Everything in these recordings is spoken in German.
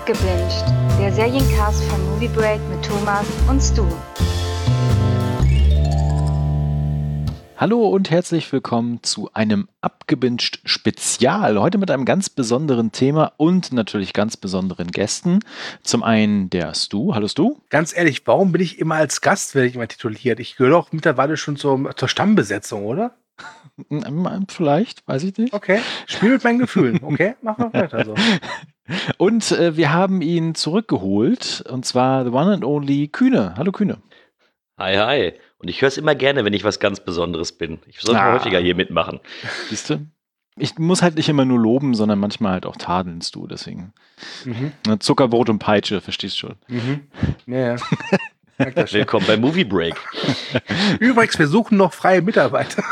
Abgebinged, der Seriencast von Movie Break mit Thomas und Stu. Hallo und herzlich willkommen zu einem Abgebinged Spezial. Heute mit einem ganz besonderen Thema und natürlich ganz besonderen Gästen. Zum einen der Stu. Hallo Stu. Ganz ehrlich, warum bin ich immer als Gast, werde ich immer tituliert? Ich gehöre doch mittlerweile schon zur Stammbesetzung, oder? Vielleicht, weiß ich nicht. Okay, spiel mit meinen Gefühlen. Okay, mach noch weiter so. Und wir haben ihn zurückgeholt, und zwar the one and only Kühne. Hallo Kühne. Hi, hi. Und ich höre es immer gerne, wenn ich was ganz Besonderes bin. Ich sollte häufiger hier mitmachen. Siehst du? Ich muss halt nicht immer nur loben, sondern manchmal halt auch tadeln, Stu, deswegen. Zuckerbrot und Peitsche, verstehst schon. Ja. Willkommen bei Movie Break. Übrigens, wir suchen noch freie Mitarbeiter.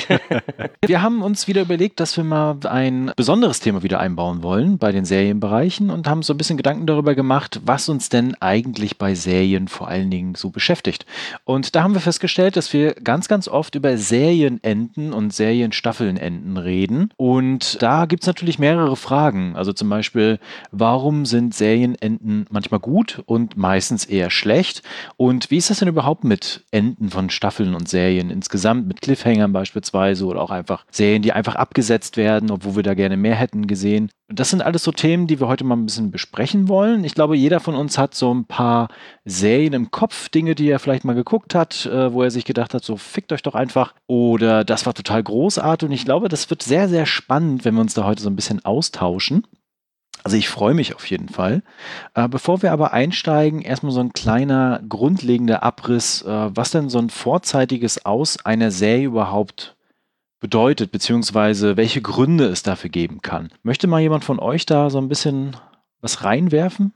Wir haben uns wieder überlegt, dass wir mal ein besonderes Thema wieder einbauen wollen bei den Serienbereichen und haben so ein bisschen Gedanken darüber gemacht, was uns denn eigentlich bei Serien vor allen Dingen so beschäftigt. Und da haben wir festgestellt, dass wir ganz, ganz oft über Serienenden und Serienstaffelnenden reden. Und da gibt es natürlich mehrere Fragen. Also zum Beispiel, warum sind Serienenden manchmal gut und meistens eher schlecht? Und wie ist das denn überhaupt mit Enden von Staffeln und Serien insgesamt, mit Cliffhangern beispielsweise oder auch einfach Serien, die einfach abgesetzt werden, obwohl wir da gerne mehr hätten gesehen. Und das sind alles so Themen, die wir heute mal ein bisschen besprechen wollen. Ich glaube, jeder von uns hat so ein paar Serien im Kopf, Dinge, die er vielleicht mal geguckt hat, wo er sich gedacht hat, so fickt euch doch einfach. Oder das war total großartig. Und ich glaube, das wird sehr, sehr spannend, wenn wir uns da heute so ein bisschen austauschen. Also ich freue mich auf jeden Fall. Bevor wir aber einsteigen, erstmal so ein kleiner grundlegender Abriss, was denn so ein vorzeitiges Aus einer Serie überhaupt bedeutet, beziehungsweise welche Gründe es dafür geben kann. Möchte mal jemand von euch da so ein bisschen was reinwerfen?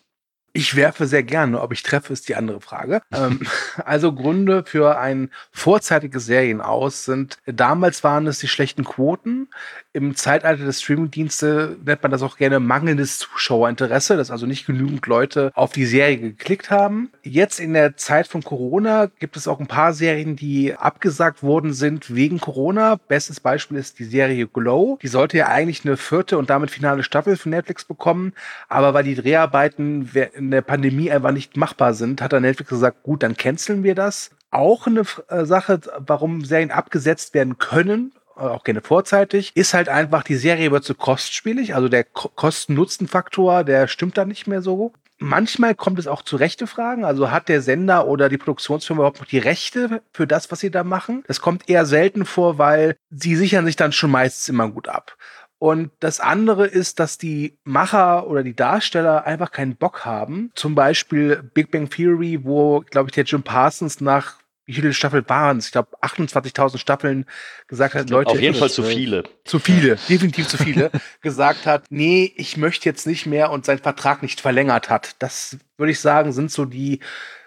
Ich werfe sehr gerne, ob ich treffe, ist die andere Frage. Also Gründe für ein vorzeitiges Serienaus sind, damals waren es die schlechten Quoten. Im Zeitalter des Streamingdienste nennt man das auch gerne mangelndes Zuschauerinteresse, dass also nicht genügend Leute auf die Serie geklickt haben. Jetzt in der Zeit von Corona gibt es auch ein paar Serien, die abgesagt worden sind wegen Corona. Bestes Beispiel ist die Serie Glow. Die sollte ja eigentlich eine 4. und damit finale Staffel von Netflix bekommen, aber weil die Dreharbeiten in der Pandemie einfach nicht machbar sind, hat dann Netflix gesagt, gut, dann canceln wir das. Auch eine Sache, warum Serien abgesetzt werden können, auch gerne vorzeitig, ist halt einfach, die Serie wird zu kostspielig, also der Kosten-Nutzen-Faktor, der stimmt da nicht mehr so. Manchmal kommt es auch zu Rechtefragen, also hat der Sender oder die Produktionsfirma überhaupt noch die Rechte für das, was sie da machen? Das kommt eher selten vor, weil sie sichern sich dann schon meistens immer gut ab. Und das andere ist, dass die Macher oder die Darsteller einfach keinen Bock haben. Zum Beispiel Big Bang Theory, wo, glaube ich, der Jim Parsons nach, wie viele Staffeln waren es? Ich glaube, 28.000 Staffeln gesagt hat, Leute. Auf jeden Fall zu viele. Zu viele, definitiv zu viele. Gesagt hat, nee, ich möchte jetzt nicht mehr und seinen Vertrag nicht verlängert hat. Das, würde ich sagen, sind so die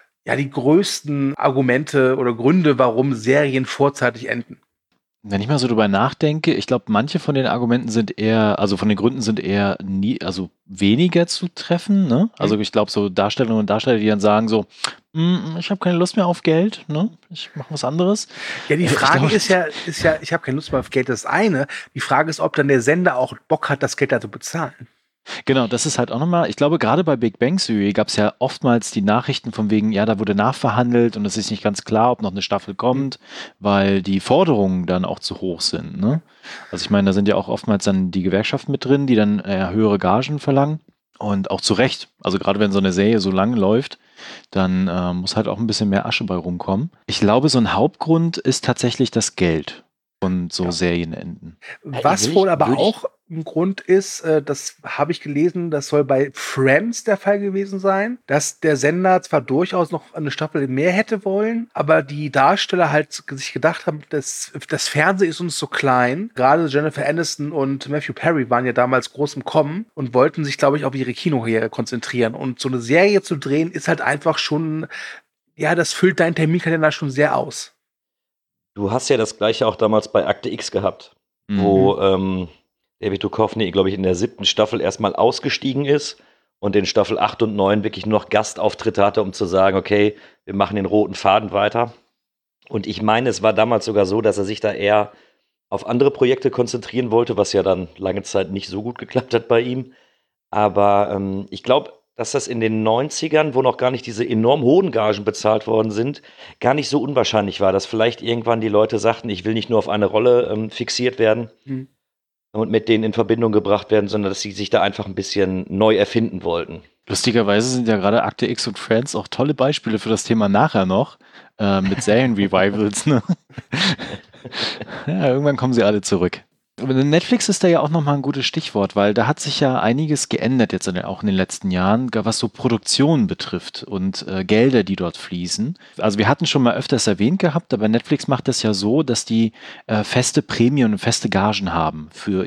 größten Argumente oder Gründe, warum Serien vorzeitig enden. Wenn ich mal so drüber nachdenke, ich glaube, manche von den Argumenten sind eher, also von den Gründen sind eher weniger zu treffen, ne? Also ich glaube, so Darstellerinnen und Darsteller, die dann sagen so, ich habe keine Lust mehr auf Geld, ne? Ich mache was anderes. Ja, die Frage ist ja, ich habe keine Lust mehr auf Geld, das eine. Die Frage ist, ob dann der Sender auch Bock hat, das Geld da zu bezahlen. Genau, das ist halt auch nochmal, ich glaube, gerade bei Big Bang Theory gab es ja oftmals die Nachrichten von wegen, ja, da wurde nachverhandelt und es ist nicht ganz klar, ob noch eine Staffel kommt, weil die Forderungen dann auch zu hoch sind, ne? Also ich meine, da sind ja auch oftmals dann die Gewerkschaften mit drin, die dann höhere Gagen verlangen und auch zu Recht. Also gerade wenn so eine Serie so lang läuft, dann muss halt auch ein bisschen mehr Asche bei rumkommen. Ich glaube, so ein Hauptgrund ist tatsächlich das Geld von so Serienenden. Was wohl aber auch ein Grund ist, das habe ich gelesen, das soll bei Friends der Fall gewesen sein, dass der Sender zwar durchaus noch eine Staffel mehr hätte wollen, aber die Darsteller halt sich gedacht haben, das Fernsehen ist uns so klein. Gerade Jennifer Aniston und Matthew Perry waren ja damals groß im Kommen und wollten sich, glaube ich, auf ihre Kinokarriere konzentrieren. Und so eine Serie zu drehen, ist halt einfach schon, ja, das füllt deinen Terminkalender schon sehr aus. Du hast ja das Gleiche auch damals bei Akte X gehabt, wo David Duchovny, glaube ich, in der 7. Staffel erstmal ausgestiegen ist und in Staffel 8 und 9 wirklich nur noch Gastauftritte hatte, um zu sagen, okay, wir machen den roten Faden weiter. Und ich meine, es war damals sogar so, dass er sich da eher auf andere Projekte konzentrieren wollte, was ja dann lange Zeit nicht so gut geklappt hat bei ihm. Aber ich glaube, dass das in den 90ern, wo noch gar nicht diese enorm hohen Gagen bezahlt worden sind, gar nicht so unwahrscheinlich war, dass vielleicht irgendwann die Leute sagten, ich will nicht nur auf eine Rolle fixiert werden und mit denen in Verbindung gebracht werden, sondern dass sie sich da einfach ein bisschen neu erfinden wollten. Lustigerweise sind ja gerade Akte X und Friends auch tolle Beispiele für das Thema nachher noch, mit Serien-Revivals. Ne? Ja, irgendwann kommen sie alle zurück. Aber Netflix ist da ja auch nochmal ein gutes Stichwort, weil da hat sich ja einiges geändert jetzt auch in den letzten Jahren, was so Produktionen betrifft und Gelder, die dort fließen. Also wir hatten schon mal öfters erwähnt gehabt, aber Netflix macht das ja so, dass die feste Prämien und feste Gagen haben für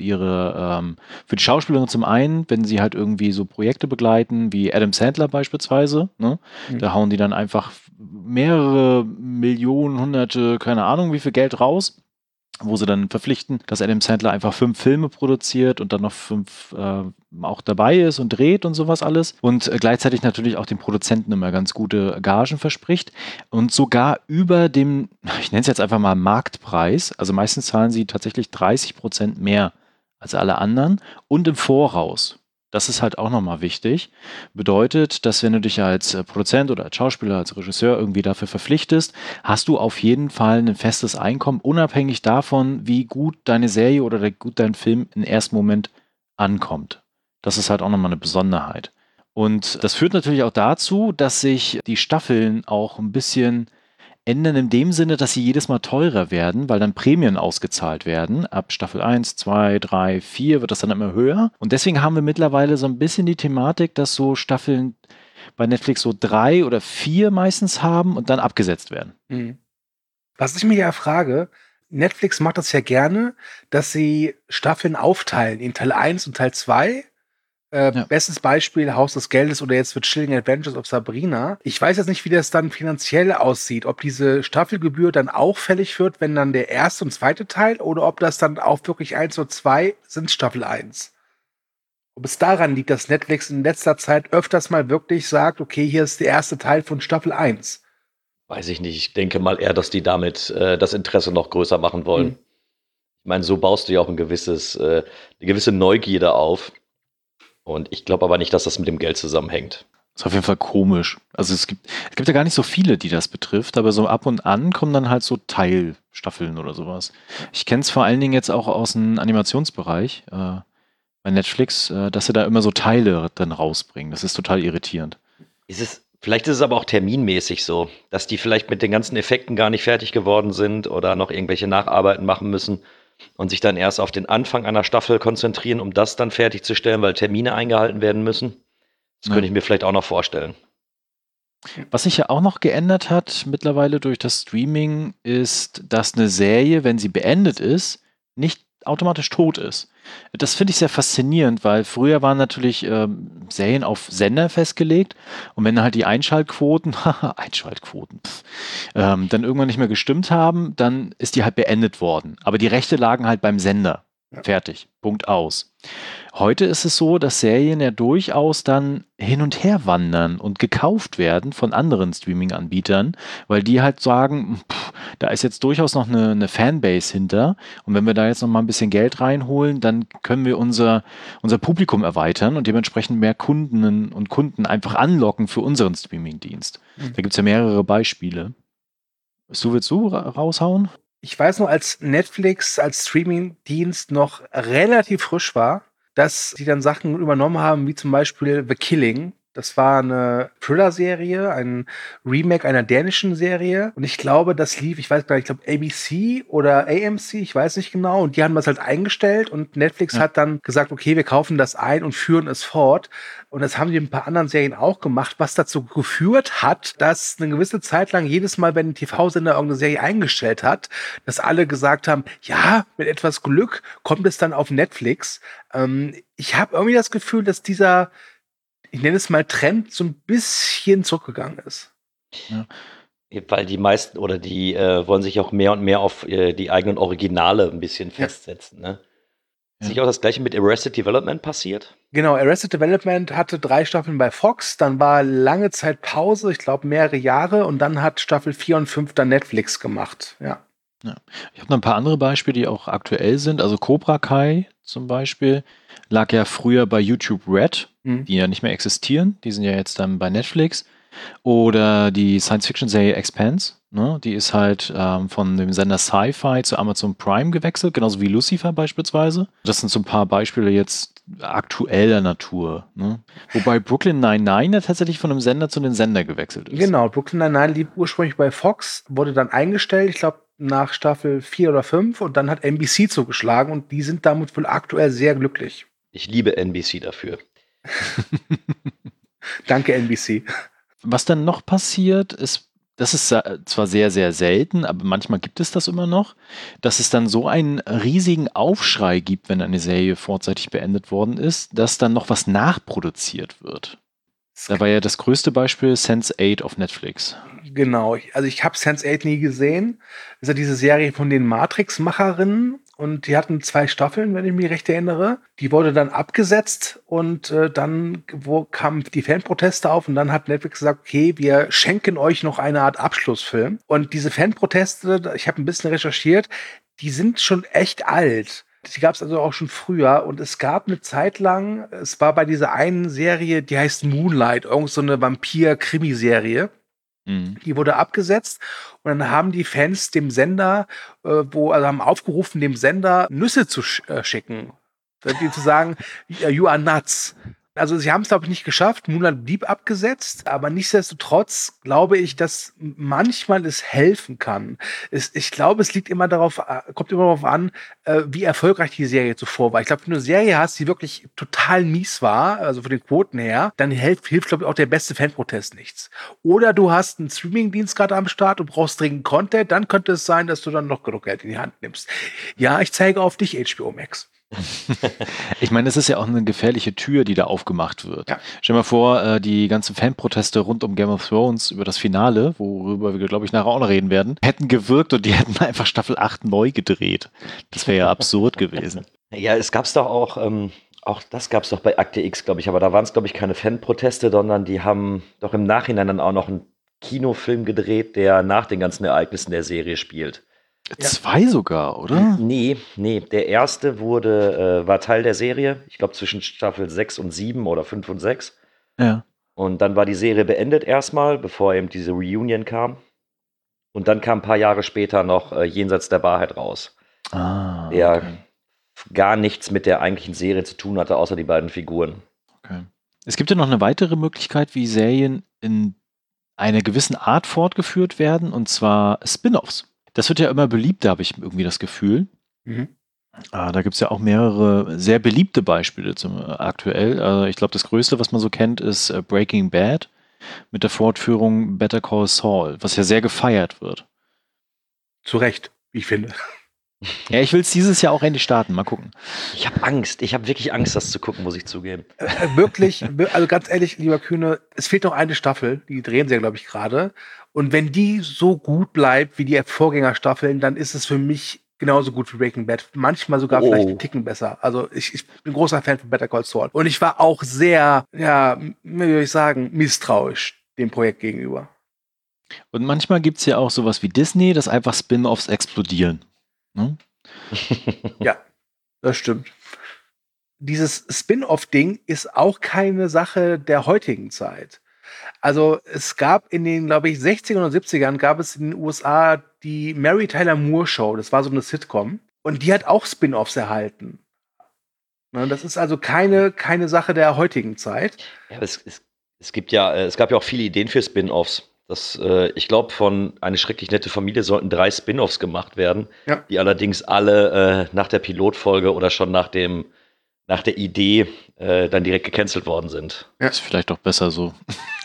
für die Schauspielerin zum einen, wenn sie halt irgendwie so Projekte begleiten, wie Adam Sandler beispielsweise, ne? Da hauen die dann einfach mehrere Millionen, Hunderte, keine Ahnung wie viel Geld raus, wo sie dann verpflichten, dass Adam Sandler einfach 5 Filme produziert und dann noch 5 auch dabei ist und dreht und sowas alles. Und gleichzeitig natürlich auch den Produzenten immer ganz gute Gagen verspricht. Und sogar über dem, ich nenne es jetzt einfach mal Marktpreis, also meistens zahlen sie tatsächlich 30% mehr als alle anderen und im Voraus. Das ist halt auch nochmal wichtig. Bedeutet, dass wenn du dich als Produzent oder als Schauspieler, als Regisseur irgendwie dafür verpflichtest, hast du auf jeden Fall ein festes Einkommen, unabhängig davon, wie gut deine Serie oder wie gut dein Film im ersten Moment ankommt. Das ist halt auch nochmal eine Besonderheit. Und das führt natürlich auch dazu, dass sich die Staffeln auch ein bisschen ändern in dem Sinne, dass sie jedes Mal teurer werden, weil dann Prämien ausgezahlt werden. Ab Staffel 1, 2, 3, 4 wird das dann immer höher. Und deswegen haben wir mittlerweile so ein bisschen die Thematik, dass so Staffeln bei Netflix so 3 oder 4 meistens haben und dann abgesetzt werden. Was ich mir ja frage, Netflix macht das ja gerne, dass sie Staffeln aufteilen in Teil 1 und Teil 2. Bestes Beispiel, Haus des Geldes oder jetzt wird Chilling Adventures of Sabrina. Ich weiß jetzt nicht, wie das dann finanziell aussieht, ob diese Staffelgebühr dann auch fällig wird, wenn dann der erste und zweite Teil oder ob das dann auch wirklich 1 oder 2 sind Staffel 1. Ob es daran liegt, dass Netflix in letzter Zeit öfters mal wirklich sagt, okay, hier ist der erste Teil von Staffel 1. Weiß ich nicht. Ich denke mal eher, dass die damit das Interesse noch größer machen wollen. Ich meine, so baust du ja auch eine gewisse Neugierde auf. Und ich glaube aber nicht, dass das mit dem Geld zusammenhängt. Das ist auf jeden Fall komisch. Also es gibt ja gar nicht so viele, die das betrifft, aber so ab und an kommen dann halt so Teilstaffeln oder sowas. Ich kenne es vor allen Dingen jetzt auch aus dem Animationsbereich bei Netflix, dass sie da immer so Teile dann rausbringen. Das ist total irritierend. Vielleicht ist es aber auch terminmäßig so, dass die vielleicht mit den ganzen Effekten gar nicht fertig geworden sind oder noch irgendwelche Nacharbeiten machen müssen und sich dann erst auf den Anfang einer Staffel konzentrieren, um das dann fertigzustellen, weil Termine eingehalten werden müssen. Das könnte ich mir vielleicht auch noch vorstellen. Was sich ja auch noch geändert hat mittlerweile durch das Streaming, ist, dass eine Serie, wenn sie beendet ist, nicht automatisch tot ist. Das finde ich sehr faszinierend, weil früher waren natürlich Serien auf Sender festgelegt und wenn halt die Einschaltquoten dann irgendwann nicht mehr gestimmt haben, dann ist die halt beendet worden. Aber die Rechte lagen halt beim Sender. Fertig. Punkt aus. Heute ist es so, dass Serien ja durchaus dann hin und her wandern und gekauft werden von anderen Streaming-Anbietern, weil die halt sagen, da ist jetzt durchaus noch eine Fanbase hinter und wenn wir da jetzt noch mal ein bisschen Geld reinholen, dann können wir unser Publikum erweitern und dementsprechend mehr Kundinnen und Kunden einfach anlocken für unseren Streaming-Dienst. Da gibt es ja mehrere Beispiele. Willst du raushauen? Ich weiß nur, als Netflix als Streaming-Dienst noch relativ frisch war, dass sie dann Sachen übernommen haben, wie zum Beispiel The Killing. Das war eine Thriller-Serie, ein Remake einer dänischen Serie. Und ich glaube, das lief, ich weiß gar nicht, ich glaube ABC oder AMC, ich weiß nicht genau. Und die haben das halt eingestellt und Netflix hat dann gesagt, okay, wir kaufen das ein und führen es fort. Und das haben die in ein paar anderen Serien auch gemacht, was dazu geführt hat, dass eine gewisse Zeit lang jedes Mal, wenn ein TV-Sender irgendeine Serie eingestellt hat, dass alle gesagt haben, ja, mit etwas Glück kommt es dann auf Netflix. Ich habe irgendwie das Gefühl, dass dieser, ich nenne es mal Trend, so ein bisschen zurückgegangen ist. Ja. Weil die meisten oder die wollen sich auch mehr und mehr auf die eigenen Originale ein bisschen festsetzen. Ne? Ist nicht auch das gleiche mit Arrested Development passiert? Genau, Arrested Development hatte 3 Staffeln bei Fox, dann war lange Zeit Pause, ich glaube mehrere Jahre, und dann hat Staffel 4 und 5 dann Netflix gemacht. Ja. Ich habe noch ein paar andere Beispiele, die auch aktuell sind. Also Cobra Kai zum Beispiel lag ja früher bei YouTube Red, Mhm. die ja nicht mehr existieren. Die sind ja jetzt dann bei Netflix. Oder die Science-Fiction-Serie Expanse, ne? Die ist halt von dem Sender Sci-Fi zu Amazon Prime gewechselt, genauso wie Lucifer beispielsweise. Das sind so ein paar Beispiele jetzt aktueller Natur. Ne? Wobei Brooklyn Nine-Nine ja tatsächlich von einem Sender zu einem Sender gewechselt ist. Genau, Brooklyn Nine-Nine lief ursprünglich bei Fox, wurde dann eingestellt, ich glaube nach Staffel 4 oder 5 und dann hat NBC zugeschlagen und die sind damit wohl aktuell sehr glücklich. Ich liebe NBC dafür. Danke NBC. Was dann noch passiert, ist, das ist zwar sehr, sehr selten, aber manchmal gibt es das immer noch, dass es dann so einen riesigen Aufschrei gibt, wenn eine Serie vorzeitig beendet worden ist, dass dann noch was nachproduziert wird. Da war ja das größte Beispiel Sense8 auf Netflix. Genau, ich habe Sense8 nie gesehen. Das ist ja diese Serie von den Matrix-Macherinnen und die hatten 2 Staffeln, wenn ich mich recht erinnere. Die wurde dann abgesetzt und dann kamen die Fanproteste auf und dann hat Netflix gesagt, okay, wir schenken euch noch eine Art Abschlussfilm. Und diese Fanproteste, ich habe ein bisschen recherchiert, die sind schon echt alt. Die gab es also auch schon früher und es gab eine Zeit lang, es war bei dieser einen Serie, die heißt Moonlight, irgend so eine Vampir-Krimiserie. Die wurde abgesetzt und dann haben die Fans dem Sender, haben aufgerufen, dem Sender Nüsse zu schicken. Die zu sagen, you are nuts. Also sie haben es, glaube ich, nicht geschafft. Moonlight blieb abgesetzt, aber nichtsdestotrotz glaube ich, dass manchmal es helfen kann. Ich glaube, es kommt immer darauf an, wie erfolgreich die Serie zuvor war. Ich glaube, wenn du eine Serie hast, die wirklich total mies war, also von den Quoten her, dann hilft glaube ich, auch der beste Fanprotest nichts. Oder du hast einen Streamingdienst gerade am Start und brauchst dringend Content, dann könnte es sein, dass du dann noch genug Geld in die Hand nimmst. Ja, ich zeige auf dich, HBO Max. Ich meine, es ist ja auch eine gefährliche Tür, die da aufgemacht wird. Ja. Stell dir mal vor, die ganzen Fanproteste rund um Game of Thrones über das Finale, worüber wir, glaube ich, nachher auch noch reden werden, hätten gewirkt und die hätten einfach Staffel 8 neu gedreht. Das wäre ja absurd gewesen. Ja, es gab's doch auch das gab's doch bei Akte X, glaube ich, aber da waren es, glaube ich, keine Fanproteste, sondern die haben doch im Nachhinein dann auch noch einen Kinofilm gedreht, der nach den ganzen Ereignissen der Serie spielt. 2 sogar, oder? Nee, der erste war Teil der Serie, ich glaube zwischen Staffel 6 und 7 oder 5 und 6. Ja. Und dann war die Serie beendet erstmal, bevor eben diese Reunion kam. Und dann kam ein paar Jahre später noch Jenseits der Wahrheit raus. Der gar nichts mit der eigentlichen Serie zu tun hatte, außer die beiden Figuren. Okay. Es gibt ja noch eine weitere Möglichkeit, wie Serien in einer gewissen Art fortgeführt werden, und zwar Spin-offs. Das wird ja immer beliebter, habe ich irgendwie das Gefühl. Mhm. Da gibt es ja auch mehrere sehr beliebte Beispiele aktuell. Ich glaube, das Größte, was man so kennt, ist Breaking Bad mit der Fortführung Better Call Saul, was ja sehr gefeiert wird. Zu Recht, wie ich finde. Ja, ich will es dieses Jahr auch endlich starten. Mal gucken. Ich habe Angst. Ich habe wirklich Angst, das zu gucken, muss ich zugeben. Wirklich, also ganz ehrlich, lieber Kühne, es fehlt noch eine Staffel, die drehen sie ja, glaube ich, gerade. Und wenn die so gut bleibt wie die Vorgängerstaffeln, dann ist es für mich genauso gut wie Breaking Bad. Manchmal sogar vielleicht einen Ticken besser. Also ich bin großer Fan von Better Call Saul. Und ich war auch sehr, wie soll ich sagen, misstrauisch dem Projekt gegenüber. Und manchmal gibt es ja auch sowas wie Disney, dass einfach Spin-offs explodieren. Ne? Ja, das stimmt. Dieses Spin-off-Ding ist auch keine Sache der heutigen Zeit. Also es gab in den, glaube ich, 60ern und 70ern gab es in den USA die Mary Tyler Moore Show. Das war so eine Sitcom. Und die hat auch Spin-offs erhalten. Ne, das ist also keine Sache der heutigen Zeit. Ja, aber es gab ja auch viele Ideen für Spin-offs. Ich glaube, von Eine schrecklich nette Familie sollten 3 Spin-offs gemacht werden, die allerdings alle nach der Pilotfolge oder schon nach der Idee dann direkt gecancelt worden sind. Ja. Ist vielleicht doch besser so.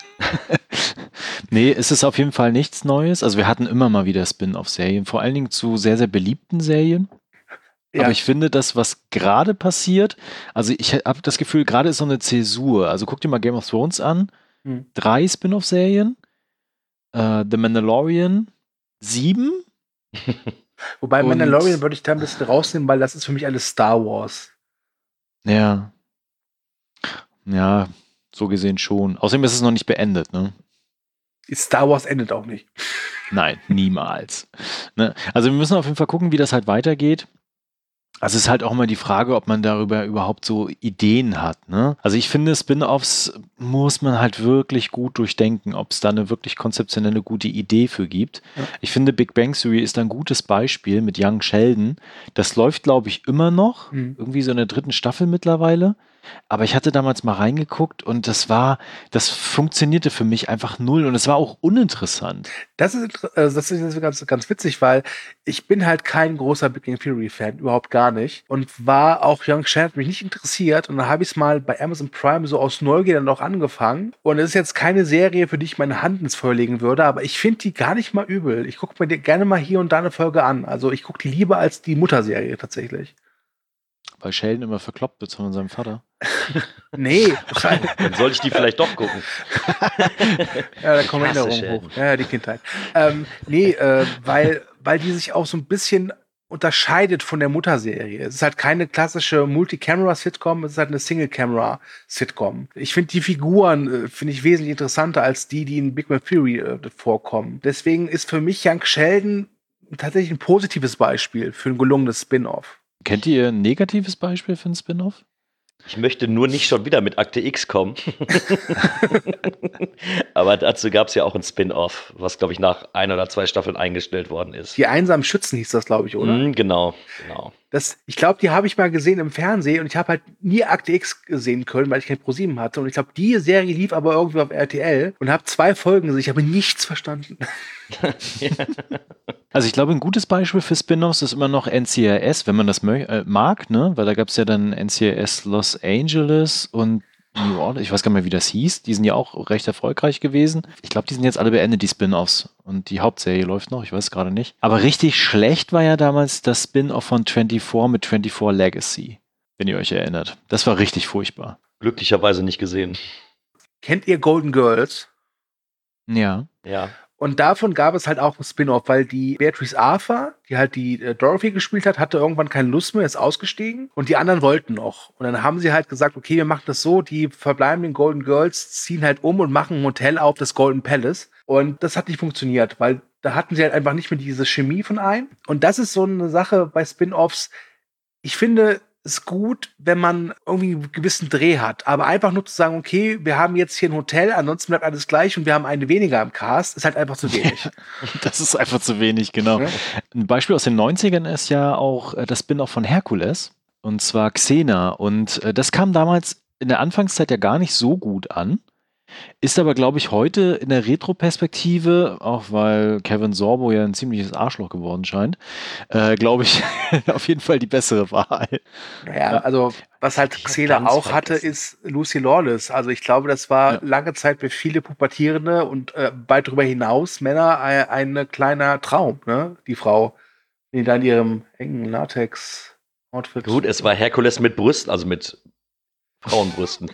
Nee, es ist auf jeden Fall nichts Neues. Also wir hatten immer mal wieder Spin-off-Serien, vor allen Dingen zu sehr, sehr beliebten Serien. Ja. Aber ich finde, das, was gerade passiert, also ich habe das Gefühl, gerade ist so eine Zäsur. Also guck dir mal Game of Thrones an. 3 Spin-off-Serien. The Mandalorian 7. Wobei Mandalorian würde ich da ein bisschen rausnehmen, weil das ist für mich alles Star Wars. Ja. Ja, so gesehen schon. Außerdem ist es noch nicht beendet, ne? Star Wars endet auch nicht. Nein, niemals. Ne? Also wir müssen auf jeden Fall gucken, wie das halt weitergeht. Also es ist halt auch immer die Frage, ob man darüber überhaupt so Ideen hat, ne? Also ich finde, Spin-offs muss man halt wirklich gut durchdenken, ob es da eine wirklich konzeptionelle gute Idee für gibt. Ja. Ich finde, Big Bang Theory ist ein gutes Beispiel mit Young Sheldon. Das läuft, glaube ich, immer noch. Irgendwie so in der 3. Staffel mittlerweile. Aber ich hatte damals mal reingeguckt und das funktionierte für mich einfach null und es war auch uninteressant. Das ist ganz, ganz witzig, weil ich bin halt kein großer Big Bang Theory Fan, überhaupt gar nicht. Und war auch Young Sheldon mich nicht interessiert. Und dann habe ich es mal bei Amazon Prime so aus Neugier dann auch angefangen. Und es ist jetzt keine Serie, für die ich meine Hand ins Feuer legen würde, aber ich finde die gar nicht mal übel. Ich gucke mir gerne mal hier und da eine Folge an. Also ich gucke die lieber als die Mutterserie tatsächlich. Weil Sheldon immer verkloppt wird von seinem Vater. Nee, Dann soll ich die vielleicht doch gucken. ja, da kommen Ich hasse Erinnerungen hoch. Sheldon. Ja, die Kindheit. Weil die sich auch so ein bisschen unterscheidet von der Mutterserie. Es ist halt keine klassische Multi-Camera-Sitcom, es ist halt eine Single-Camera-Sitcom. Ich finde die Figuren finde ich wesentlich interessanter als die in Big Bang Theory vorkommen. Deswegen ist für mich Young Sheldon tatsächlich ein positives Beispiel für ein gelungenes Spin-off. Kennt ihr ein negatives Beispiel für einen Spin-off? Ich möchte nur nicht schon wieder mit Akte X kommen. Aber dazu gab es ja auch ein Spin-off, was, glaube ich, nach 1 oder 2 Staffeln eingestellt worden ist. Die einsamen Schützen hieß das, glaube ich, oder? Genau. Ich glaube, die habe ich mal gesehen im Fernsehen und ich habe halt nie Akte X gesehen können, weil ich kein ProSieben hatte. Und ich glaube, die Serie lief aber irgendwie auf RTL und habe 2 Folgen gesehen. Ich habe nichts verstanden. Also ich glaube, ein gutes Beispiel für Spin-offs ist immer noch NCIS, wenn man das mag, ne? Weil da gab es ja dann NCIS Los Angeles und New Orleans, ich weiß gar nicht mehr, wie das hieß. Die sind ja auch recht erfolgreich gewesen. Ich glaube, die sind jetzt alle beendet, die Spin-offs. Und die Hauptserie läuft noch, ich weiß gerade nicht. Aber richtig schlecht war ja damals das Spin-off von 24 mit 24 Legacy, wenn ihr euch erinnert. Das war richtig furchtbar. Glücklicherweise nicht gesehen. Kennt ihr Golden Girls? Ja. Ja. Und davon gab es halt auch ein Spin-off, weil die Beatrice Arthur, die halt die Dorothy gespielt hat, hatte irgendwann keine Lust mehr, ist ausgestiegen und die anderen wollten noch. Und dann haben sie halt gesagt, okay, wir machen das so, die verbleibenden Golden Girls ziehen halt um und machen ein Hotel auf, das Golden Palace. Und das hat nicht funktioniert, weil da hatten sie halt einfach nicht mehr diese Chemie von einem. Und das ist so eine Sache bei Spin-offs. Ich finde es gut, wenn man irgendwie einen gewissen Dreh hat. Aber einfach nur zu sagen, okay, wir haben jetzt hier ein Hotel, ansonsten bleibt alles gleich und wir haben eine weniger im Cast, ist halt einfach zu wenig. Das ist einfach zu wenig, genau. Ja. Ein Beispiel aus den 90ern ist ja auch das Spin-off von Herkules, und zwar Xena. Und das kam damals in der Anfangszeit ja gar nicht so gut an. Ist aber, glaube ich, heute in der Retro-Perspektive, auch weil Kevin Sorbo ja ein ziemliches Arschloch geworden scheint, glaube ich, auf jeden Fall die bessere Wahl. Naja, also was halt Ich hab Xena ganz auch hatte, vergessen. ist Lucy Lawless. Also ich glaube, das war Ja. lange Zeit für viele Pubertierende und weit darüber hinaus Männer ein kleiner Traum, ne? Die Frau, die da in ihrem engen Latex-Outfit. Gut, es war Herkules mit Brüsten, also mit Frauenbrüsten.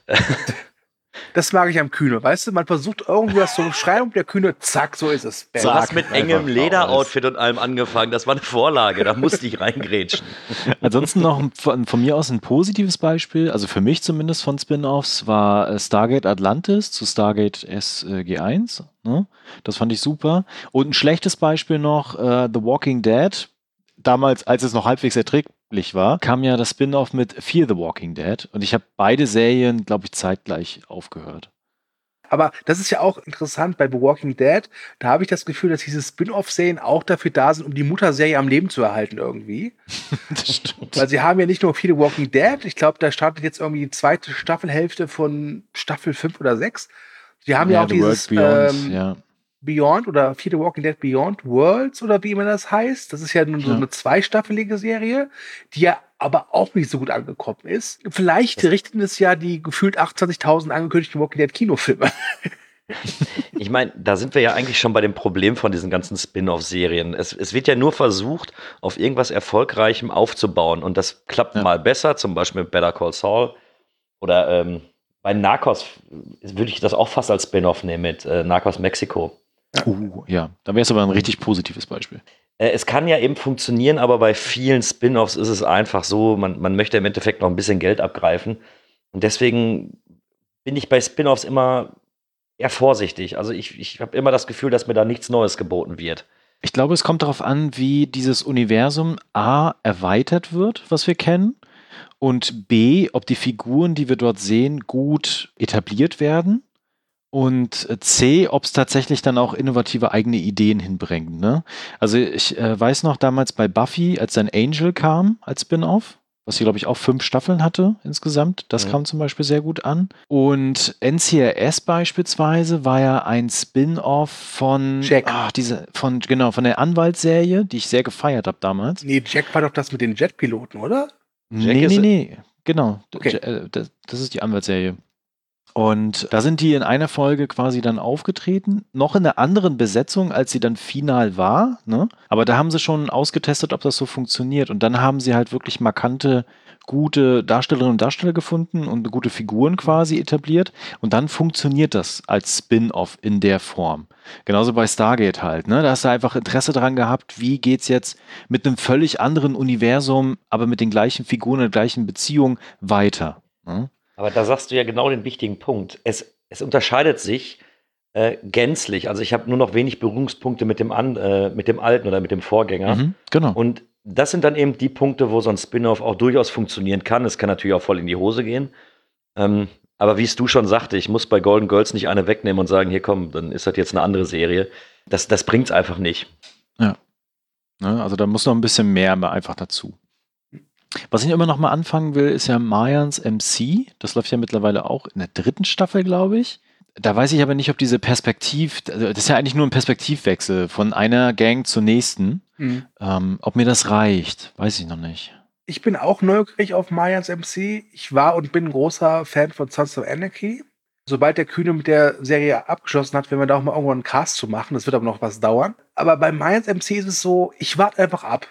Das mag ich am Kühne, weißt du? Man versucht irgendwie was zu beschreiben und der Kühne, zack, so ist es. Bam. Du hast mit engem einfach Lederoutfit und allem angefangen. Das war eine Vorlage, da musste ich reingrätschen. Ansonsten noch von mir aus ein positives Beispiel, also für mich zumindest von Spin-offs, war Stargate Atlantis zu Stargate SG-1. Ne? Das fand ich super. Und ein schlechtes Beispiel noch, The Walking Dead. Damals, als es noch halbwegs erträglich war, kam ja das Spin-off mit Fear the Walking Dead. Und ich habe beide Serien, glaube ich, zeitgleich aufgehört. Aber das ist ja auch interessant bei The Walking Dead. Da habe ich das Gefühl, dass diese Spin-off-Serien auch dafür da sind, um die Mutterserie am Leben zu erhalten irgendwie. Das stimmt. Weil sie haben ja nicht nur viele Walking Dead. Ich glaube, da startet jetzt irgendwie die 2. Staffelhälfte von Staffel 5 oder 6. Sie haben ja auch The dieses World Beyond, ja. Beyond oder Fear the Walking Dead Beyond Worlds oder wie immer das heißt. Das ist ja nur so Ja. eine 2-staffelige Serie, die ja aber auch nicht so gut angekommen ist. Vielleicht richten es ja die gefühlt 28.000 angekündigten Walking Dead Kinofilme. Ich meine, da sind wir ja eigentlich schon bei dem Problem von diesen ganzen Spin-off-Serien. Es wird ja nur versucht, auf irgendwas Erfolgreichem aufzubauen. Und das klappt Ja. mal besser, zum Beispiel mit Better Call Saul. Oder bei Narcos würde ich das auch fast als Spin-off nehmen mit Narcos Mexiko. Ja, da wäre es aber ein richtig positives Beispiel. Es kann ja eben funktionieren, aber bei vielen Spin-offs ist es einfach so, man möchte im Endeffekt noch ein bisschen Geld abgreifen. Und deswegen bin ich bei Spin-offs immer eher vorsichtig. Also ich habe immer das Gefühl, dass mir da nichts Neues geboten wird. Ich glaube, es kommt darauf an, wie dieses Universum A erweitert wird, was wir kennen, und B, ob die Figuren, die wir dort sehen, gut etabliert werden, und C, ob es tatsächlich dann auch innovative eigene Ideen hinbringt. Ne? Also ich weiß noch damals bei Buffy, als dann Angel kam als Spin-off, was sie, glaube ich, auch 5 Staffeln hatte insgesamt. Das kam zum Beispiel sehr gut an. Und NCIS beispielsweise war ja ein Spin-off von Jack. von der Anwaltsserie, die ich sehr gefeiert habe damals. Nee, Jack war doch das mit den Jetpiloten, oder? Nee. Genau. Okay. Das ist die Anwaltsserie. Und da sind die in einer Folge quasi dann aufgetreten, noch in einer anderen Besetzung, als sie dann final war, ne? Aber da haben sie schon ausgetestet, ob das so funktioniert. Und dann haben sie halt wirklich markante, gute Darstellerinnen und Darsteller gefunden und gute Figuren quasi etabliert. Und dann funktioniert das als Spin-off in der Form. Genauso bei Stargate halt, ne? Da hast du einfach Interesse daran gehabt, wie geht's jetzt mit einem völlig anderen Universum, aber mit den gleichen Figuren und der gleichen Beziehung weiter, ne? Aber da sagst du ja genau den wichtigen Punkt. Es unterscheidet sich gänzlich. Also ich habe nur noch wenig Berührungspunkte mit dem alten oder mit dem Vorgänger. Genau. Und das sind dann eben die Punkte, wo so ein Spin-off auch durchaus funktionieren kann. Es kann natürlich auch voll in die Hose gehen. Aber wie es du schon sagte, ich muss bei Golden Girls nicht eine wegnehmen und sagen, hier komm, dann ist das jetzt eine andere Serie. Das bringt es einfach nicht. Ja. Ne, also da muss noch ein bisschen mehr einfach dazu. Was ich immer noch mal anfangen will, ist ja Mayans MC. Das läuft ja mittlerweile auch in der 3. Staffel, glaube ich. Da weiß ich aber nicht, ob das ist ja eigentlich nur ein Perspektivwechsel von einer Gang zur nächsten. Ob mir das reicht, weiß ich noch nicht. Ich bin auch neugierig auf Mayans MC. Ich war und bin ein großer Fan von Sons of Anarchy. Sobald der Kühne mit der Serie abgeschlossen hat, werden wir da auch mal irgendwann einen Cast zu machen. Das wird aber noch was dauern. Aber bei Mayans MC ist es so, ich warte einfach ab.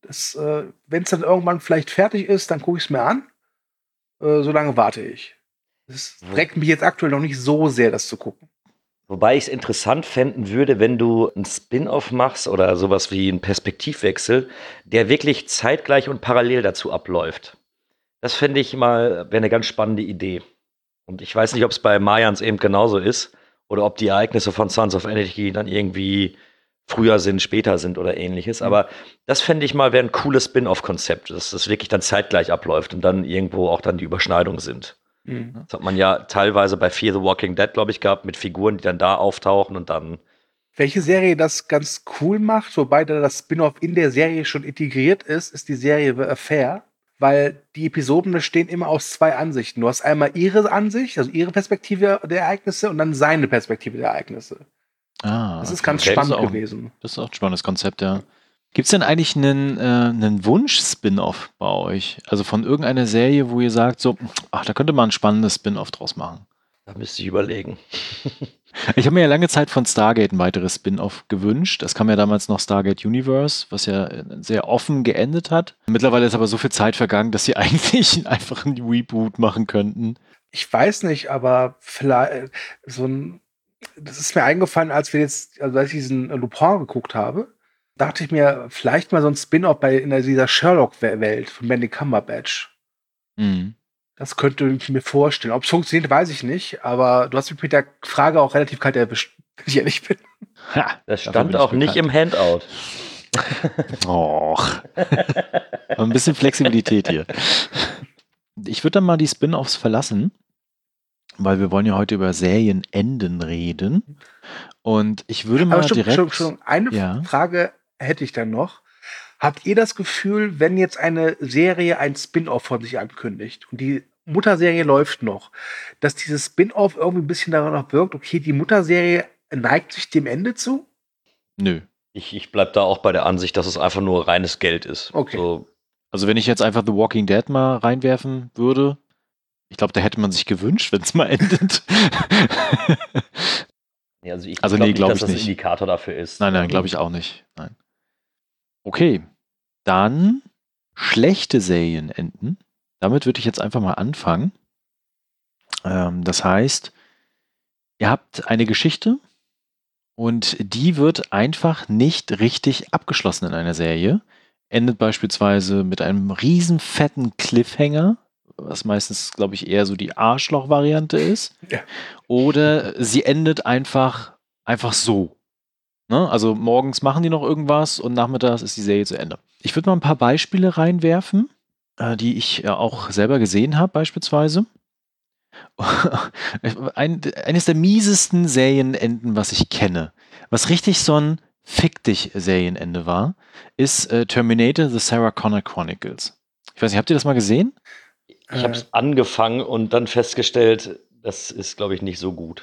Wenn es dann irgendwann vielleicht fertig ist, dann gucke ich es mir an. Solange warte ich. Es regt mich jetzt aktuell noch nicht so sehr, das zu gucken. Wobei ich es interessant fänden würde, wenn du einen Spin-off machst oder sowas wie einen Perspektivwechsel, der wirklich zeitgleich und parallel dazu abläuft. Das fände ich wäre eine ganz spannende Idee. Und ich weiß nicht, ob es bei Mayans eben genauso ist oder ob die Ereignisse von Sons of Anarchy dann irgendwie früher sind, später sind oder ähnliches. Aber das fände ich wäre ein cooles Spin-off-Konzept, dass das wirklich dann zeitgleich abläuft und dann irgendwo auch dann die Überschneidungen sind. Das hat man ja teilweise bei Fear the Walking Dead, glaube ich, gehabt, mit Figuren, die dann da auftauchen und dann. Welche Serie das ganz cool macht, wobei da das Spin-off in der Serie schon integriert ist, ist die Serie The Affair, weil die Episoden bestehen immer aus 2 Ansichten. Du hast einmal ihre Ansicht, also ihre Perspektive der Ereignisse und dann seine Perspektive der Ereignisse. Das ist ganz spannend gewesen. Das ist auch ein spannendes Konzept, ja. Gibt es denn eigentlich einen Wunsch-Spin-off bei euch? Also von irgendeiner Serie, wo ihr sagt, so, da könnte man ein spannendes Spin-off draus machen. Da müsste ich überlegen. Ich habe mir ja lange Zeit von Stargate ein weiteres Spin-off gewünscht. Es kam ja damals noch Stargate Universe, was ja sehr offen geendet hat. Mittlerweile ist aber so viel Zeit vergangen, dass sie eigentlich einfach einen Reboot machen könnten. Ich weiß nicht, aber vielleicht das ist mir eingefallen, als ich diesen Lupin geguckt habe, dachte ich mir, vielleicht mal so ein Spin-off in dieser Sherlock-Welt von Benedict Cumberbatch. Das könnte ich mir vorstellen. Ob es funktioniert, weiß ich nicht, aber du hast mich mit der Frage auch relativ kalt erwischt, wenn ich ehrlich bin. Das stand auch nicht im Handout. Och. Ein bisschen Flexibilität hier. Ich würde dann mal die Spin-offs verlassen, weil wir wollen ja heute über Serienenden reden. Und ich würde mal direkt... Eine Frage hätte ich dann noch. Habt ihr das Gefühl, wenn jetzt eine Serie ein Spin-off von sich ankündigt und die Mutterserie läuft noch, dass dieses Spin-off irgendwie ein bisschen daran noch wirkt, okay, die Mutterserie neigt sich dem Ende zu? Nö. Ich bleib da auch bei der Ansicht, dass es einfach nur reines Geld ist. Okay. So. Also wenn ich jetzt einfach The Walking Dead mal reinwerfen würde, ich glaube, da hätte man sich gewünscht, wenn es mal endet. Nee, also ich glaube nicht, dass ich das ein Indikator dafür ist. Nein, glaube ich auch nicht. Nein. Okay, dann schlechte Serienenden. Damit würde ich jetzt einfach mal anfangen. Das heißt, ihr habt eine Geschichte und die wird einfach nicht richtig abgeschlossen in einer Serie. Endet beispielsweise mit einem riesen fetten Cliffhanger, was meistens, glaube ich, eher so die Arschloch-Variante ist. Ja. Oder sie endet einfach so. Ne? Also morgens machen die noch irgendwas und nachmittags ist die Serie zu Ende. Ich würde mal ein paar Beispiele reinwerfen, die ich auch selber gesehen habe, beispielsweise. Eines der miesesten Serienenden, was ich kenne, was richtig so ein Fick dich Serienende war, ist Terminator The Sarah Connor Chronicles. Ich weiß nicht, habt ihr das mal gesehen? Ich habe es angefangen und dann festgestellt, das ist, glaube ich, nicht so gut.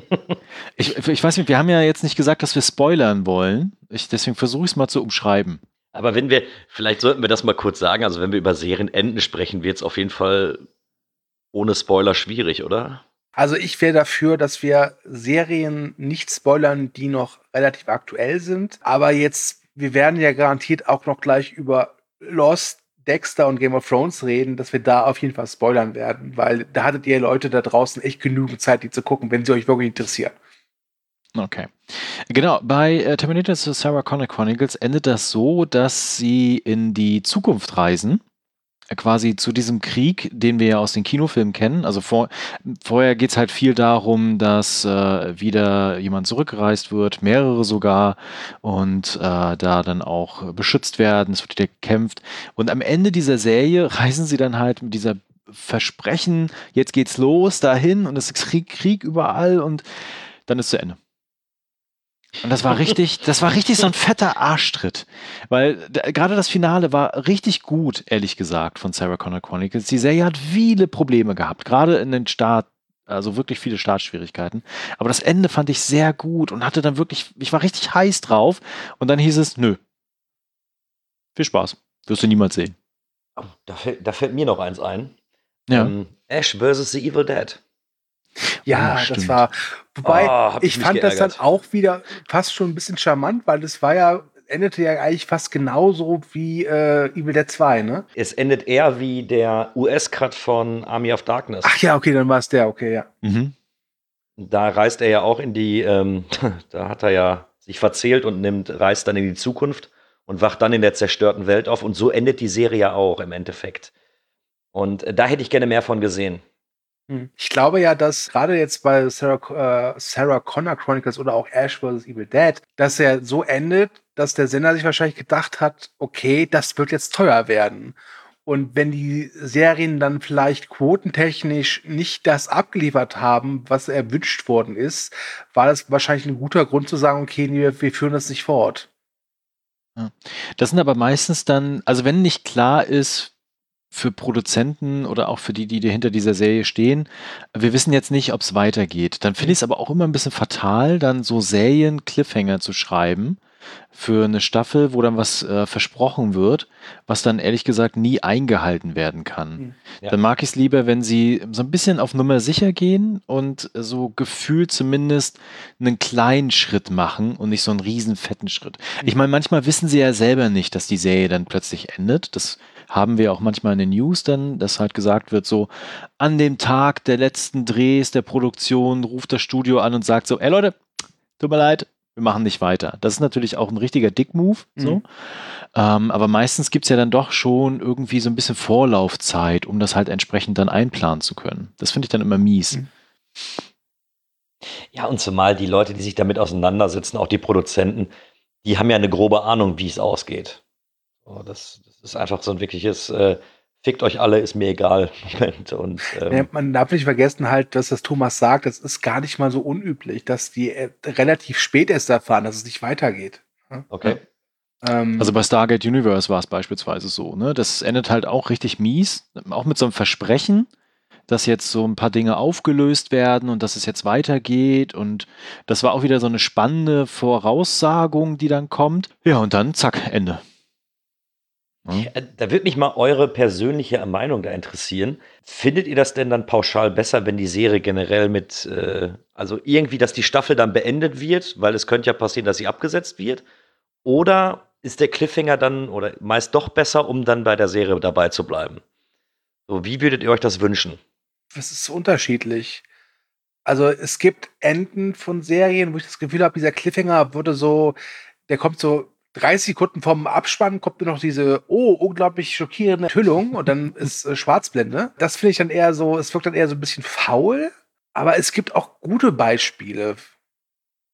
Ich weiß nicht, wir haben ja jetzt nicht gesagt, dass wir spoilern wollen. Deswegen versuche ich es mal zu umschreiben. Aber vielleicht sollten wir das mal kurz sagen, also wenn wir über Serienenden sprechen, wird es auf jeden Fall ohne Spoiler schwierig, oder? Also ich wäre dafür, dass wir Serien nicht spoilern, die noch relativ aktuell sind. Aber jetzt, wir werden ja garantiert auch noch gleich über Lost, Dexter und Game of Thrones reden, dass wir da auf jeden Fall spoilern werden, weil da hattet ihr Leute da draußen echt genügend Zeit, die zu gucken, wenn sie euch wirklich interessieren. Okay. Genau, bei Terminator The Sarah Connor Chronicles endet das so, dass sie in die Zukunft reisen. Quasi zu diesem Krieg, den wir ja aus den Kinofilmen kennen. Also vorher geht es halt viel darum, dass wieder jemand zurückgereist wird, mehrere sogar, und da dann auch beschützt werden, es wird wieder gekämpft. Und am Ende dieser Serie reisen sie dann halt mit dieser Versprechen, jetzt geht's los dahin und es ist Krieg überall und dann ist zu Ende. Und das war richtig so ein fetter Arschtritt. Weil gerade das Finale war richtig gut, ehrlich gesagt, von Sarah Connor Chronicles. Die Serie hat viele Probleme gehabt, gerade in den Start, also wirklich viele Startschwierigkeiten. Aber das Ende fand ich sehr gut und hatte dann wirklich, ich war richtig heiß drauf. Und dann hieß es, nö. Viel Spaß. Wirst du niemals sehen. Oh, da fällt mir noch eins ein. Ja. Ash vs. The Evil Dead. Ja, stimmt. das war, wobei, hab ich mich fand das dann geärgert. auch wieder fast schon ein bisschen charmant, weil das war ja, endete ja eigentlich fast genauso wie Evil Dead 2, ne? Es endet eher wie der US-Cut von Army of Darkness. Ach ja, okay, dann war es der, okay, ja. Mhm. Da reist er ja auch in die, da hat er ja sich verzählt und reist dann in die Zukunft und wacht dann in der zerstörten Welt auf. Und so endet die Serie ja auch im Endeffekt. Und da hätte ich gerne mehr von gesehen. Ich glaube ja, dass gerade jetzt bei Sarah Connor Chronicles oder auch Ash vs. Evil Dead, dass er so endet, dass der Sender sich wahrscheinlich gedacht hat, okay, das wird jetzt teuer werden. Und wenn die Serien dann vielleicht quotentechnisch nicht das abgeliefert haben, was erwünscht worden ist, war das wahrscheinlich ein guter Grund zu sagen, okay, nee, wir führen das nicht fort. Ja. Das sind aber meistens dann, also wenn nicht klar ist, für Produzenten oder auch für die hinter dieser Serie stehen, wir wissen jetzt nicht, ob es weitergeht. Dann finde ich es aber auch immer ein bisschen fatal, dann so Serien-Cliffhanger zu schreiben für eine Staffel, wo dann was versprochen wird, was dann ehrlich gesagt nie eingehalten werden kann. Ja. Dann mag ich es lieber, wenn sie so ein bisschen auf Nummer sicher gehen und so gefühlt zumindest einen kleinen Schritt machen und nicht so einen riesen fetten Schritt. Ich meine, manchmal wissen sie ja selber nicht, dass die Serie dann plötzlich endet. Das haben wir auch manchmal in den News dann, dass halt gesagt wird, so an dem Tag der letzten Drehs der Produktion ruft das Studio an und sagt so, ey Leute, tut mir leid, wir machen nicht weiter. Das ist natürlich auch ein richtiger Dick-Move, so. Aber meistens gibt es ja dann doch schon irgendwie so ein bisschen Vorlaufzeit, um das halt entsprechend dann einplanen zu können. Das finde ich dann immer mies. Ja, und zumal die Leute, die sich damit auseinandersetzen, auch die Produzenten, die haben ja eine grobe Ahnung, wie es ausgeht. So, das ist einfach so ein wirkliches Fickt euch alle, ist mir egal Moment. Und, man darf nicht vergessen halt, dass das Thomas sagt, das ist gar nicht mal so unüblich, dass die relativ spät erst erfahren, dass es nicht weitergeht. Okay. Also bei Stargate Universe war es beispielsweise so, ne? Das endet halt auch richtig mies, auch mit so einem Versprechen, dass jetzt so ein paar Dinge aufgelöst werden und dass es jetzt weitergeht und das war auch wieder so eine spannende Voraussagung, die dann kommt. Ja, und dann zack, Ende. Da würde mich mal eure persönliche Meinung da interessieren. Findet ihr das denn dann pauschal besser, wenn die Serie generell also irgendwie, dass die Staffel dann beendet wird, weil es könnte ja passieren, dass sie abgesetzt wird? Oder ist der Cliffhanger dann oder meist doch besser, um dann bei der Serie dabei zu bleiben? So, wie würdet ihr euch das wünschen? Das ist unterschiedlich. Also es gibt Enden von Serien, wo ich das Gefühl habe, dieser Cliffhanger der kommt so 30 Sekunden vom Abspann, kommt nur noch diese, unglaublich schockierende Enthüllung und dann ist Schwarzblende. Das finde ich dann eher so, es wirkt dann eher so ein bisschen faul, aber es gibt auch gute Beispiele.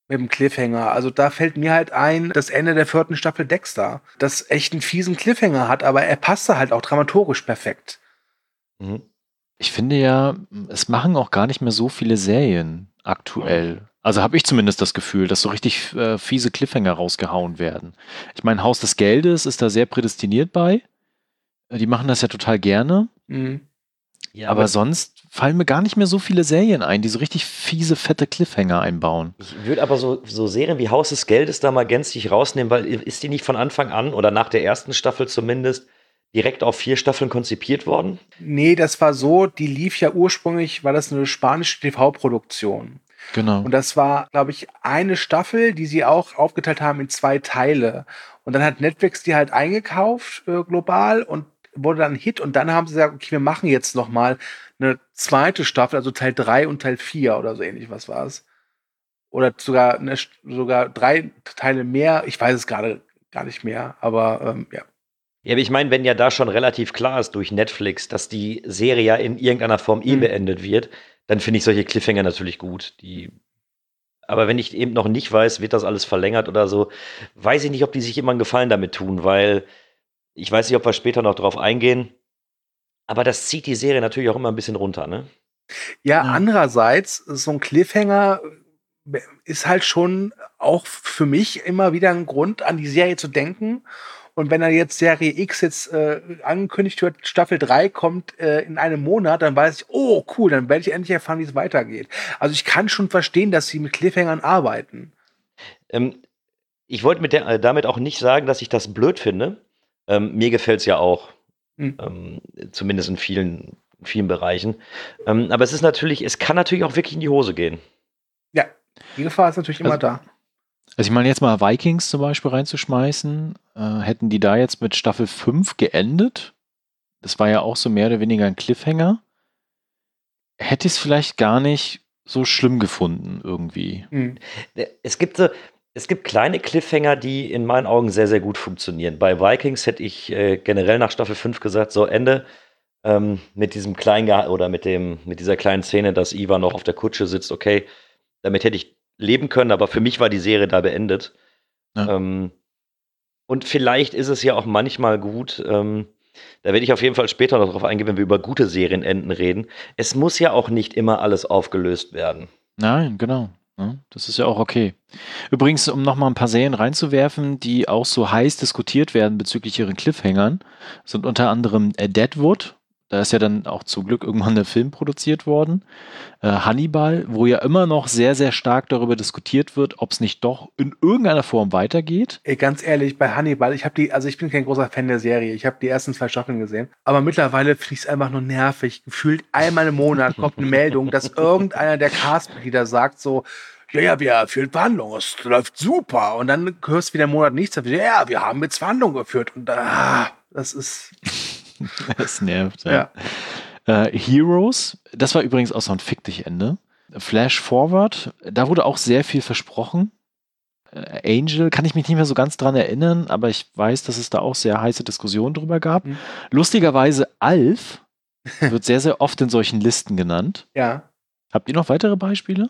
mit dem Cliffhanger. Also da fällt mir halt ein, das Ende der 4. Staffel Dexter, das echt einen fiesen Cliffhanger hat, aber er passte halt auch dramaturgisch perfekt. Mhm. Ich finde ja, es machen auch gar nicht mehr so viele Serien aktuell. Also habe ich zumindest das Gefühl, dass so richtig fiese Cliffhanger rausgehauen werden. Ich meine, Haus des Geldes ist da sehr prädestiniert bei. Die machen das ja total gerne. Mhm. Ja, aber sonst fallen mir gar nicht mehr so viele Serien ein, die so richtig fiese, fette Cliffhanger einbauen. ich würde aber so Serien wie Haus des Geldes da mal gänzlich rausnehmen, weil ist die nicht von Anfang an oder nach der ersten Staffel zumindest direkt auf 4 Staffeln konzipiert worden? Nee, das war so, die lief ja ursprünglich, war das eine spanische TV-Produktion. Genau. Und das war, glaube ich, eine Staffel, die sie auch aufgeteilt haben in 2 Teile. Und dann hat Netflix die halt eingekauft, global, und wurde dann ein Hit. Und dann haben sie gesagt, okay, wir machen jetzt noch mal eine 2. Staffel, also Teil 3 und Teil 4 oder so ähnlich, was war es? Oder sogar 3 Teile mehr. Ich weiß es gerade gar nicht mehr, aber ja. Ja, aber ich meine, wenn ja da schon relativ klar ist durch Netflix, dass die Serie ja in irgendeiner Form beendet wird, dann finde ich solche Cliffhanger natürlich gut. Aber wenn ich eben noch nicht weiß, wird das alles verlängert oder so, weiß ich nicht, ob die sich immer einen Gefallen damit tun, weil ich weiß nicht, ob wir später noch drauf eingehen, aber das zieht die Serie natürlich auch immer ein bisschen runter, ne? Ja, andererseits, so ein Cliffhanger ist halt schon auch für mich immer wieder ein Grund, an die Serie zu denken. Und wenn da jetzt Serie X jetzt angekündigt wird, Staffel 3 kommt in einem Monat, dann weiß ich, oh cool, dann werde ich endlich erfahren, wie es weitergeht. Also ich kann schon verstehen, dass sie mit Cliffhangern arbeiten. Ich wollte damit auch nicht sagen, dass ich das blöd finde. Mir gefällt es ja auch. Zumindest in vielen Bereichen. Aber es kann natürlich auch wirklich in die Hose gehen. Ja, die Gefahr ist natürlich immer da. Also ich meine, jetzt mal Vikings zum Beispiel reinzuschmeißen, hätten die da jetzt mit Staffel 5 geendet, das war ja auch so mehr oder weniger ein Cliffhanger, hätte ich es vielleicht gar nicht so schlimm gefunden irgendwie. Es gibt kleine Cliffhanger, die in meinen Augen sehr, sehr gut funktionieren. Bei Vikings hätte ich generell nach Staffel 5 gesagt, so Ende, mit diesem mit dieser kleinen Szene, dass Ivan noch auf der Kutsche sitzt, okay, damit hätte ich leben können, aber für mich war die Serie da beendet. Ja. Und vielleicht ist es ja auch manchmal gut, da werde ich auf jeden Fall später noch drauf eingehen, wenn wir über gute Serienenden reden. Es muss ja auch nicht immer alles aufgelöst werden. Nein, genau. Ja, das ist ja auch okay. Übrigens, um nochmal ein paar Serien reinzuwerfen, die auch so heiß diskutiert werden bezüglich ihren Cliffhangern, sind unter anderem Deadwood. Da ist ja dann auch zum Glück irgendwann der Film produziert worden. Hannibal, wo ja immer noch sehr, sehr stark darüber diskutiert wird, ob es nicht doch in irgendeiner Form weitergeht. Ey, ganz ehrlich, bei Hannibal, ich bin kein großer Fan der Serie. Ich habe die ersten 2 Staffeln gesehen. Aber mittlerweile finde ich es einfach nur nervig. Gefühlt einmal im Monat kommt eine Meldung, dass irgendeiner der Castmitglieder sagt so, ja, wir führen Verhandlungen, es läuft super. Und dann hörst du wieder einen Monat nichts. Ja, wir haben jetzt Verhandlungen geführt. Und das ist... Das nervt, ja. Heroes, das war übrigens auch so ein Fick dich Ende. Flash Forward, da wurde auch sehr viel versprochen. Angel, kann ich mich nicht mehr so ganz dran erinnern, aber ich weiß, dass es da auch sehr heiße Diskussionen drüber gab. Lustigerweise Alf wird sehr, sehr oft in solchen Listen genannt. Ja. Habt ihr noch weitere Beispiele?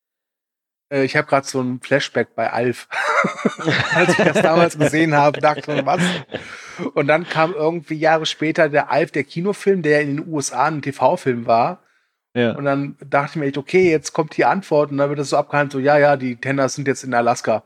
Ich habe gerade so ein Flashback bei Alf. Als ich das damals gesehen habe, dachte ich, was? Und dann kam irgendwie Jahre später der Alf, der Kinofilm, der in den USA ein TV-Film war. Ja. Und dann dachte ich mir echt, okay, jetzt kommt die Antwort. Und dann wird das so abgehandelt, so, ja, die Tenders sind jetzt in Alaska.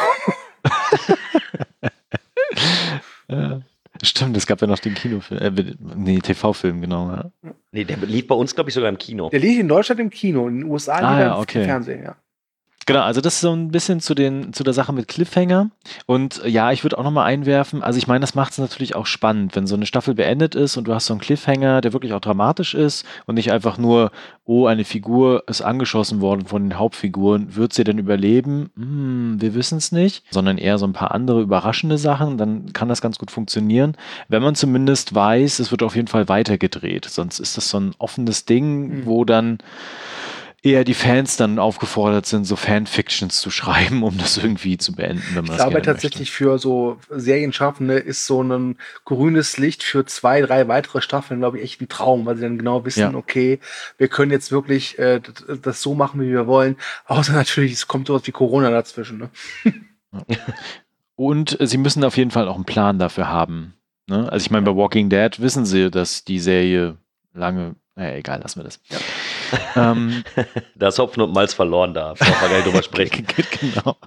Ja. Stimmt, es gab ja noch den Kinofilm, TV-Film, genau. Ja. Nee, der lief bei uns, glaube ich, sogar im Kino. Der lief in Deutschland im Kino, in den USA im Fernsehen, ja. Genau, also das ist so ein bisschen zu der Sache mit Cliffhanger. Und ja, ich würde auch nochmal einwerfen, also ich meine, das macht es natürlich auch spannend, wenn so eine Staffel beendet ist und du hast so einen Cliffhanger, der wirklich auch dramatisch ist und nicht einfach nur, oh, eine Figur ist angeschossen worden von den Hauptfiguren, wird sie denn überleben? Wir wissen es nicht, sondern eher so ein paar andere überraschende Sachen, dann kann das ganz gut funktionieren, wenn man zumindest weiß, es wird auf jeden Fall weitergedreht, sonst ist das so ein offenes Ding, wo dann eher die Fans dann aufgefordert sind, so Fanfictions zu schreiben, um das irgendwie zu beenden, wenn man Ich das glaube gerne tatsächlich für so Serienschaffende ist so ein grünes Licht für 2, 3 weitere Staffeln, glaube ich, echt ein Traum, weil sie dann genau wissen, Ja. okay, wir können jetzt wirklich das so machen, wie wir wollen. Außer natürlich, es kommt sowas wie Corona dazwischen. Ne? Und sie müssen auf jeden Fall auch einen Plan dafür haben. Ne? Also ich meine, bei Walking Dead wissen sie, dass die Serie lange, naja, egal, lassen wir das. Da ist Hopfen und Malz verloren, da brauchen wir gar nicht drüber sprechen. Genau.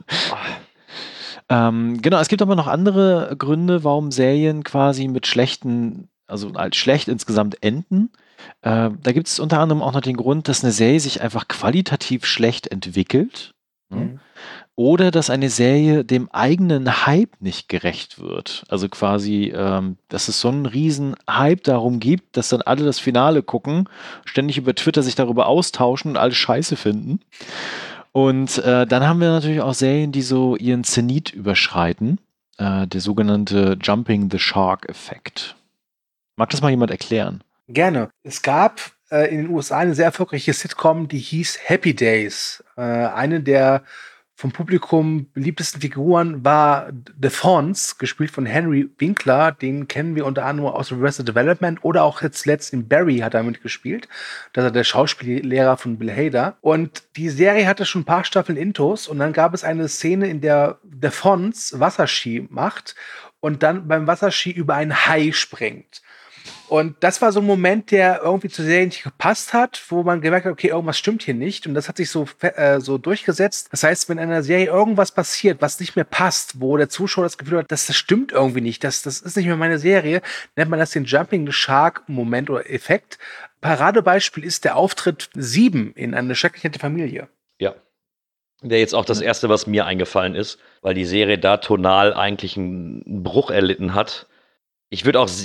Genau, es gibt aber noch andere Gründe, warum Serien quasi mit also als schlecht insgesamt enden. Da gibt es unter anderem auch noch den Grund, dass eine Serie sich einfach qualitativ schlecht entwickelt. Ne? Oder dass eine Serie dem eigenen Hype nicht gerecht wird. Also quasi, dass es so einen riesen Hype darum gibt, dass dann alle das Finale gucken, ständig über Twitter sich darüber austauschen und alles scheiße finden. Und dann haben wir natürlich auch Serien, die so ihren Zenit überschreiten. Der sogenannte Jumping the Shark-Effekt. Mag das mal jemand erklären? Gerne. Es gab in den USA eine sehr erfolgreiche Sitcom, die hieß Happy Days. Eine der vom Publikum beliebtesten Figuren war The Fonz, gespielt von Henry Winkler. Den kennen wir unter anderem aus Arrested Development oder auch jetzt letzt in Barry hat er mitgespielt. Das ist der Schauspiellehrer von Bill Hader. Und die Serie hatte schon ein paar Staffeln Intos und dann gab es eine Szene, in der The Fonz Wasserski macht und dann beim Wasserski über einen Hai springt. Und das war so ein Moment, der irgendwie zur Serie nicht gepasst hat, wo man gemerkt hat, okay, irgendwas stimmt hier nicht. Und das hat sich so durchgesetzt. Das heißt, wenn in einer Serie irgendwas passiert, was nicht mehr passt, wo der Zuschauer das Gefühl hat, das stimmt irgendwie nicht, das ist nicht mehr meine Serie, nennt man das den Jumping the Shark-Moment oder Effekt. Paradebeispiel ist der Auftritt 7 in Eine schrecklich nette Familie. Ja. Wäre jetzt auch das Erste, was mir eingefallen ist, weil die Serie da tonal eigentlich einen Bruch erlitten hat. Ich würde auch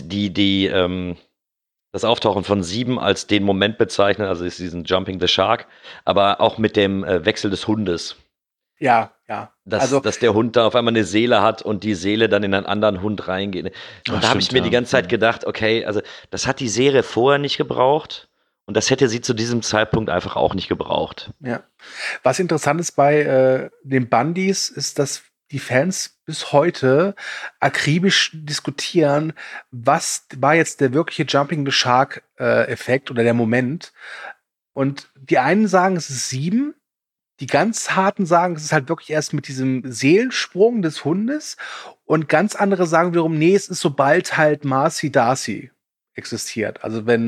das Auftauchen von 7 als den Moment bezeichnen, also ist diesen Jumping the Shark, aber auch mit dem Wechsel des Hundes. Ja. Dass der Hund da auf einmal eine Seele hat und die Seele dann in einen anderen Hund reingeht. Und da habe ich mir die ganze Zeit gedacht, okay, also das hat die Serie vorher nicht gebraucht und das hätte sie zu diesem Zeitpunkt einfach auch nicht gebraucht. Ja. Was interessant ist bei den Bundys, ist, dass die Fans bis heute akribisch diskutieren, was war jetzt der wirkliche Jumping the Shark Effekt oder der Moment. Und die einen sagen, es ist 7. Die ganz harten sagen, es ist halt wirklich erst mit diesem Seelensprung des Hundes. Und ganz andere sagen wiederum, nee, es ist sobald halt Marcy Darcy existiert. Also wenn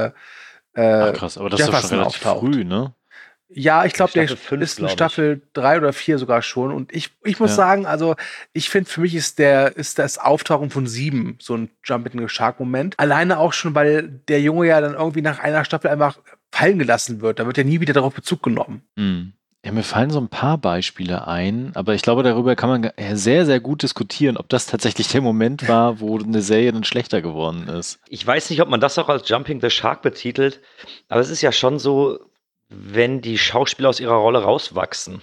krass, aber das ist doch schon relativ früh, ne? Ja, ich glaube, der Staffel 5, ist in Staffel 3 oder 4 sogar schon. Und ich muss sagen, also ich finde, für mich ist das Auftauchen von 7 so ein Jumping the Shark-Moment. Alleine auch schon, weil der Junge ja dann irgendwie nach einer Staffel einfach fallen gelassen wird. Da wird ja nie wieder darauf Bezug genommen. Ja, mir fallen so ein paar Beispiele ein, aber ich glaube, darüber kann man sehr, sehr gut diskutieren, ob das tatsächlich der Moment war, wo eine Serie dann schlechter geworden ist. Ich weiß nicht, ob man das auch als Jumping the Shark betitelt, aber es ist ja schon so, wenn die Schauspieler aus ihrer Rolle rauswachsen,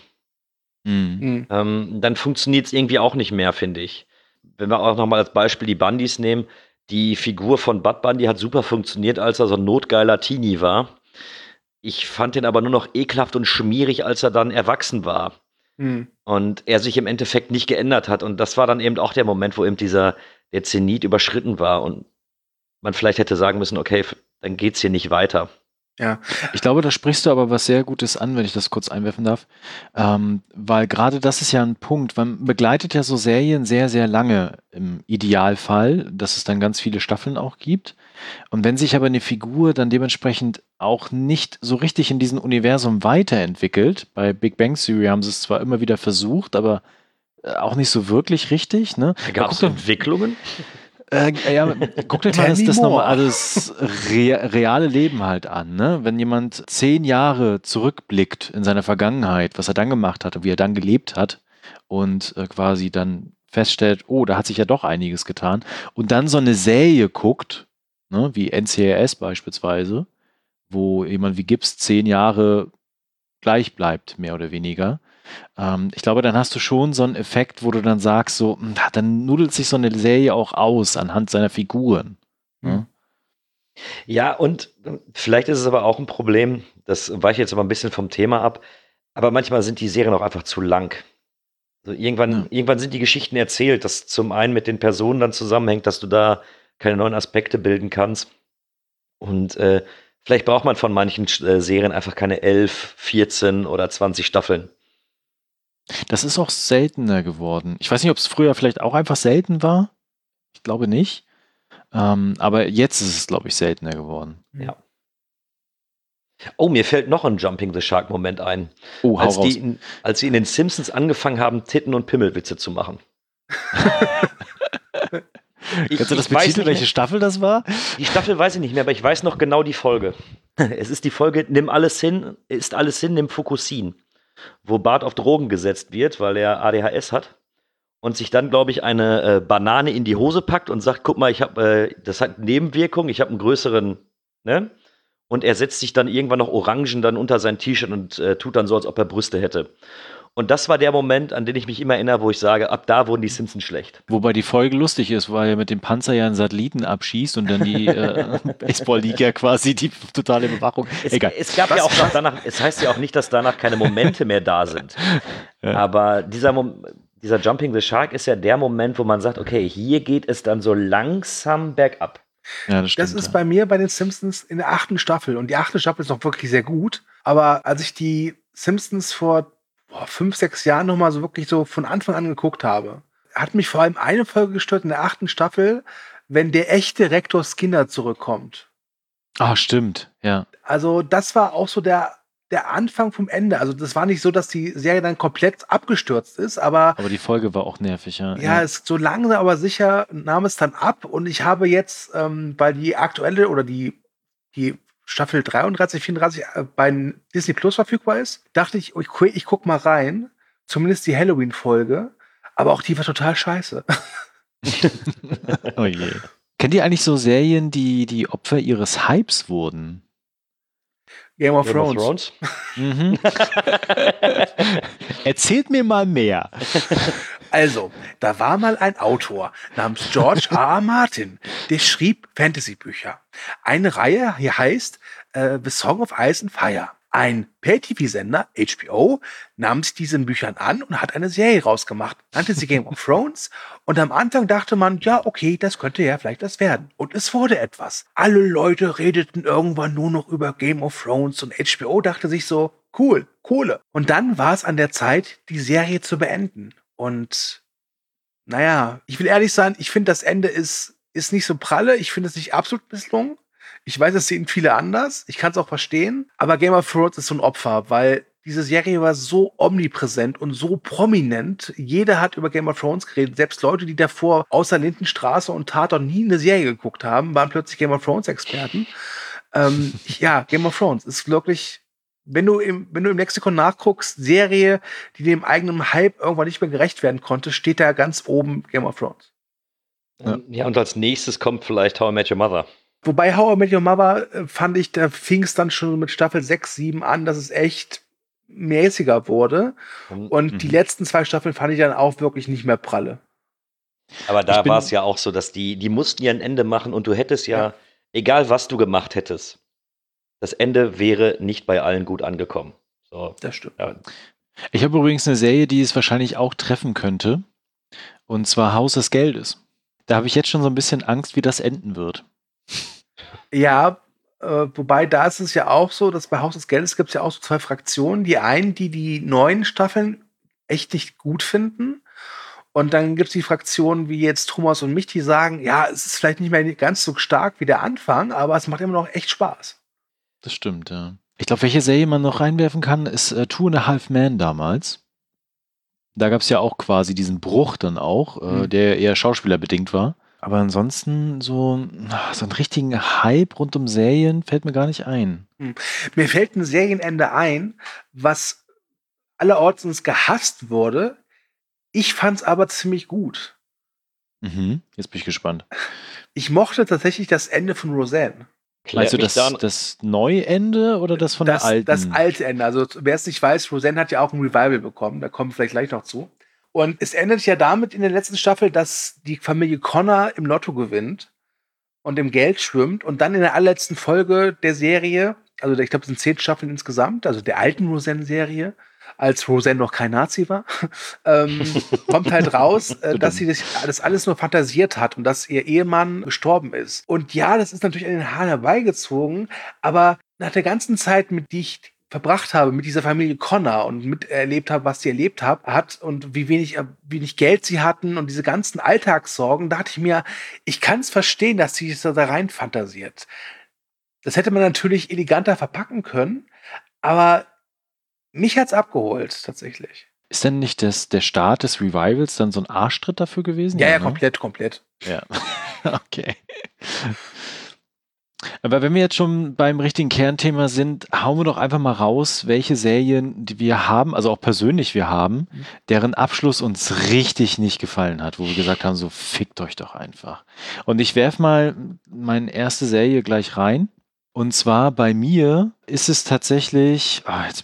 dann funktioniert es irgendwie auch nicht mehr, finde ich. Wenn wir auch nochmal als Beispiel die Bundys nehmen, die Figur von Bud Bundy hat super funktioniert, als er so ein notgeiler Teenie war. Ich fand den aber nur noch ekelhaft und schmierig, als er dann erwachsen war. Und er sich im Endeffekt nicht geändert hat. Und das war dann eben auch der Moment, wo eben der Zenit überschritten war und man vielleicht hätte sagen müssen, okay, dann geht's hier nicht weiter. Ja. Ich glaube, da sprichst du aber was sehr Gutes an, wenn ich das kurz einwerfen darf. Weil gerade das ist ja ein Punkt. Man begleitet ja so Serien sehr, sehr lange im Idealfall, dass es dann ganz viele Staffeln auch gibt. Und wenn sich aber eine Figur dann dementsprechend auch nicht so richtig in diesem Universum weiterentwickelt, bei Big Bang Theory haben sie es zwar immer wieder versucht, aber auch nicht so wirklich richtig. Ne? Gab es Entwicklungen? Guckt euch mal das reale Leben halt an. Ne? Wenn jemand 10 Jahre zurückblickt in seine Vergangenheit, was er dann gemacht hat und wie er dann gelebt hat und quasi dann feststellt, oh, da hat sich ja doch einiges getan und dann so eine Serie guckt, ne, wie NCIS beispielsweise, wo jemand wie Gibbs 10 Jahre gleich bleibt, mehr oder weniger. Ich glaube, dann hast du schon so einen Effekt, wo du dann sagst, so, dann nudelt sich so eine Serie auch aus anhand seiner Figuren. Ne? Ja, und vielleicht ist es aber auch ein Problem, das weiche jetzt aber ein bisschen vom Thema ab, aber manchmal sind die Serien auch einfach zu lang. So irgendwann sind die Geschichten erzählt, das zum einen mit den Personen dann zusammenhängt, dass du da keine neuen Aspekte bilden kannst. Und vielleicht braucht man von manchen Serien einfach keine 11, 14 oder 20 Staffeln. Das ist auch seltener geworden. Ich weiß nicht, ob es früher vielleicht auch einfach selten war. Ich glaube nicht. Aber jetzt ist es, glaube ich, seltener geworden. Ja. Oh, mir fällt noch ein Jumping the Shark-Moment ein. Oh, hau Als raus. sie in den Simpsons angefangen haben, Titten- und Pimmelwitze zu machen. Kannst du das ich weiß betiteln, nicht welche mehr. Staffel das war? Die Staffel weiß ich nicht mehr, aber ich weiß noch genau die Folge. Es ist die Folge Nimm alles hin, ist alles hin, nimm Fukusin. Wo Bart auf Drogen gesetzt wird, weil er ADHS hat. Und sich dann, glaube ich, eine Banane in die Hose packt und sagt, guck mal, das hat Nebenwirkungen, ich habe einen größeren, ne? Und er setzt sich dann irgendwann noch Orangen dann unter sein T-Shirt und tut dann so, als ob er Brüste hätte. Und das war der Moment, an den ich mich immer erinnere, wo ich sage, ab da wurden die Simpsons schlecht. Wobei die Folge lustig ist, weil er mit dem Panzer ja einen Satelliten abschießt und dann die Baseball-Liga quasi die totale Bewachung. Egal. Es gab ja auch noch danach, es heißt ja auch nicht, dass danach keine Momente mehr da sind. Ja. Aber dieser Jumping the Shark ist ja der Moment, wo man sagt, okay, hier geht es dann so langsam bergab. Ja, das stimmt. Das ist bei mir bei den Simpsons in der 8. Staffel. Und die 8. Staffel ist noch wirklich sehr gut. Aber als ich die Simpsons vor 5, 6 Jahren noch mal so wirklich so von Anfang an geguckt habe, hat mich vor allem eine Folge gestört in der 8. Staffel, wenn der echte Rektor Skinner zurückkommt. Ah, stimmt, ja. Also das war auch so der Anfang vom Ende. Also das war nicht so, dass die Serie dann komplett abgestürzt ist, aber Aber die Folge war auch nervig, ja. ja, es so langsam aber sicher nahm es dann ab. Und ich habe jetzt, weil die aktuelle oder die Staffel 33, 34 bei Disney Plus verfügbar ist, dachte ich, ich guck mal rein. Zumindest die Halloween-Folge. Aber auch die war total scheiße. Oh je. Kennt ihr eigentlich so Serien, die Opfer ihres Hypes wurden? Game of Thrones. Mhm. Erzählt mir mal mehr. Also, da war mal ein Autor namens George R.R. Martin, der schrieb Fantasy-Bücher. Eine Reihe hier heißt The Song of Ice and Fire. Ein Pay-TV-Sender, HBO, nahm sich diesen Büchern an und hat eine Serie rausgemacht. Nannte sie Game of Thrones. Und am Anfang dachte man, ja, okay, das könnte ja vielleicht das werden. Und es wurde etwas. Alle Leute redeten irgendwann nur noch über Game of Thrones und HBO dachte sich so, cool, Kohle. Und dann war es an der Zeit, die Serie zu beenden. Und naja, ich will ehrlich sein, ich finde, das Ende ist nicht so pralle. Ich finde es nicht absolut misslungen. Ich weiß, das sehen viele anders. Ich kann es auch verstehen. Aber Game of Thrones ist so ein Opfer, weil diese Serie war so omnipräsent und so prominent. Jeder hat über Game of Thrones geredet. Selbst Leute, die davor außer Lindenstraße und Tatort nie eine Serie geguckt haben, waren plötzlich Game of Thrones-Experten. Ja, Game of Thrones ist wirklich, wenn du im Lexikon nachguckst, Serie, die dem eigenen Hype irgendwann nicht mehr gerecht werden konnte, steht da ganz oben Game of Thrones. Ja, und als nächstes kommt vielleicht How I Met Your Mother. Wobei How I Met Your Mother, fand ich, da fing es dann schon mit Staffel 6, 7 an, dass es echt mäßiger wurde. Und die letzten 2 Staffeln fand ich dann auch wirklich nicht mehr pralle. Aber da war es ja auch so, dass die mussten ja ein Ende machen und du hättest ja, egal was du gemacht hättest, das Ende wäre nicht bei allen gut angekommen. So. Das stimmt. Ja. Ich habe übrigens eine Serie, die es wahrscheinlich auch treffen könnte. Und zwar Haus des Geldes. Da habe ich jetzt schon so ein bisschen Angst, wie das enden wird. Ja, wobei da ist es ja auch so, dass bei Haus des Geldes gibt es ja auch so 2 Fraktionen. Die einen, die neuen Staffeln echt nicht gut finden. Und dann gibt es die Fraktionen wie jetzt Thomas und mich, die sagen, ja, es ist vielleicht nicht mehr ganz so stark wie der Anfang, aber es macht immer noch echt Spaß. Das stimmt, ja. Ich glaube, welche Serie man noch reinwerfen kann, ist Two and a Half Men damals. Da gab es ja auch quasi diesen Bruch dann auch, der eher schauspielerbedingt war. Aber ansonsten so einen richtigen Hype rund um Serien fällt mir gar nicht ein. Mir fällt ein Serienende ein, was allerorts gehasst wurde. Ich fand's aber ziemlich gut. Jetzt bin ich gespannt. Ich mochte tatsächlich das Ende von Roseanne. Meinst du das Neuende oder das von der alten? Das alte Ende. Also wer es nicht weiß, Roseanne hat ja auch ein Revival bekommen. Da kommen wir vielleicht gleich noch zu. Und es endet ja damit in der letzten Staffel, dass die Familie Connor im Lotto gewinnt. und im Geld schwimmt und dann in der allerletzten Folge der Serie, also ich glaube, es sind 10 Staffeln insgesamt, also der alten Roseanne-Serie, als Roseanne noch kein Nazi war, kommt halt raus, dass sie das alles nur fantasiert hat und dass ihr Ehemann gestorben ist. Und ja, das ist natürlich an den Haaren herbeigezogen, aber nach der ganzen Zeit, die ich verbracht habe mit dieser Familie Connor und miterlebt habe, was sie erlebt hat und wie wenig Geld sie hatten und diese ganzen Alltagssorgen, dachte ich mir, ich kann es verstehen, dass sie sich da rein fantasiert. Das hätte man natürlich eleganter verpacken können, aber mich hat's abgeholt, tatsächlich. Ist denn nicht der Start des Revivals dann so ein Arschtritt dafür gewesen? Ja, ne? komplett. Ja, okay. Aber wenn wir jetzt schon beim richtigen Kernthema sind, hauen wir doch einfach mal raus, welche Serien, die wir haben, also auch persönlich wir haben, deren Abschluss uns richtig nicht gefallen hat, wo wir gesagt haben, so fickt euch doch einfach. Und ich werfe mal meine erste Serie gleich rein. Und zwar bei mir ist es tatsächlich,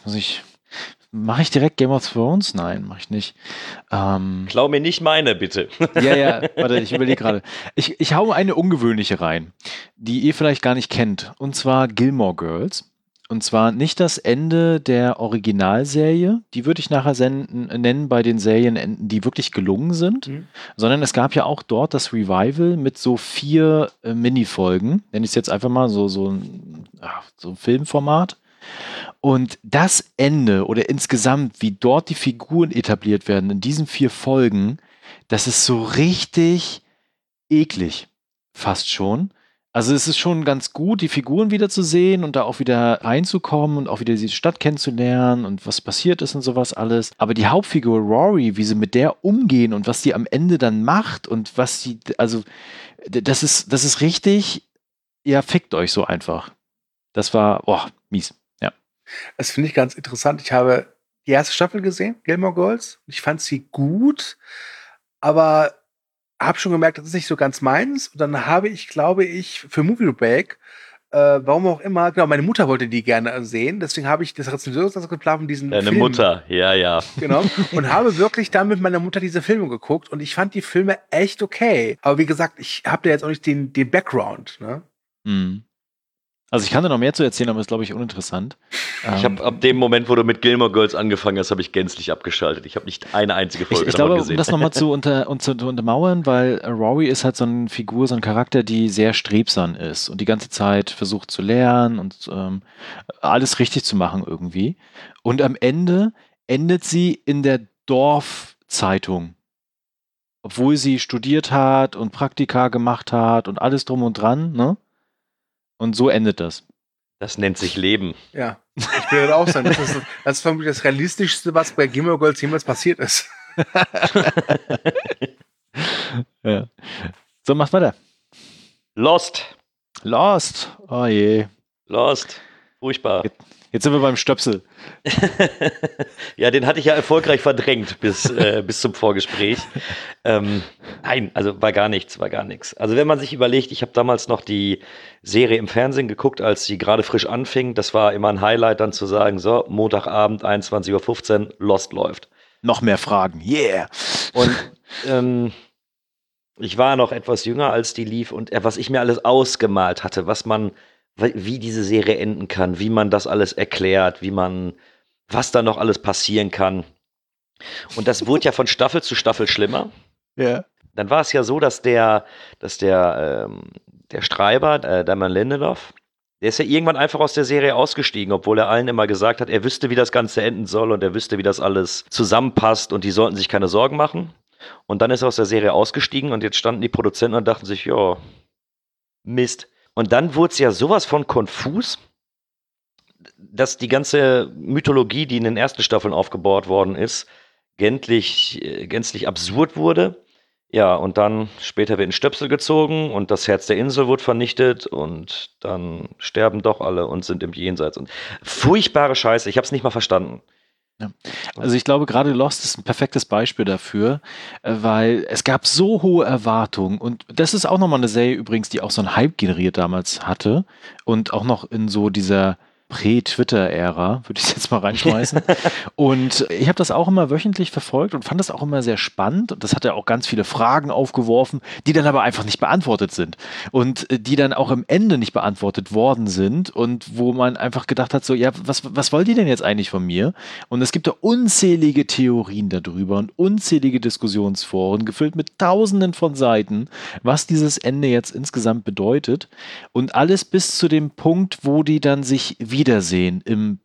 mache ich direkt Game of Thrones? Nein, mache ich nicht. Klau mir nicht meine, bitte. Ja, warte, ich überlege gerade. Ich hau eine ungewöhnliche rein, die ihr vielleicht gar nicht kennt. Und zwar Gilmore Girls. Und zwar nicht das Ende der Originalserie, die würde ich nachher nennen bei den Serienenden, die wirklich gelungen sind, sondern es gab ja auch dort das Revival mit so 4 Minifolgen, nenne ich es jetzt einfach mal so ein Filmformat. Und das Ende oder insgesamt, wie dort die Figuren etabliert werden in diesen 4 Folgen, das ist so richtig eklig, fast schon. Also es ist schon ganz gut, die Figuren wieder zu sehen und da auch wieder reinzukommen und auch wieder die Stadt kennenzulernen und was passiert ist und sowas alles. Aber die Hauptfigur Rory, wie sie mit der umgehen und was sie am Ende dann macht und was sie, also das ist richtig, ja, fickt euch so einfach. Das war, mies. Ja. Das finde ich ganz interessant. Ich habe die erste Staffel gesehen, Gilmore Girls. Ich fand sie gut, aber habe schon gemerkt, das ist nicht so ganz meins. Und dann habe ich, glaube ich, für Movie Break, warum auch immer, genau, meine Mutter wollte die gerne sehen, deswegen habe ich das Rezensionsglas geplant von diesen Deine Filmen. Mutter, ja. Genau. Und habe wirklich dann mit meiner Mutter diese Filme geguckt und ich fand die Filme echt okay. Aber wie gesagt, ich habe da jetzt auch nicht den Background, ne? Mhm. Also ich kann da noch mehr zu erzählen, aber ist, glaube ich, uninteressant. Ich habe ab dem Moment, wo du mit Gilmore Girls angefangen hast, habe ich gänzlich abgeschaltet. Ich habe nicht eine einzige Folge Ich davon glaube, gesehen. um das nochmal zu untermauern, weil Rory ist halt so eine Figur, so ein Charakter, die sehr strebsam ist und die ganze Zeit versucht zu lernen und alles richtig zu machen irgendwie. Und am Ende endet sie in der Dorfzeitung. Obwohl sie studiert hat und Praktika gemacht hat und alles drum und dran, ne? Und so endet das. Das nennt sich Leben. Ja, ich würde auch sagen, das ist vermutlich das Realistischste, was bei Gilmore Girls jemals passiert ist. Ja. So, macht weiter. Lost. Oh je. Lost. Furchtbar. Jetzt sind wir beim Stöpsel. Ja, den hatte ich ja erfolgreich verdrängt bis zum Vorgespräch. Nein, also war gar nichts. Also wenn man sich überlegt, ich habe damals noch die Serie im Fernsehen geguckt, als sie gerade frisch anfing. Das war immer ein Highlight, dann zu sagen, so, Montagabend, 21:15 Uhr, Lost läuft. Noch mehr Fragen, yeah! Und ich war noch etwas jünger, als die lief und was ich mir alles ausgemalt hatte, wie diese Serie enden kann, wie man das alles erklärt, was da noch alles passieren kann. Und das wurde ja von Staffel zu Staffel schlimmer. Ja. Dann war es ja so, dass der Schreiber, Damon Lindelof, der ist ja irgendwann einfach aus der Serie ausgestiegen, obwohl er allen immer gesagt hat, er wüsste, wie das Ganze enden soll und er wüsste, wie das alles zusammenpasst und die sollten sich keine Sorgen machen. Und dann ist er aus der Serie ausgestiegen und jetzt standen die Produzenten und dachten sich, ja, Mist. Und dann wurde es ja sowas von konfus, dass die ganze Mythologie, die in den ersten Staffeln aufgebaut worden ist, gänzlich absurd wurde. Ja, und dann später wird ein Stöpsel gezogen und das Herz der Insel wird vernichtet und dann sterben doch alle und sind im Jenseits. Und furchtbare Scheiße, ich habe es nicht mal verstanden. Ja. Also ich glaube, gerade Lost ist ein perfektes Beispiel dafür, weil es gab so hohe Erwartungen und das ist auch nochmal eine Serie übrigens, die auch so einen Hype generiert damals hatte und auch noch in so dieser Prä-Twitter-Ära, würde ich jetzt mal reinschmeißen. Und ich habe das auch immer wöchentlich verfolgt und fand das auch immer sehr spannend. Und das hat ja auch ganz viele Fragen aufgeworfen, die dann aber einfach nicht beantwortet sind. Und die dann auch im Ende nicht beantwortet worden sind. Und wo man einfach gedacht hat, so, ja, was wollt ihr denn jetzt eigentlich von mir? Und es gibt da unzählige Theorien darüber und unzählige Diskussionsforen, gefüllt mit Tausenden von Seiten, was dieses Ende jetzt insgesamt bedeutet. Und alles bis zu dem Punkt, wo die dann sich wiedersehen im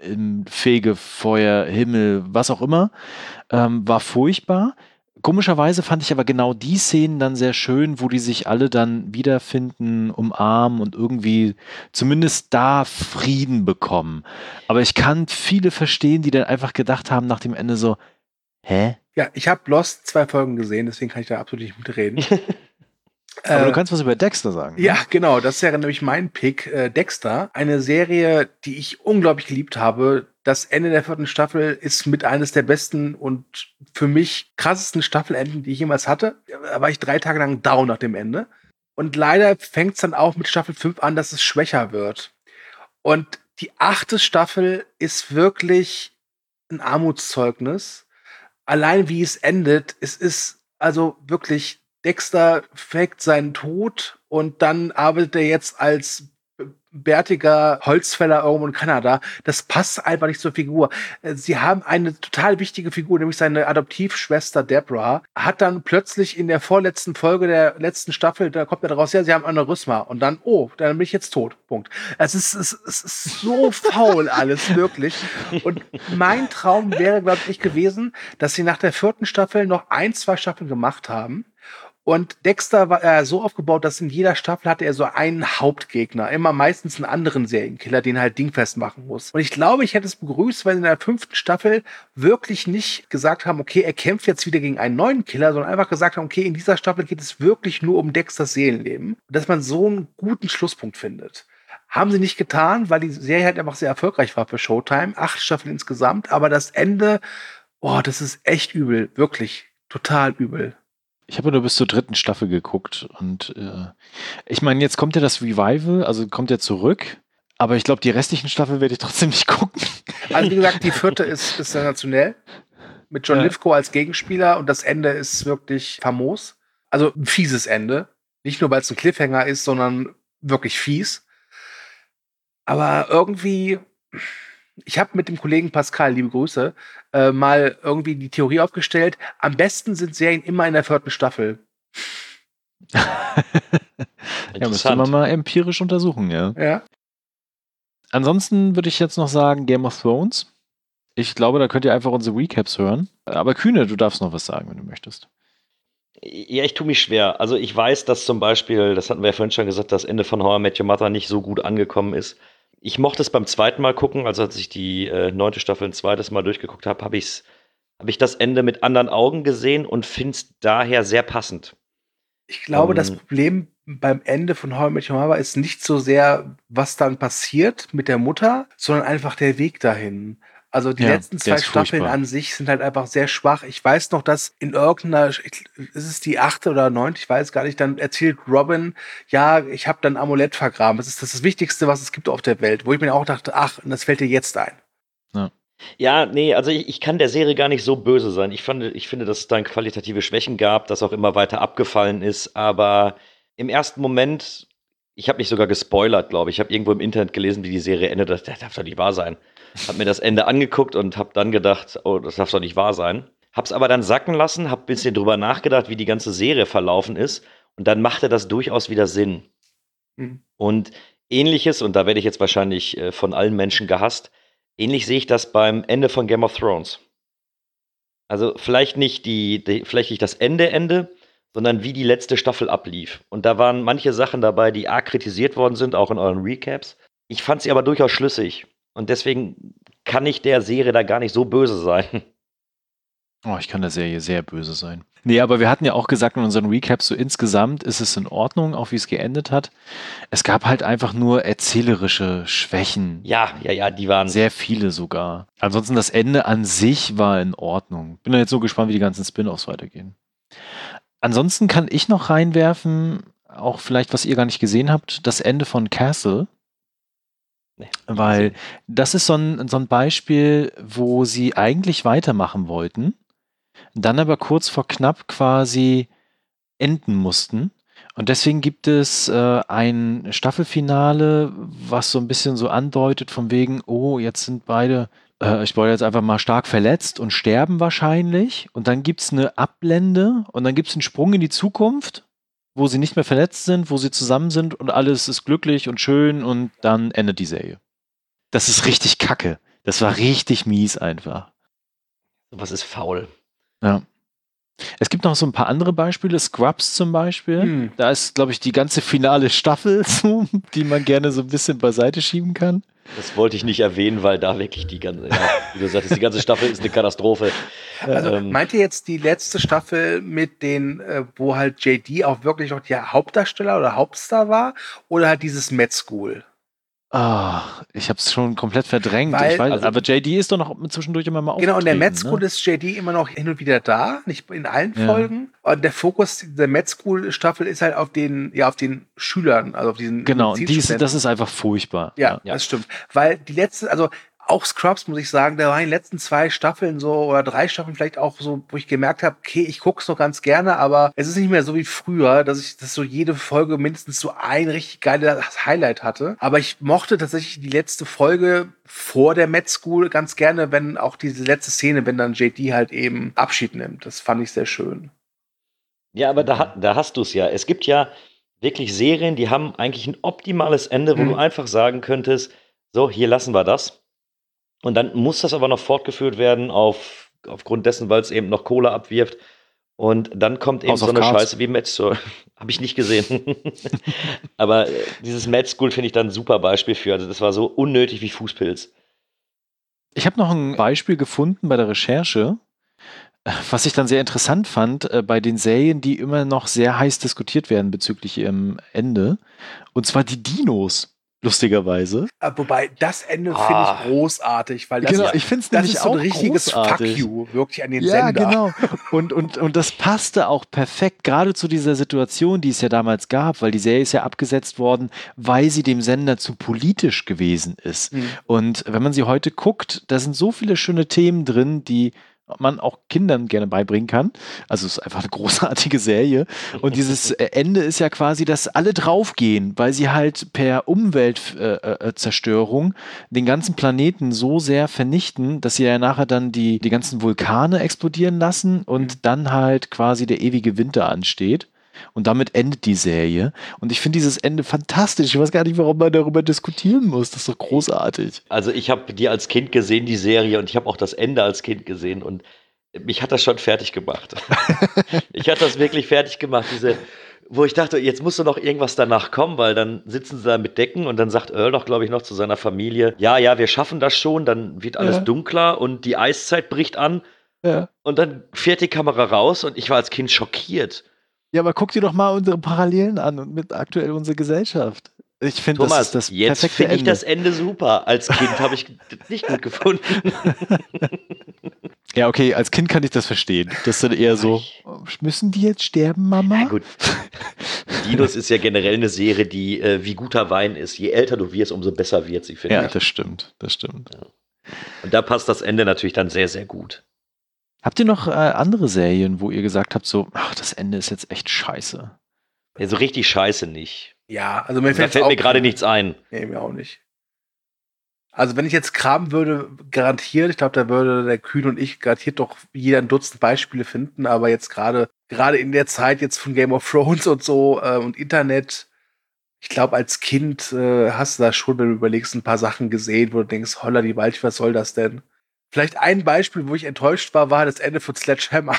Fegefeuer, Himmel, was auch immer, war furchtbar. Komischerweise fand ich aber genau die Szenen dann sehr schön, wo die sich alle dann wiederfinden, umarmen und irgendwie zumindest da Frieden bekommen. Aber ich kann viele verstehen, die dann einfach gedacht haben nach dem Ende so, hä? Ja, ich habe Lost 2 Folgen gesehen, deswegen kann ich da absolut nicht mitreden. Aber du kannst was über Dexter sagen. Ne? Ja, genau, das wäre nämlich mein Pick. Dexter, eine Serie, die ich unglaublich geliebt habe. Das Ende der 4. Staffel ist mit eines der besten und für mich krassesten Staffelenden, die ich jemals hatte. Da war ich 3 Tage lang down nach dem Ende. Und leider fängt es dann auch mit Staffel 5 an, dass es schwächer wird. Und die 8. Staffel ist wirklich ein Armutszeugnis. Allein wie es endet, es ist also wirklich, Dexter fegt seinen Tod und dann arbeitet er jetzt als bärtiger Holzfäller irgendwo in Kanada. Das passt einfach nicht zur Figur. Sie haben eine total wichtige Figur, nämlich seine Adoptivschwester Deborah, hat dann plötzlich in der vorletzten Folge der letzten Staffel, da kommt er raus, ja, sie haben Aneurysma. Und dann, dann bin ich jetzt tot. Punkt. Es ist so faul alles, wirklich. Und mein Traum wäre, glaube ich, gewesen, dass sie nach der 4. Staffel noch 1-2 Staffeln gemacht haben. Und Dexter war so aufgebaut, dass in jeder Staffel hatte er so einen Hauptgegner, immer meistens einen anderen Serienkiller, den er halt dingfest machen muss. Und ich glaube, ich hätte es begrüßt, wenn in der 5. Staffel wirklich nicht gesagt haben, okay, er kämpft jetzt wieder gegen einen neuen Killer, sondern einfach gesagt haben, okay, in dieser Staffel geht es wirklich nur um Dexters Seelenleben. Und dass man so einen guten Schlusspunkt findet. Haben sie nicht getan, weil die Serie halt einfach sehr erfolgreich war für Showtime. 8 Staffeln insgesamt, aber das Ende, das ist echt übel, wirklich total übel. Ich habe nur bis zur 3. Staffel geguckt und ich meine, jetzt kommt ja das Revival, also kommt ja zurück, aber ich glaube, die restlichen Staffeln werde ich trotzdem nicht gucken. Also wie gesagt, die 4. ist sensationell, mit John Lithgow als Gegenspieler und das Ende ist wirklich famos. Also ein fieses Ende, nicht nur, weil es ein Cliffhanger ist, sondern wirklich fies. Aber irgendwie, ich habe mit dem Kollegen Pascal, liebe Grüße, mal irgendwie die Theorie aufgestellt, am besten sind Serien immer in der 4. Staffel. Ja, müsste man mal empirisch untersuchen, ja. Ja. Ansonsten würde ich jetzt noch sagen Game of Thrones. Ich glaube, da könnt ihr einfach unsere Recaps hören. Aber Kühne, du darfst noch was sagen, wenn du möchtest. Ja, ich tue mich schwer. Also ich weiß, dass zum Beispiel, das hatten wir ja vorhin schon gesagt, das Ende von How I Met Your Mother nicht so gut angekommen ist. Ich mochte es beim 2. Mal gucken, also als ich die 9. Staffel ein 2. Mal durchgeguckt habe, habe ich das Ende mit anderen Augen gesehen und finde es daher sehr passend. Ich glaube, das Problem beim Ende von How I Met Your Mother ist nicht so sehr, was dann passiert mit der Mutter, sondern einfach der Weg dahin. Also die letzten 2 Staffeln an sich sind halt einfach sehr schwach. Ich weiß noch, dass in irgendeiner, ist es die 8. oder 9., ich weiß gar nicht, dann erzählt Robin, ja, ich habe dann Amulett vergraben. Das ist das Wichtigste, was es gibt auf der Welt. Wo ich mir auch dachte, und das fällt dir jetzt ein. Ja, nee, also ich kann der Serie gar nicht so böse sein. Ich finde, dass es da qualitative Schwächen gab, das auch immer weiter abgefallen ist. Aber im ersten Moment, ich habe mich sogar gespoilert, glaube ich. Ich habe irgendwo im Internet gelesen, wie die Serie endet. Das darf doch nicht wahr sein. Hab mir das Ende angeguckt und hab dann gedacht, oh, das darf doch nicht wahr sein. Hab's aber dann sacken lassen, hab ein bisschen drüber nachgedacht, wie die ganze Serie verlaufen ist. Und dann machte das durchaus wieder Sinn. Mhm. Und Ähnliches, und da werde ich jetzt wahrscheinlich von allen Menschen gehasst, ähnlich sehe ich das beim Ende von Game of Thrones. Also vielleicht nicht das Ende, sondern wie die letzte Staffel ablief. Und da waren manche Sachen dabei, die arg kritisiert worden sind, auch in euren Recaps. Ich fand sie aber durchaus schlüssig. Und deswegen kann ich der Serie da gar nicht so böse sein. Oh, ich kann der Serie sehr böse sein. Nee, aber wir hatten ja auch gesagt in unseren Recaps, so insgesamt ist es in Ordnung, auch wie es geendet hat. Es gab halt einfach nur erzählerische Schwächen. Ja, die waren... Sehr viele sogar. Ansonsten das Ende an sich war in Ordnung. Bin da jetzt so gespannt, wie die ganzen Spin-Offs weitergehen. Ansonsten kann ich noch reinwerfen, auch vielleicht, was ihr gar nicht gesehen habt, das Ende von Castle. Nee, Weil das ist so ein Beispiel, wo sie eigentlich weitermachen wollten, dann aber kurz vor knapp quasi enden mussten. Und deswegen gibt es ein Staffelfinale, was so ein bisschen so andeutet von wegen, oh, jetzt sind beide, ich wollte jetzt einfach mal stark verletzt und sterben wahrscheinlich. Und dann gibt es eine Ablende und dann gibt es einen Sprung in die Zukunft, wo sie nicht mehr verletzt sind, wo sie zusammen sind und alles ist glücklich und schön und dann endet die Serie. Das ist richtig kacke. Das war richtig mies einfach. Was ist faul? Ja. Es gibt noch so ein paar andere Beispiele, Scrubs zum Beispiel. Da ist, glaube ich, die ganze finale Staffel, die man gerne so ein bisschen beiseite schieben kann. Das wollte ich nicht erwähnen, weil da wirklich die ganze, wie du sagtest, die ganze Staffel ist eine Katastrophe. Also meint ihr jetzt die letzte Staffel mit den, wo halt JD auch wirklich auch der Hauptdarsteller oder Hauptstar war? Oder halt dieses Med School? Ich habe es schon komplett verdrängt. Weil- Ich weiß, also- aber JD ist doch noch zwischendurch immer mal Genau, und der Med aufgetreten, School ne? ist JD immer noch hin und wieder da, nicht in allen Ja. Folgen. Und der Fokus der Med School Staffel ist halt auf den Schülern, also auf diesen Genau, Medizinstudenten. das ist einfach furchtbar. Ja, Ja. das stimmt. Weil die letzte, also auch Scrubs, muss ich sagen, da waren die letzten 2 Staffeln so oder 3 Staffeln vielleicht auch so, wo ich gemerkt habe, okay, ich gucke es noch ganz gerne, aber es ist nicht mehr so wie früher, dass so jede Folge mindestens so ein richtig geiles Highlight hatte. Aber ich mochte tatsächlich die letzte Folge vor der Med School ganz gerne, wenn auch diese letzte Szene, wenn dann JD halt eben Abschied nimmt. Das fand ich sehr schön. Ja, aber da hast du es ja. Es gibt ja wirklich Serien, die haben eigentlich ein optimales Ende, wo du einfach sagen könntest, so, hier lassen wir das. Und dann muss das aber noch fortgeführt werden aufgrund dessen, weil es eben noch Kohle abwirft. Und dann kommt eben House so of eine Cards. Scheiße wie Med School. Habe ich nicht gesehen. Aber dieses Med School finde ich dann ein super Beispiel für. Also das war so unnötig wie Fußpilz. Ich habe noch ein Beispiel gefunden bei der Recherche, was ich dann sehr interessant fand, bei den Serien, die immer noch sehr heiß diskutiert werden bezüglich ihrem Ende. Und zwar die Dinos, lustigerweise. Wobei, das Ende finde ich großartig, weil das, Genau, ich finde es das nämlich ist so ein auch richtiges großartig. Fuck you, wirklich an den Ja, Sender. genau. Und das passte auch perfekt, gerade zu dieser Situation, die es ja damals gab, weil die Serie ist ja abgesetzt worden, weil sie dem Sender zu politisch gewesen ist. Und wenn man sie heute guckt, da sind so viele schöne Themen drin, die man auch Kindern gerne beibringen kann. Also es ist einfach eine großartige Serie. Und dieses Ende ist ja quasi, dass alle draufgehen, weil sie halt per Umweltzerstörung den ganzen Planeten so sehr vernichten, dass sie ja nachher dann die ganzen Vulkane explodieren lassen und dann halt quasi der ewige Winter ansteht. Und damit endet die Serie. Und ich finde dieses Ende fantastisch. Ich weiß gar nicht, warum man darüber diskutieren muss. Das ist doch großartig. Also ich habe die als Kind gesehen, die Serie, und ich habe auch das Ende als Kind gesehen und mich hat das schon fertig gemacht. Ich hatte das wirklich fertig gemacht, wo ich dachte, jetzt muss doch noch irgendwas danach kommen, weil dann sitzen sie da mit Decken und dann sagt Earl doch, glaube ich, noch zu seiner Familie, ja, wir schaffen das schon, dann wird alles dunkler und die Eiszeit bricht an und dann fährt die Kamera raus und ich war als Kind schockiert. Ja, aber guck dir doch mal unsere Parallelen an und mit aktuell unsere Gesellschaft. Ich finde, das ist das jetzt perfekte finde ich Ende. das Ende super. Als Kind habe ich das nicht gut gefunden. Ja, okay, als Kind kann ich das verstehen. Das ist dann eher so, müssen die jetzt sterben, Mama? Ja, gut. Dinos ist ja generell eine Serie, die wie guter Wein ist. Je älter du wirst, umso besser wird sie, finde Ja, ich. das stimmt. Ja. Und da passt das Ende natürlich dann sehr, sehr gut. Habt ihr noch andere Serien, wo ihr gesagt habt, so, ach, das Ende ist jetzt echt scheiße? Ja, so richtig scheiße nicht. Ja, also mir Da fällt mir gerade nichts ein. Nee, mir auch nicht. Also wenn ich jetzt kramen würde, garantiert, ich glaube, da würde der Kühn und ich garantiert doch jeder ein Dutzend Beispiele finden, aber jetzt gerade in der Zeit jetzt von Game of Thrones und so und Internet, ich glaube, als Kind hast du da schon, wenn du überlegst, ein paar Sachen gesehen, wo du denkst, holla die Waldfee, was soll das denn? Vielleicht ein Beispiel, wo ich enttäuscht war das Ende von Sledgehammer.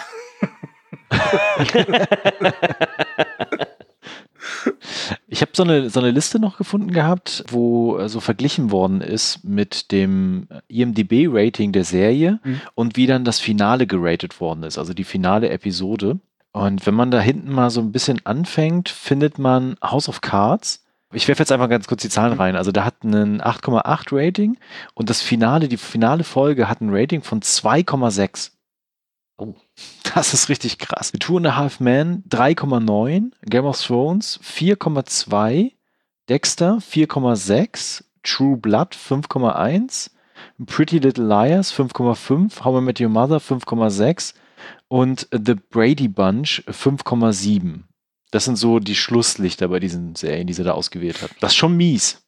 Ich habe so eine Liste noch gefunden gehabt, wo so verglichen worden ist mit dem IMDb-Rating der Serie und wie dann das Finale geratet worden ist, also die finale Episode. Und wenn man da hinten mal so ein bisschen anfängt, findet man House of Cards. Ich werfe jetzt einfach ganz kurz die Zahlen rein. Also da hat einen 8,8 Rating und die finale Folge hat ein Rating von 2,6. Oh. Das ist richtig krass. Two and a Half Men 3,9, Game of Thrones 4,2, Dexter 4,6, True Blood 5,1, Pretty Little Liars 5,5, How I Met Your Mother 5,6 und The Brady Bunch 5,7. Das sind so die Schlusslichter bei diesen Serien, die sie da ausgewählt hat. Das ist schon mies.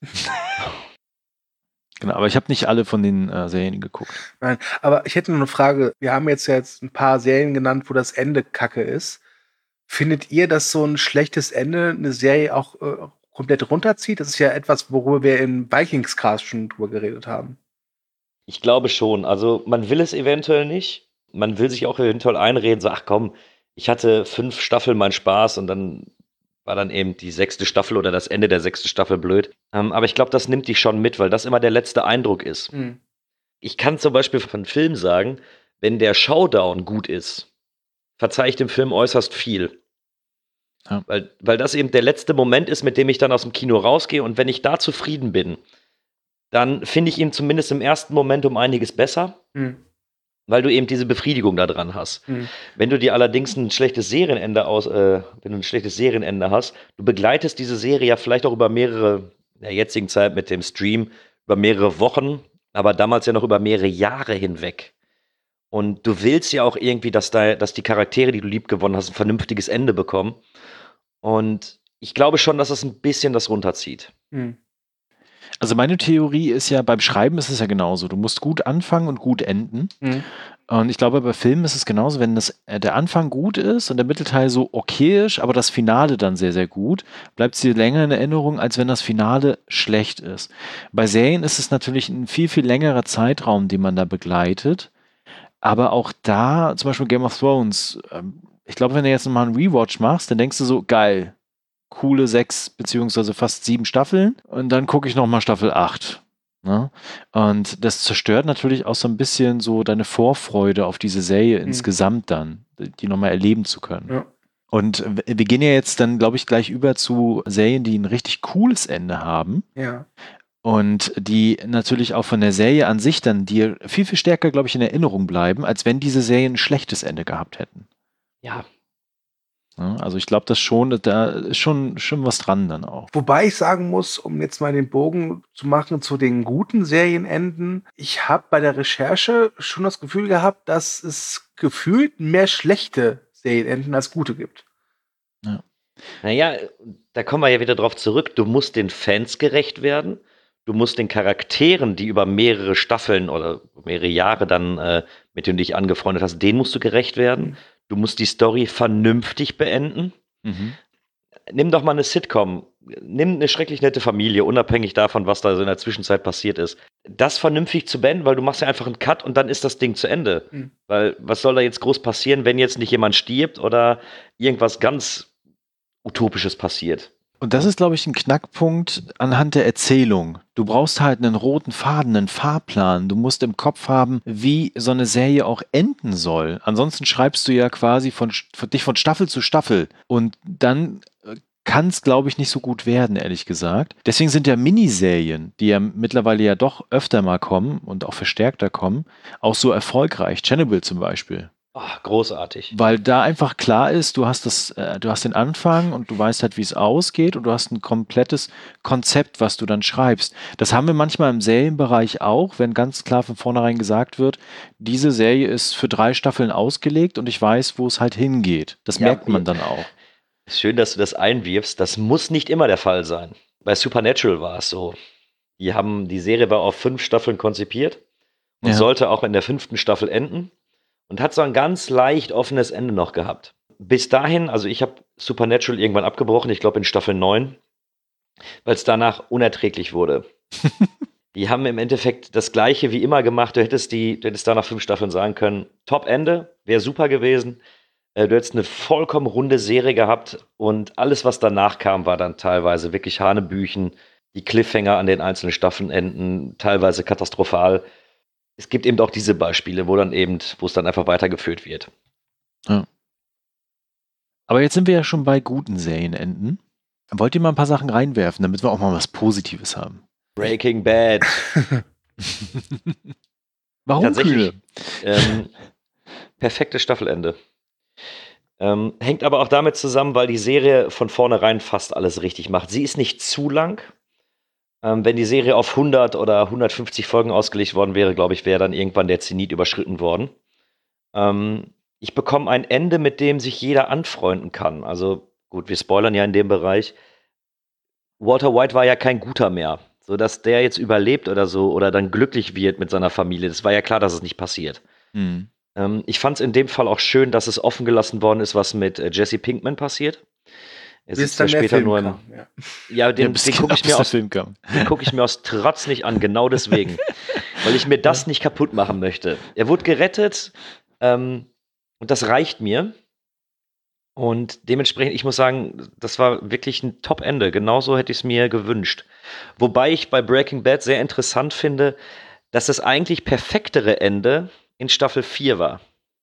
Genau, aber ich habe nicht alle von den Serien geguckt. Nein, aber ich hätte noch eine Frage. Wir haben jetzt ein paar Serien genannt, wo das Ende kacke ist. Findet ihr, dass so ein schlechtes Ende eine Serie auch komplett runterzieht? Das ist ja etwas, worüber wir im Vikings-Cast schon drüber geredet haben. Ich glaube schon. Also man will es eventuell nicht. Man will sich auch eventuell einreden, so, ach komm, ich hatte 5 Staffeln meinen Spaß und dann war dann eben die 6. Staffel oder das Ende der 6. Staffel blöd. Aber ich glaube, das nimmt dich schon mit, weil das immer der letzte Eindruck ist. Mhm. Ich kann zum Beispiel von Film sagen, wenn der Showdown gut ist, verzeihe ich dem Film äußerst viel. Ja. Weil das eben der letzte Moment ist, mit dem ich dann aus dem Kino rausgehe. Und wenn ich da zufrieden bin, dann finde ich ihn zumindest im ersten Moment um einiges besser. Mhm. Weil du eben diese Befriedigung da dran hast. Mhm. Wenn du dir allerdings ein schlechtes Serienende hast, du begleitest diese Serie ja vielleicht auch über mehrere, in der jetzigen Zeit mit dem Stream, über mehrere Wochen, aber damals ja noch über mehrere Jahre hinweg. Und du willst ja auch irgendwie, dass die Charaktere, die du lieb gewonnen hast, ein vernünftiges Ende bekommen. Und ich glaube schon, dass es ein bisschen das runterzieht. Mhm. Also meine Theorie ist ja, beim Schreiben ist es ja genauso. Du musst gut anfangen und gut enden. Mhm. Und ich glaube, bei Filmen ist es genauso, wenn der Anfang gut ist und der Mittelteil so okay ist, aber das Finale dann sehr, sehr gut, bleibt es dir länger in Erinnerung, als wenn das Finale schlecht ist. Bei Serien ist es natürlich ein viel, viel längerer Zeitraum, den man da begleitet. Aber auch da, zum Beispiel Game of Thrones, ich glaube, wenn du jetzt mal einen Rewatch machst, dann denkst du so, geil, coole 6 beziehungsweise fast 7 Staffeln und dann gucke ich nochmal Staffel 8. Ne? Und das zerstört natürlich auch so ein bisschen so deine Vorfreude auf diese Serie insgesamt dann, die nochmal erleben zu können. Ja. Und wir gehen ja jetzt dann, glaube ich, gleich über zu Serien, die ein richtig cooles Ende haben. Ja. Und die natürlich auch von der Serie an sich dann dir viel, viel stärker, glaube ich, in Erinnerung bleiben, als wenn diese Serien ein schlechtes Ende gehabt hätten. Ja. Ja, also ich glaube, da ist schon was dran dann auch. Wobei ich sagen muss, um jetzt mal den Bogen zu machen zu den guten Serienenden, ich habe bei der Recherche schon das Gefühl gehabt, dass es gefühlt mehr schlechte Serienenden als gute gibt. Ja. Naja, da kommen wir ja wieder drauf zurück. Du musst den Fans gerecht werden. Du musst den Charakteren, die über mehrere Staffeln oder mehrere Jahre dann mit denen du dich angefreundet hast, denen musst du gerecht werden. Du musst die Story vernünftig beenden. Mhm. Nimm doch mal eine Sitcom. Nimm eine schrecklich nette Familie, unabhängig davon, was da so in der Zwischenzeit passiert ist. Das vernünftig zu beenden, weil du machst ja einfach einen Cut und dann ist das Ding zu Ende. Mhm. Weil was soll da jetzt groß passieren, wenn jetzt nicht jemand stirbt oder irgendwas ganz Utopisches passiert? Und das ist, glaube ich, ein Knackpunkt anhand der Erzählung. Du brauchst halt einen roten Faden, einen Fahrplan. Du musst im Kopf haben, wie so eine Serie auch enden soll. Ansonsten schreibst du ja quasi dich von Staffel zu Staffel. Und dann kann es, glaube ich, nicht so gut werden, ehrlich gesagt. Deswegen sind ja Miniserien, die ja mittlerweile ja doch öfter mal kommen und auch verstärkter kommen, auch so erfolgreich. Chernobyl zum Beispiel. Oh, großartig. Weil da einfach klar ist, du hast den Anfang und du weißt halt, wie es ausgeht und du hast ein komplettes Konzept, was du dann schreibst. Das haben wir manchmal im Serienbereich auch, wenn ganz klar von vornherein gesagt wird, diese Serie ist für 3 Staffeln ausgelegt und ich weiß, wo es halt hingeht. Das merkt man dann auch. Schön, dass du das einwirfst. Das muss nicht immer der Fall sein. Bei Supernatural war es so. Die Serie war auf 5 Staffeln konzipiert und sollte auch in der 5. Staffel enden. Und hat so ein ganz leicht offenes Ende noch gehabt. Bis dahin, also ich habe Supernatural irgendwann abgebrochen, ich glaube in Staffel 9, weil es danach unerträglich wurde. Die haben im Endeffekt das Gleiche wie immer gemacht. Du hättest da nach 5 Staffeln sagen können, Top-Ende, wäre super gewesen. Du hättest eine vollkommen runde Serie gehabt und alles, was danach kam, war dann teilweise wirklich Hanebüchen. Die Cliffhanger an den einzelnen Staffeln enden teilweise katastrophal. Es gibt eben auch diese Beispiele, wo es dann einfach weitergeführt wird. Ja. Aber jetzt sind wir ja schon bei guten Serienenden. Wollt ihr mal ein paar Sachen reinwerfen, damit wir auch mal was Positives haben? Breaking Bad. Warum Tatsächlich. Perfektes Staffelende. Hängt aber auch damit zusammen, weil die Serie von vornherein fast alles richtig macht. Sie ist nicht zu lang. Wenn die Serie auf 100 oder 150 Folgen ausgelegt worden wäre, glaube ich, wäre dann irgendwann der Zenit überschritten worden. Ich bekomme ein Ende, mit dem sich jeder anfreunden kann. Also gut, wir spoilern ja in dem Bereich. Walter White war ja kein Guter mehr. So dass der jetzt überlebt oder so oder dann glücklich wird mit seiner Familie. Das war ja klar, dass es nicht passiert. Mhm. Ich fand es in dem Fall auch schön, dass es offen gelassen worden ist, was mit Jesse Pinkman passiert. Es Bis ist ja dann der später Film nur kam, ja. Ja, den bis gucke ich, der mir aus- Film kam. den guck ich mir aus Trotz nicht an, genau deswegen. Weil ich mir das nicht kaputt machen möchte. Er wurde gerettet und das reicht mir. Und dementsprechend, ich muss sagen, das war wirklich ein Top-Ende. Genauso hätte ich es mir gewünscht. Wobei ich bei Breaking Bad sehr interessant finde, dass das eigentlich perfektere Ende in Staffel 4 war.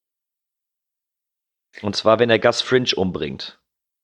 Und zwar, wenn er Gus Fringe umbringt.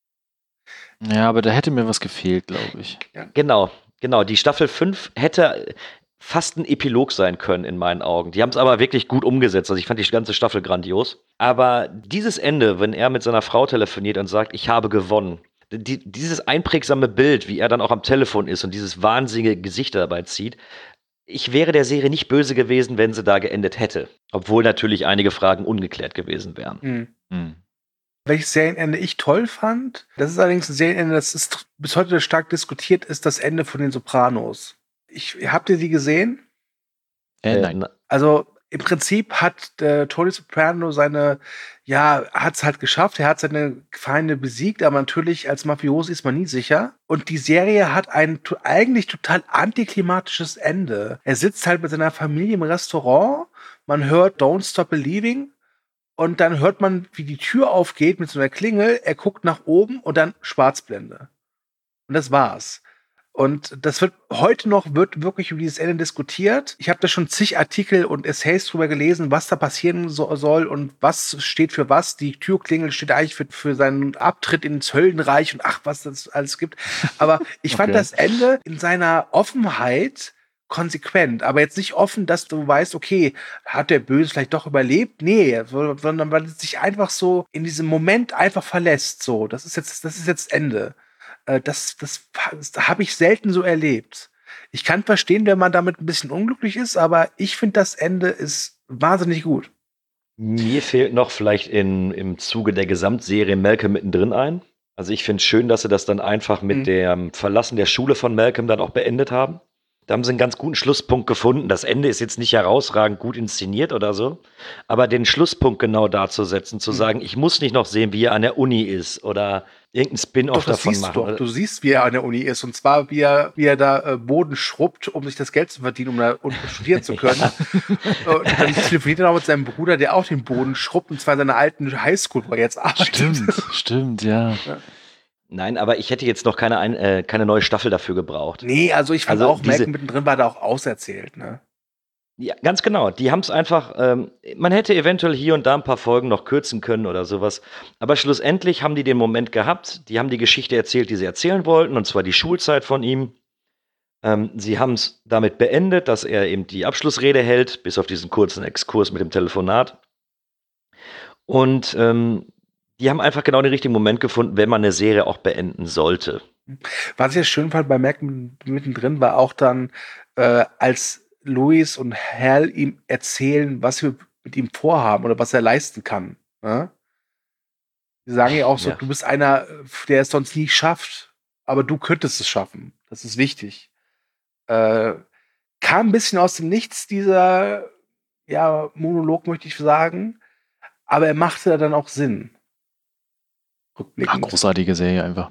Ja, aber da hätte mir was gefehlt, glaube ich. Genau. Die Staffel 5 hätte fast ein Epilog sein können in meinen Augen. Die haben es aber wirklich gut umgesetzt. Also ich fand die ganze Staffel grandios. Aber dieses Ende, wenn er mit seiner Frau telefoniert und sagt, ich habe gewonnen. Dieses einprägsame Bild, wie er dann auch am Telefon ist und dieses wahnsinnige Gesicht dabei zieht. Ich wäre der Serie nicht böse gewesen, wenn sie da geendet hätte. Obwohl natürlich einige Fragen ungeklärt gewesen wären. Mhm. Mhm. Welches Serienende ich toll fand, das ist allerdings ein Serienende, das ist bis heute stark diskutiert, ist das Ende von den Sopranos. Habt ihr die gesehen? Nein. Also im Prinzip hat Tony Soprano hat es halt geschafft, er hat seine Feinde besiegt, aber natürlich als Mafiosi ist man nie sicher. Und die Serie hat ein eigentlich total antiklimatisches Ende. Er sitzt halt mit seiner Familie im Restaurant, man hört Don't Stop Believing und dann hört man, wie die Tür aufgeht mit so einer Klingel, er guckt nach oben und dann Schwarzblende. Und das war's. Und das wird wirklich über dieses Ende diskutiert. Ich habe da schon zig Artikel und Essays drüber gelesen, was da passieren soll und was steht für was. Die Türklingel steht eigentlich für seinen Abtritt ins Höllenreich und was das alles gibt. Aber ich fand Okay. das Ende in seiner Offenheit konsequent, aber jetzt nicht offen, dass du weißt, okay, hat der Böse vielleicht doch überlebt? Nee, sondern weil es sich einfach so in diesem Moment einfach verlässt. So, das ist jetzt Ende. Das habe ich selten so erlebt. Ich kann verstehen, wenn man damit ein bisschen unglücklich ist, aber ich finde, das Ende ist wahnsinnig gut. Mir fehlt noch vielleicht im Zuge der Gesamtserie Malcolm mittendrin ein. Also ich finde es schön, dass sie das dann einfach mit dem Verlassen der Schule von Malcolm dann auch beendet haben. Da haben sie einen ganz guten Schlusspunkt gefunden. Das Ende ist jetzt nicht herausragend gut inszeniert oder so, aber den Schlusspunkt genau darzusetzen, zu sagen, ich muss nicht noch sehen, wie er an der Uni ist oder irgendein Spin-off Das davon siehst du machen. doch. Du siehst, wie er an der Uni ist. Und zwar, wie er da Boden schrubbt, um sich das Geld zu verdienen, um da unten studieren zu können. Und dann telefoniert er auch mit seinem Bruder, der auch den Boden schrubbt, und zwar in seiner alten Highschool, wo er jetzt arbeitet. Stimmt, ja. Nein, aber ich hätte jetzt noch keine neue Staffel dafür gebraucht. Nee, also ich fand Also auch, Malcolm mittendrin war da auch auserzählt, ne? Ja, ganz genau. Die haben es einfach, man hätte eventuell hier und da ein paar Folgen noch kürzen können oder sowas. Aber schlussendlich haben die den Moment gehabt, die haben die Geschichte erzählt, die sie erzählen wollten, und zwar die Schulzeit von ihm. Sie haben es damit beendet, dass er eben die Abschlussrede hält, bis auf diesen kurzen Exkurs mit dem Telefonat. Und die haben einfach genau den richtigen Moment gefunden, wenn man eine Serie auch beenden sollte. Was ich ja schön fand bei Malcolm mittendrin, war auch dann, als Louis und Hal ihm erzählen, was wir mit ihm vorhaben oder was er leisten kann. Ne? Die sagen ja auch so, Ja. du bist einer, der es sonst nie schafft, aber du könntest es schaffen. Das ist wichtig. Kam ein bisschen aus dem Nichts, dieser Monolog, möchte ich sagen, aber er machte dann auch Sinn. Rückblickend. Großartige Serie einfach.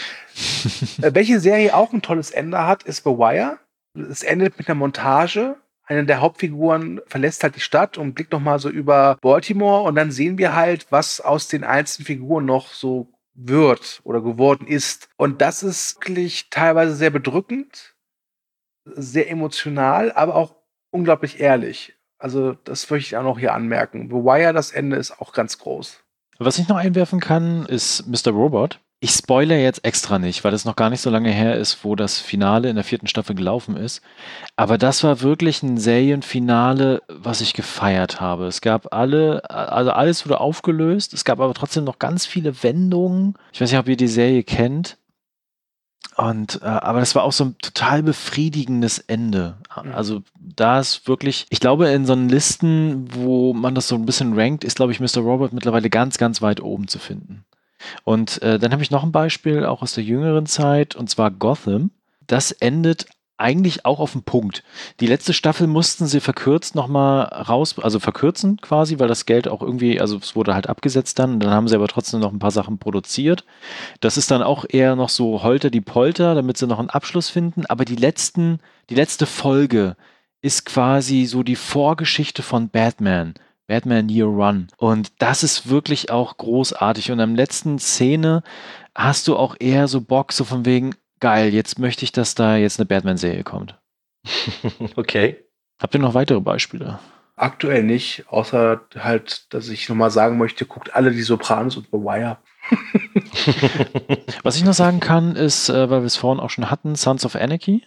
Welche Serie auch ein tolles Ende hat, ist The Wire. Es endet mit einer Montage. Eine der Hauptfiguren verlässt halt die Stadt und blickt noch mal so über Baltimore, und dann sehen wir halt, was aus den einzelnen Figuren noch so wird oder geworden ist. Und das ist wirklich teilweise sehr bedrückend, sehr emotional, aber auch unglaublich ehrlich. Also das möchte ich auch noch hier anmerken. The Wire, das Ende ist auch ganz groß. Was ich noch einwerfen kann, ist Mr. Robot. Ich spoilere jetzt extra nicht, weil es noch gar nicht so lange her ist, wo das Finale in der 4. Staffel gelaufen ist. Aber das war wirklich ein Serienfinale, was ich gefeiert habe. Es gab alles wurde aufgelöst. Es gab aber trotzdem noch ganz viele Wendungen. Ich weiß nicht, ob ihr die Serie kennt. Und aber das war auch so ein total befriedigendes Ende. Also da ist wirklich, ich glaube, in so einen Listen, wo man das so ein bisschen rankt, ist, glaube ich, Mr. Robot mittlerweile ganz, ganz weit oben zu finden. Und dann habe ich noch ein Beispiel, auch aus der jüngeren Zeit, und zwar Gotham. Das endet eigentlich auch auf den Punkt. Die letzte Staffel mussten sie verkürzt nochmal raus, also verkürzen quasi, weil das Geld auch irgendwie, also es wurde halt abgesetzt dann, und dann haben sie aber trotzdem noch ein paar Sachen produziert. Das ist dann auch eher noch so Holter die Polter, damit sie noch einen Abschluss finden, aber die letzte Folge ist quasi so die Vorgeschichte von Batman Year One. Und das ist wirklich auch großartig. Und am letzten Szene hast du auch eher so Bock, so von wegen, geil, jetzt möchte ich, dass da jetzt eine Batman-Serie kommt. Okay. Habt ihr noch weitere Beispiele? Aktuell nicht, außer halt, dass ich nochmal sagen möchte, guckt alle die Sopranos und The Wire. Was ich noch sagen kann, ist, weil wir es vorhin auch schon hatten, Sons of Anarchy.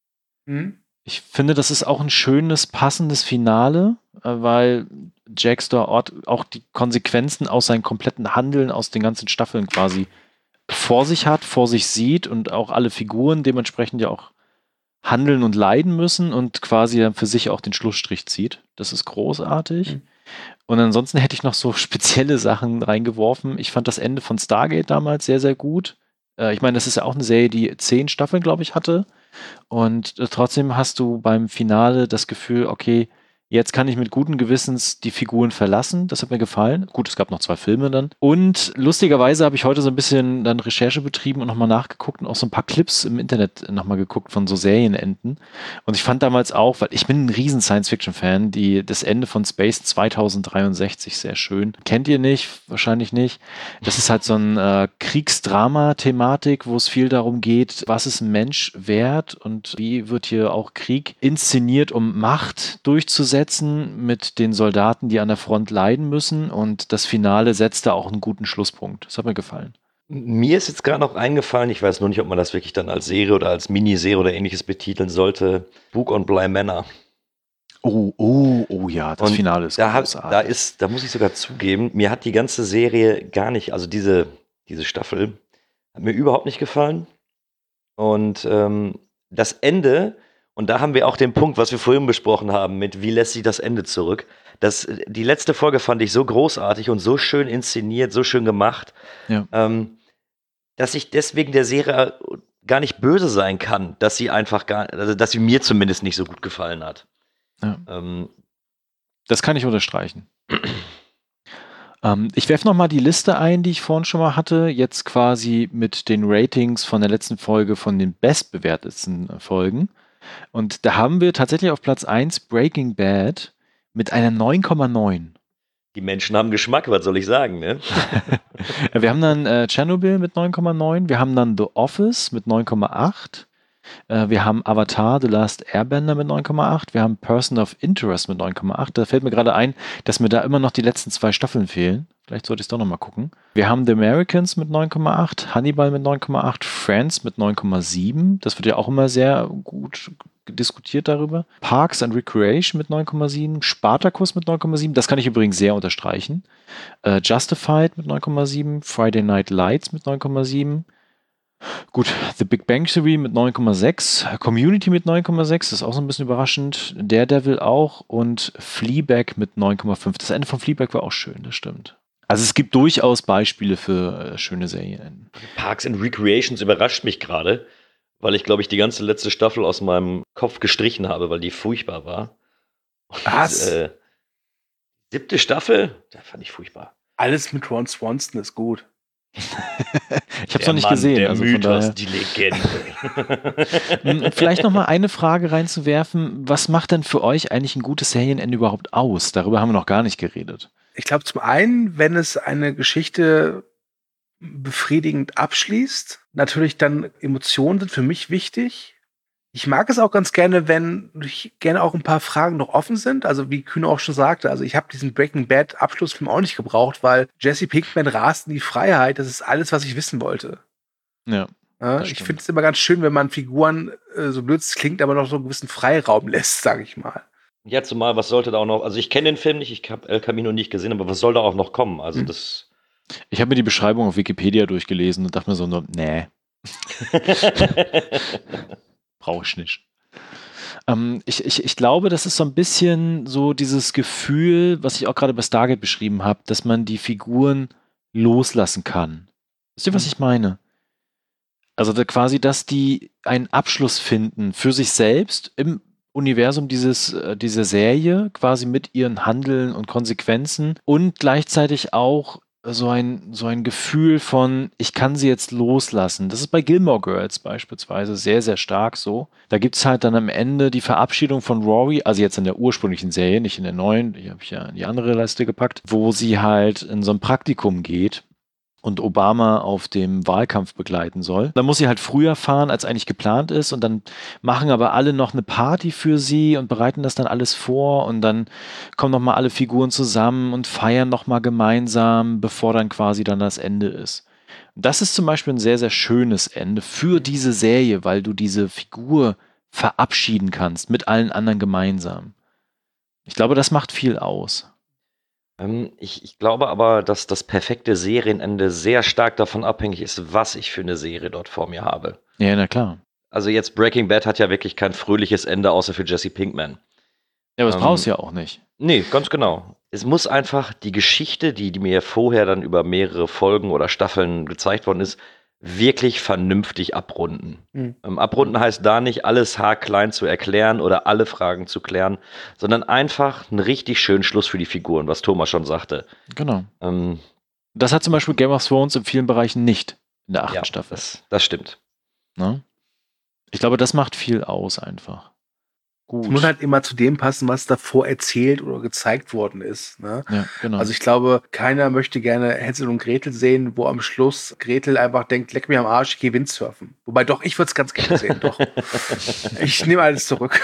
Ich finde, das ist auch ein schönes, passendes Finale, weil Jackstar auch die Konsequenzen aus seinem kompletten Handeln aus den ganzen Staffeln quasi vor sich hat, vor sich sieht und auch alle Figuren dementsprechend ja auch handeln und leiden müssen und quasi dann für sich auch den Schlussstrich zieht. Das ist großartig. Und ansonsten hätte ich noch so spezielle Sachen reingeworfen. Ich fand das Ende von Stargate damals sehr, sehr gut. Ich meine, das ist ja auch eine Serie, die 10 Staffeln, glaube ich, hatte. Und trotzdem hast du beim Finale das Gefühl, okay, jetzt kann ich mit guten Gewissens die Figuren verlassen. Das hat mir gefallen. Gut, es gab noch 2 Filme dann. Und lustigerweise habe ich heute so ein bisschen dann Recherche betrieben und nochmal nachgeguckt und auch so ein paar Clips im Internet nochmal geguckt von so Serienenden. Und ich fand damals auch, weil ich bin ein riesen Science-Fiction-Fan, das Ende von Space 2063 sehr schön. Kennt ihr nicht? Wahrscheinlich nicht. Das ist halt so ein Kriegsdrama-Thematik, wo es viel darum geht, was ist ein Mensch wert und wie wird hier auch Krieg inszeniert, um Macht durchzusetzen mit den Soldaten, die an der Front leiden müssen, und das Finale setzt da auch einen guten Schlusspunkt. Das hat mir gefallen. Mir ist jetzt gerade noch eingefallen, ich weiß nur nicht, ob man das wirklich dann als Serie oder als Miniserie oder ähnliches betiteln sollte, Book on Bly Manor. Oh ja, das Finale ist großartig. Da muss ich sogar zugeben, mir hat die ganze Serie gar nicht, also diese Staffel, hat mir überhaupt nicht gefallen. Und das Ende, und da haben wir auch den Punkt, was wir vorhin besprochen haben, mit wie lässt sich das Ende zurück. Die letzte Folge fand ich so großartig und so schön inszeniert, so schön gemacht, dass ich deswegen der Serie gar nicht böse sein kann, dass sie dass sie mir zumindest nicht so gut gefallen hat. Ja. Das kann ich unterstreichen. Ich werfe nochmal die Liste ein, die ich vorhin schon mal hatte, jetzt quasi mit den Ratings von der letzten Folge von den bestbewertetsten Folgen. Und da haben wir tatsächlich auf Platz 1 Breaking Bad mit einer 9,9. Die Menschen haben Geschmack, was soll ich sagen, ne? Wir haben dann Chernobyl mit 9,9, wir haben dann The Office mit 9,8, wir haben Avatar, The Last Airbender mit 9,8, wir haben Person of Interest mit 9,8. Da fällt mir gerade ein, dass mir da immer noch die letzten 2 Staffeln fehlen. Vielleicht sollte ich es doch nochmal gucken. Wir haben The Americans mit 9,8, Hannibal mit 9,8, Friends mit 9,7. Das wird ja auch immer sehr gut diskutiert darüber. Parks and Recreation mit 9,7, Spartacus mit 9,7. Das kann ich übrigens sehr unterstreichen. Justified mit 9,7, Friday Night Lights mit 9,7. Gut, The Big Bang Theory mit 9,6, Community mit 9,6, das ist auch so ein bisschen überraschend, Daredevil auch und Fleabag mit 9,5. Das Ende von Fleabag war auch schön, das stimmt. Also es gibt durchaus Beispiele für schöne Serien. Parks and Recreations überrascht mich gerade, weil ich, glaube ich, die ganze letzte Staffel aus meinem Kopf gestrichen habe, weil die furchtbar war. Was? 7. Staffel? Da fand ich furchtbar. Alles mit Ron Swanson ist gut. Ich habe es noch nicht gesehen. Der also Mythos, von die Legende. Vielleicht noch mal eine Frage reinzuwerfen. Was macht denn für euch eigentlich ein gutes Serienende überhaupt aus? Darüber haben wir noch gar nicht geredet. Ich glaube, zum einen, wenn es eine Geschichte befriedigend abschließt, natürlich dann Emotionen sind für mich wichtig. Ich mag es auch ganz gerne, wenn gerne auch ein paar Fragen noch offen sind. Also wie Kühne auch schon sagte, also ich habe diesen Breaking Bad Abschlussfilm auch nicht gebraucht, weil Jesse Pinkman rast in die Freiheit. Das ist alles, was ich wissen wollte. Ja. Ich finde es immer ganz schön, wenn man Figuren, so blöd es klingt, aber noch so einen gewissen Freiraum lässt, sage ich mal. Ja, zumal, was sollte da auch noch, also ich kenne den Film nicht, ich habe El Camino nicht gesehen, aber was soll da auch noch kommen? Also Ich habe mir die Beschreibung auf Wikipedia durchgelesen und dachte mir so, nee. Brauche ich nicht. Ich glaube, das ist so ein bisschen so dieses Gefühl, was ich auch gerade bei Stargate beschrieben habe, dass man die Figuren loslassen kann. Wisst ihr, was ich meine? Also quasi, dass die einen Abschluss finden für sich selbst im Universum dieser Serie, quasi mit ihren Handeln und Konsequenzen und gleichzeitig auch so ein Gefühl von, ich kann sie jetzt loslassen. Das ist bei Gilmore Girls beispielsweise sehr, sehr stark so. Da gibt es halt dann am Ende die Verabschiedung von Rory, also jetzt in der ursprünglichen Serie, nicht in der neuen, die habe ich ja in die andere Liste gepackt, wo sie halt in so ein Praktikum geht und Obama auf dem Wahlkampf begleiten soll. Dann muss sie halt früher fahren, als eigentlich geplant ist, und dann machen aber alle noch eine Party für sie und bereiten das dann alles vor, und dann kommen nochmal alle Figuren zusammen und feiern nochmal gemeinsam, bevor dann quasi dann das Ende ist. Und das ist zum Beispiel ein sehr, sehr schönes Ende für diese Serie, weil du diese Figur verabschieden kannst mit allen anderen gemeinsam. Ich glaube, das macht viel aus. Ich glaube aber, dass das perfekte Serienende sehr stark davon abhängig ist, was ich für eine Serie dort vor mir habe. Ja, na klar. Also jetzt Breaking Bad hat ja wirklich kein fröhliches Ende, außer für Jesse Pinkman. Ja, aber das brauchst du ja auch nicht. Nee, ganz genau. Es muss einfach die Geschichte, die mir vorher dann über mehrere Folgen oder Staffeln gezeigt worden ist, wirklich vernünftig abrunden. Abrunden heißt da nicht, alles haarklein zu erklären oder alle Fragen zu klären, sondern einfach einen richtig schönen Schluss für die Figuren, was Thomas schon sagte. Genau. Das hat zum Beispiel Game of Thrones in vielen Bereichen nicht in der 8. Staffel. Das stimmt. Ne? Ich glaube, das macht viel aus einfach. Gut. Es muss halt immer zu dem passen, was davor erzählt oder gezeigt worden ist. Ne? Ja, genau. Also ich glaube, keiner möchte gerne Hänsel und Gretel sehen, wo am Schluss Gretel einfach denkt, leck mir am Arsch, ich gehe Windsurfen. Wobei doch, ich würde es ganz gerne sehen, doch. Ich nehme alles zurück.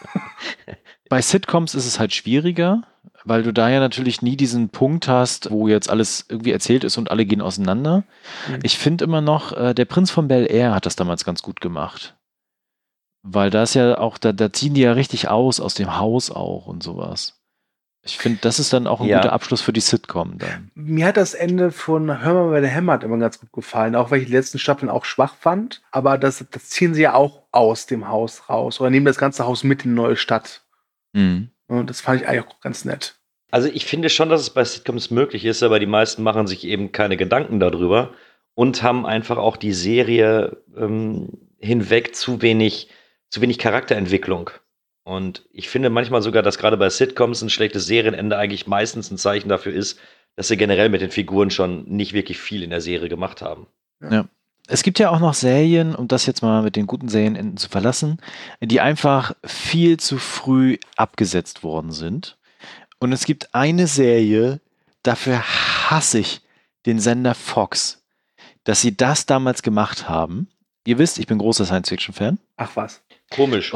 Bei Sitcoms ist es halt schwieriger, weil du da ja natürlich nie diesen Punkt hast, wo jetzt alles irgendwie erzählt ist und alle gehen auseinander. Ich finde immer noch, der Prinz von Bel-Air hat das damals ganz gut gemacht. Weil da ist ja auch, da ziehen die ja richtig aus dem Haus auch und sowas. Ich finde, das ist dann auch ein guter Abschluss für die Sitcom dann. Mir hat das Ende von Hör mal, wer der hämmert immer ganz gut gefallen, auch weil ich die letzten Staffeln auch schwach fand. Aber das ziehen sie ja auch aus dem Haus raus oder nehmen das ganze Haus mit in die neue Stadt. Und das fand ich eigentlich auch ganz nett. Also ich finde schon, dass es bei Sitcoms möglich ist, aber die meisten machen sich eben keine Gedanken darüber und haben einfach auch die Serie hinweg zu wenig Charakterentwicklung. Und ich finde manchmal sogar, dass gerade bei Sitcoms ein schlechtes Serienende eigentlich meistens ein Zeichen dafür ist, dass sie generell mit den Figuren schon nicht wirklich viel in der Serie gemacht haben. Ja. Es gibt ja auch noch Serien, um das jetzt mal mit den guten Serienenden zu verlassen, die einfach viel zu früh abgesetzt worden sind. Und es gibt eine Serie, dafür hasse ich den Sender Fox, dass sie das damals gemacht haben. Ihr wisst, ich bin großer Science-Fiction-Fan. Ach was. Komisch.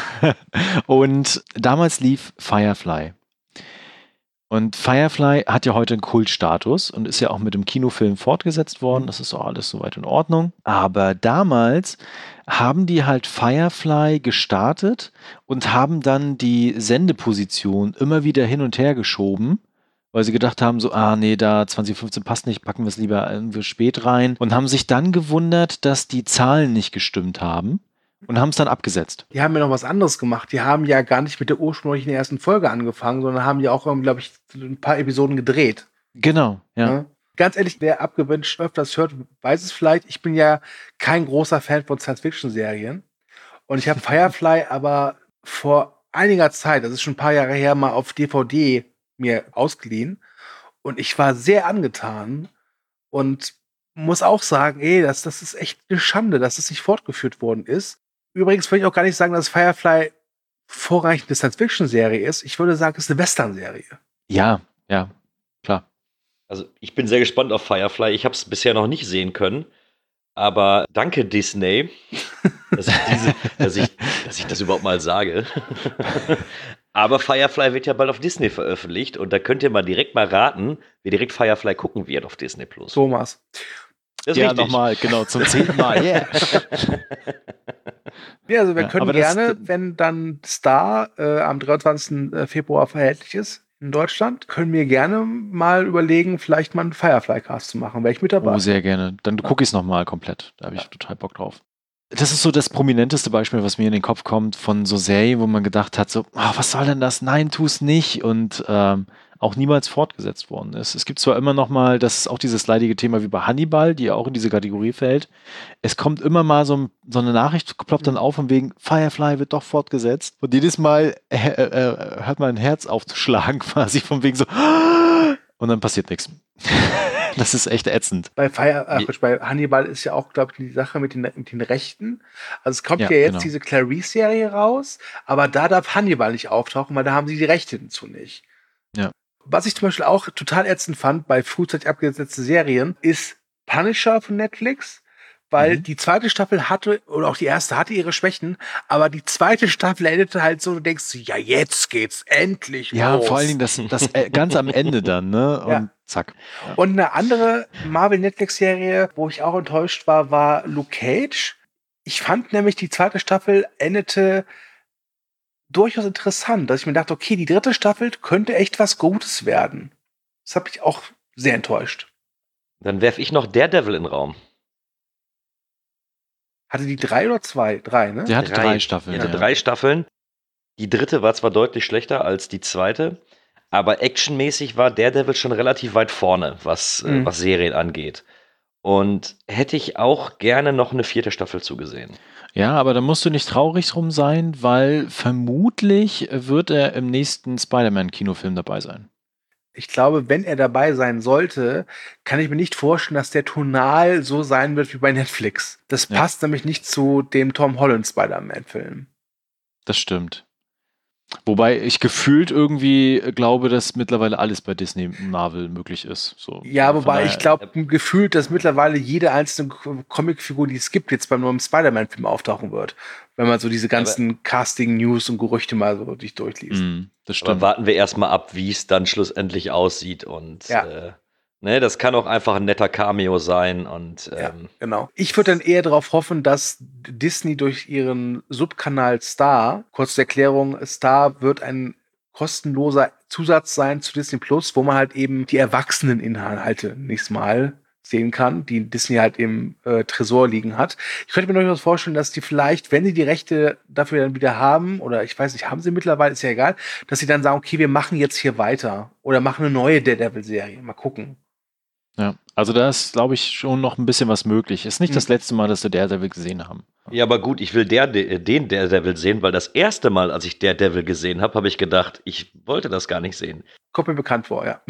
Und damals lief Firefly. Und Firefly hat ja heute einen Kultstatus und ist ja auch mit dem Kinofilm fortgesetzt worden. Das ist auch alles soweit in Ordnung. Aber damals haben die halt Firefly gestartet und haben dann die Sendeposition immer wieder hin und her geschoben, weil sie gedacht haben, so, nee, da 2015 passt nicht, packen wir es lieber irgendwie spät rein. Und haben sich dann gewundert, dass die Zahlen nicht gestimmt haben. Und haben es dann abgesetzt. Die haben ja noch was anderes gemacht. Die haben ja gar nicht mit der ursprünglichen ersten Folge angefangen, sondern haben ja auch, glaube ich, ein paar Episoden gedreht. Genau, ja. Ganz ehrlich, wer abgewünscht öfters hört, weiß es vielleicht. Ich bin ja kein großer Fan von Science-Fiction-Serien. Und ich habe Firefly aber vor einiger Zeit, das ist schon ein paar Jahre her, mal auf DVD mir ausgeliehen. Und ich war sehr angetan und muss auch sagen, das ist echt eine Schande, dass es nicht fortgeführt worden ist. Übrigens würde ich auch gar nicht sagen, dass Firefly vorrangig eine Science-Fiction-Serie ist. Ich würde sagen, es ist eine Western-Serie. Ja, klar. Also ich bin sehr gespannt auf Firefly. Ich habe es bisher noch nicht sehen können. Aber danke Disney, dass ich das überhaupt mal sage. Aber Firefly wird ja bald auf Disney veröffentlicht. Und da könnt ihr mal direkt raten, wer direkt Firefly gucken wird auf Disney+. Thomas. Das ist richtig. Nochmal, genau, zum 10. Mal. Yeah. Ja, also wir können gerne, wenn dann Star am 23. Februar verhältlich ist, in Deutschland. Können wir gerne mal überlegen, vielleicht mal einen Firefly-Cast zu machen. Wäre ich mit dabei. Oh, sehr gerne. Dann gucke ich es nochmal komplett. Da habe ich total Bock drauf. Das ist so das prominenteste Beispiel, was mir in den Kopf kommt von so Serien, wo man gedacht hat, so, was soll denn das? Nein, tu es nicht. Und auch niemals fortgesetzt worden ist. Es gibt zwar immer noch mal, das ist auch dieses leidige Thema wie bei Hannibal, die ja auch in diese Kategorie fällt. Es kommt immer mal so eine Nachricht, ploppt dann auf von wegen Firefly wird doch fortgesetzt. Und jedes Mal hört man ein Herz aufzuschlagen quasi von wegen so und dann passiert nichts. Das ist echt ätzend. Bei Hannibal ist ja auch, glaube ich, die Sache mit den Rechten. Also es kommt ja jetzt diese Clarice-Serie raus, aber da darf Hannibal nicht auftauchen, weil da haben sie die Rechte dazu nicht. Ja. Was ich zum Beispiel auch total ätzend fand bei frühzeitig abgesetzten Serien, ist Punisher von Netflix, weil die zweite Staffel hatte, oder auch die erste hatte ihre Schwächen, aber die zweite Staffel endete halt so, du denkst, ja, jetzt geht's endlich los. Ja, vor allen Dingen das ganz am Ende dann, ne? Und zack. Ja. Und eine andere Marvel-Netflix-Serie, wo ich auch enttäuscht war Luke Cage. Ich fand nämlich, die zweite Staffel endete durchaus interessant, dass ich mir dachte, okay, die dritte Staffel könnte echt was Gutes werden. Das hat mich auch sehr enttäuscht. Dann werfe ich noch Daredevil in den Raum. Hatte die 3 oder 2? 3, ne? Die hatte 3 Staffeln. Die hatte 3 Staffeln. Die dritte war zwar deutlich schlechter als die zweite, aber actionmäßig war Daredevil schon relativ weit vorne, was Serien angeht. Und hätte ich auch gerne noch eine 4. Staffel zugesehen. Ja, aber da musst du nicht traurig drum sein, weil vermutlich wird er im nächsten Spider-Man-Kinofilm dabei sein. Ich glaube, wenn er dabei sein sollte, kann ich mir nicht vorstellen, dass der tonal so sein wird wie bei Netflix. Das passt nämlich nicht zu dem Tom Holland Spider-Man-Film. Das stimmt. Wobei ich gefühlt irgendwie glaube, dass mittlerweile alles bei Disney Marvel möglich ist. So, ja, wobei ich glaube gefühlt, dass mittlerweile jede einzelne Comicfigur, die es gibt, jetzt beim neuen Spider-Man-Film auftauchen wird. Wenn man so diese ganzen Casting-News und Gerüchte mal so durchliest. Das stimmt. Aber warten wir erstmal ab, wie es dann schlussendlich aussieht. Und das kann auch einfach ein netter Cameo sein. Und, genau. Ich würde dann eher darauf hoffen, dass Disney durch ihren Subkanal Star, kurz zur Erklärung, Star wird ein kostenloser Zusatz sein zu Disney Plus, wo man halt eben die Erwachseneninhalte nächstes Mal sehen kann, die Disney halt im Tresor liegen hat. Ich könnte mir durchaus vorstellen, dass die vielleicht, wenn sie die Rechte dafür dann wieder haben, oder ich weiß nicht, haben sie mittlerweile, ist ja egal, dass sie dann sagen, okay, wir machen jetzt hier weiter oder machen eine neue Daredevil-Serie. Mal gucken. Ja, also da ist, glaube ich, schon noch ein bisschen was möglich. Ist nicht das letzte Mal, dass wir Daredevil gesehen haben. Ja, aber gut, ich will den Daredevil sehen, weil das erste Mal, als ich Daredevil gesehen habe, habe ich gedacht, ich wollte das gar nicht sehen. Kommt mir bekannt vor, ja.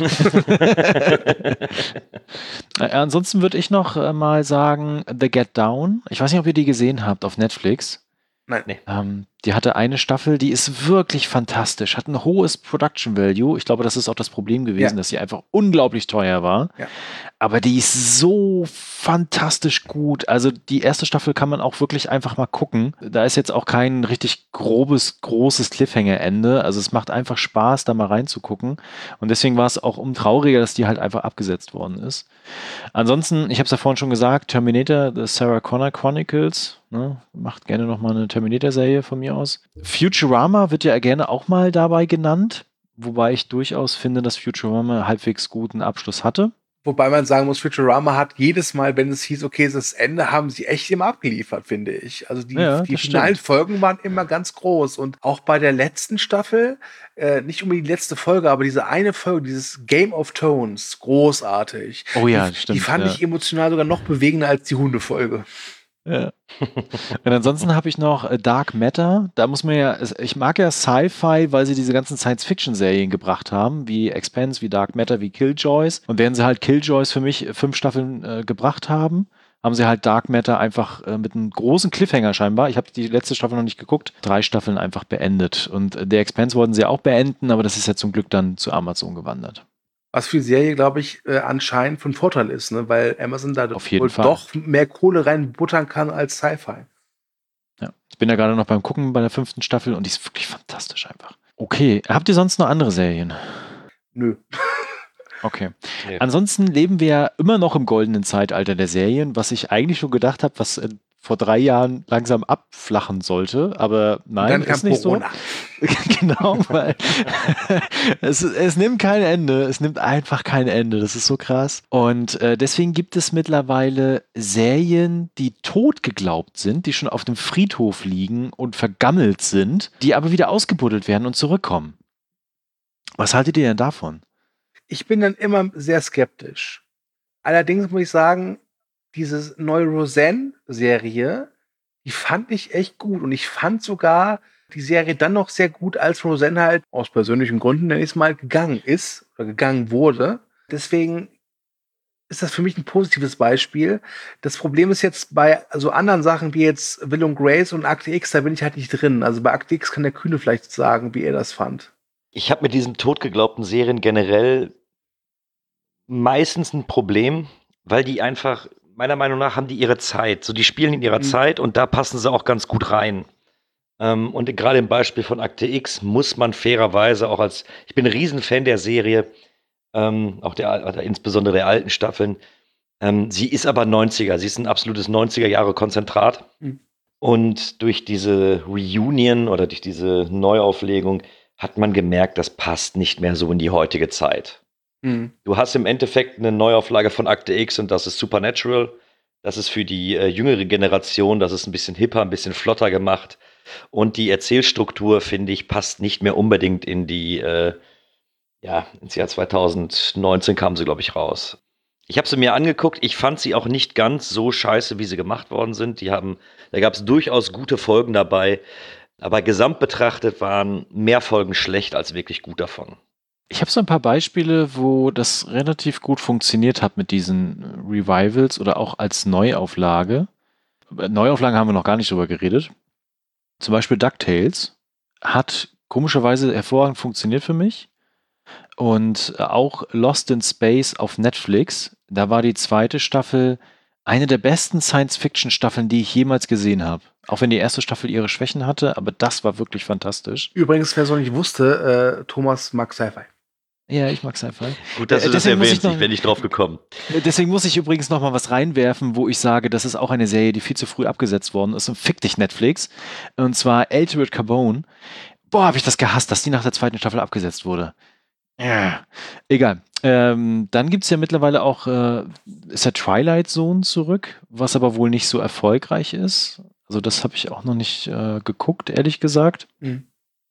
Ansonsten würde ich noch mal sagen, The Get Down. Ich weiß nicht, ob ihr die gesehen habt auf Netflix. Nein. Die hatte eine Staffel, die ist wirklich fantastisch, hat ein hohes Production Value. Ich glaube, das ist auch das Problem gewesen, dass sie einfach unglaublich teuer war. Ja. Aber die ist so fantastisch gut. Also die erste Staffel kann man auch wirklich einfach mal gucken. Da ist jetzt auch kein richtig großes Cliffhanger-Ende. Also es macht einfach Spaß, da mal reinzugucken. Und deswegen war es auch trauriger, dass die halt einfach abgesetzt worden ist. Ansonsten, ich habe es ja vorhin schon gesagt, Terminator, The Sarah Connor Chronicles, ne, macht gerne nochmal eine Terminator-Serie von mir aus. Futurama wird ja gerne auch mal dabei genannt, wobei ich durchaus finde, dass Futurama halbwegs guten Abschluss hatte. Wobei man sagen muss, Futurama hat jedes Mal, wenn es hieß, okay, es ist das Ende, haben sie echt immer abgeliefert, finde ich. Also die finalen Folgen waren immer ganz groß. Und auch bei der letzten Staffel, nicht unbedingt die letzte Folge, aber diese eine Folge, dieses Game of Thrones, großartig. Oh ja, stimmt. Die fand ich emotional sogar noch bewegender als die Hundefolge. Ja. Und ansonsten habe ich noch Dark Matter. Da muss man ich mag ja Sci-Fi, weil sie diese ganzen Science-Fiction-Serien gebracht haben, wie Expanse, wie Dark Matter, wie Killjoys. Und während sie halt Killjoys für mich 5 Staffeln gebracht haben sie halt Dark Matter einfach mit einem großen Cliffhanger scheinbar. Ich habe die letzte Staffel noch nicht geguckt. 3 Staffeln einfach beendet. Und der Expanse wollten sie auch beenden, aber das ist ja zum Glück dann zu Amazon gewandert. Was für die Serie, glaube ich, anscheinend von Vorteil ist, ne? Weil Amazon da wohl doch mehr Kohle reinbuttern kann als Sci-Fi. Ja, ich bin ja gerade noch beim Gucken bei der 5. Staffel und die ist wirklich fantastisch einfach. Okay, habt ihr sonst noch andere Serien? Nö. Okay. Nee. Ansonsten leben wir ja immer noch im goldenen Zeitalter der Serien, was ich eigentlich schon gedacht habe, was vor 3 Jahren langsam abflachen sollte, aber nein, Dann kam ist nicht Corona. so. Genau, weil es nimmt kein Ende. Es nimmt einfach kein Ende. Das ist so krass. Und deswegen gibt es mittlerweile Serien, die tot geglaubt sind, die schon auf dem Friedhof liegen und vergammelt sind, die aber wieder ausgebuddelt werden und zurückkommen. Was haltet ihr denn davon? Ich bin dann immer sehr skeptisch. Allerdings muss ich sagen, diese neue Roseanne-Serie, die fand ich echt gut. Und ich fand sogar die Serie dann noch sehr gut, als Roseanne halt aus persönlichen Gründen, nenne ich es mal, gegangen ist oder gegangen wurde. Deswegen ist das für mich ein positives Beispiel. Das Problem ist jetzt bei so anderen Sachen wie jetzt Will und Grace und Akte X, da bin ich halt nicht drin. Also bei Akte X kann der Kühne vielleicht sagen, wie er das fand. Ich habe mit diesen totgeglaubten Serien generell meistens ein Problem, weil die einfach, meiner Meinung nach, haben die ihre Zeit. So, die spielen in ihrer Zeit und da passen sie auch ganz gut rein. Und gerade im Beispiel von Akte X muss man fairerweise auch ich bin ein Riesenfan der Serie, auch insbesondere der alten Staffeln. Sie ist aber 90er, sie ist ein absolutes 90er-Jahre-Konzentrat. Mhm. Und durch diese Reunion oder durch diese Neuauflegung hat man gemerkt, das passt nicht mehr so in die heutige Zeit. Mhm. Du hast im Endeffekt eine Neuauflage von Akte X und das ist Supernatural. Das ist für die jüngere Generation, das ist ein bisschen hipper, ein bisschen flotter gemacht. Und die Erzählstruktur, finde ich, passt nicht mehr unbedingt ins Jahr 2019 kam sie, glaube ich, raus. Ich habe sie mir angeguckt, ich fand sie auch nicht ganz so scheiße, wie sie gemacht worden sind. Da gab es durchaus gute Folgen dabei, aber gesamt betrachtet waren mehr Folgen schlecht als wirklich gut davon. Ich habe so ein paar Beispiele, wo das relativ gut funktioniert hat mit diesen Revivals oder auch als Neuauflage. Neuauflagen haben wir noch gar nicht drüber geredet. Zum Beispiel DuckTales hat komischerweise hervorragend funktioniert für mich. Und auch Lost in Space auf Netflix, da war die 2. Staffel eine der besten Science-Fiction-Staffeln, die ich jemals gesehen habe. Auch wenn die 1. Staffel ihre Schwächen hatte, aber das war wirklich fantastisch. Übrigens, wer so nicht wusste, Thomas mag Sci-Fi. Ja, ich mag Sci-Fi. Gut, dass du das erwähnst, ich bin nicht drauf gekommen. Deswegen muss ich übrigens noch mal was reinwerfen, wo ich sage, das ist auch eine Serie, die viel zu früh abgesetzt worden ist. Und fick dich, Netflix. Und zwar Altered Carbone. Boah, habe ich das gehasst, dass die nach der 2. Staffel abgesetzt wurde. Ja, egal. Dann gibt es ja mittlerweile auch, ist der Twilight Zone zurück, was aber wohl nicht so erfolgreich ist. Also das habe ich auch noch nicht geguckt, ehrlich gesagt. Mhm.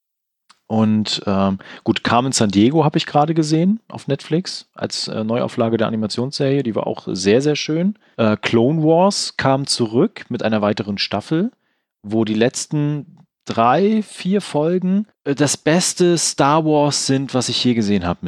Und gut, Carmen Sandiego habe ich gerade gesehen auf Netflix als Neuauflage der Animationsserie. Die war auch sehr, sehr schön. Clone Wars kam zurück mit einer weiteren Staffel, wo die letzten 3, 4 Folgen das beste Star Wars sind, was ich je gesehen habe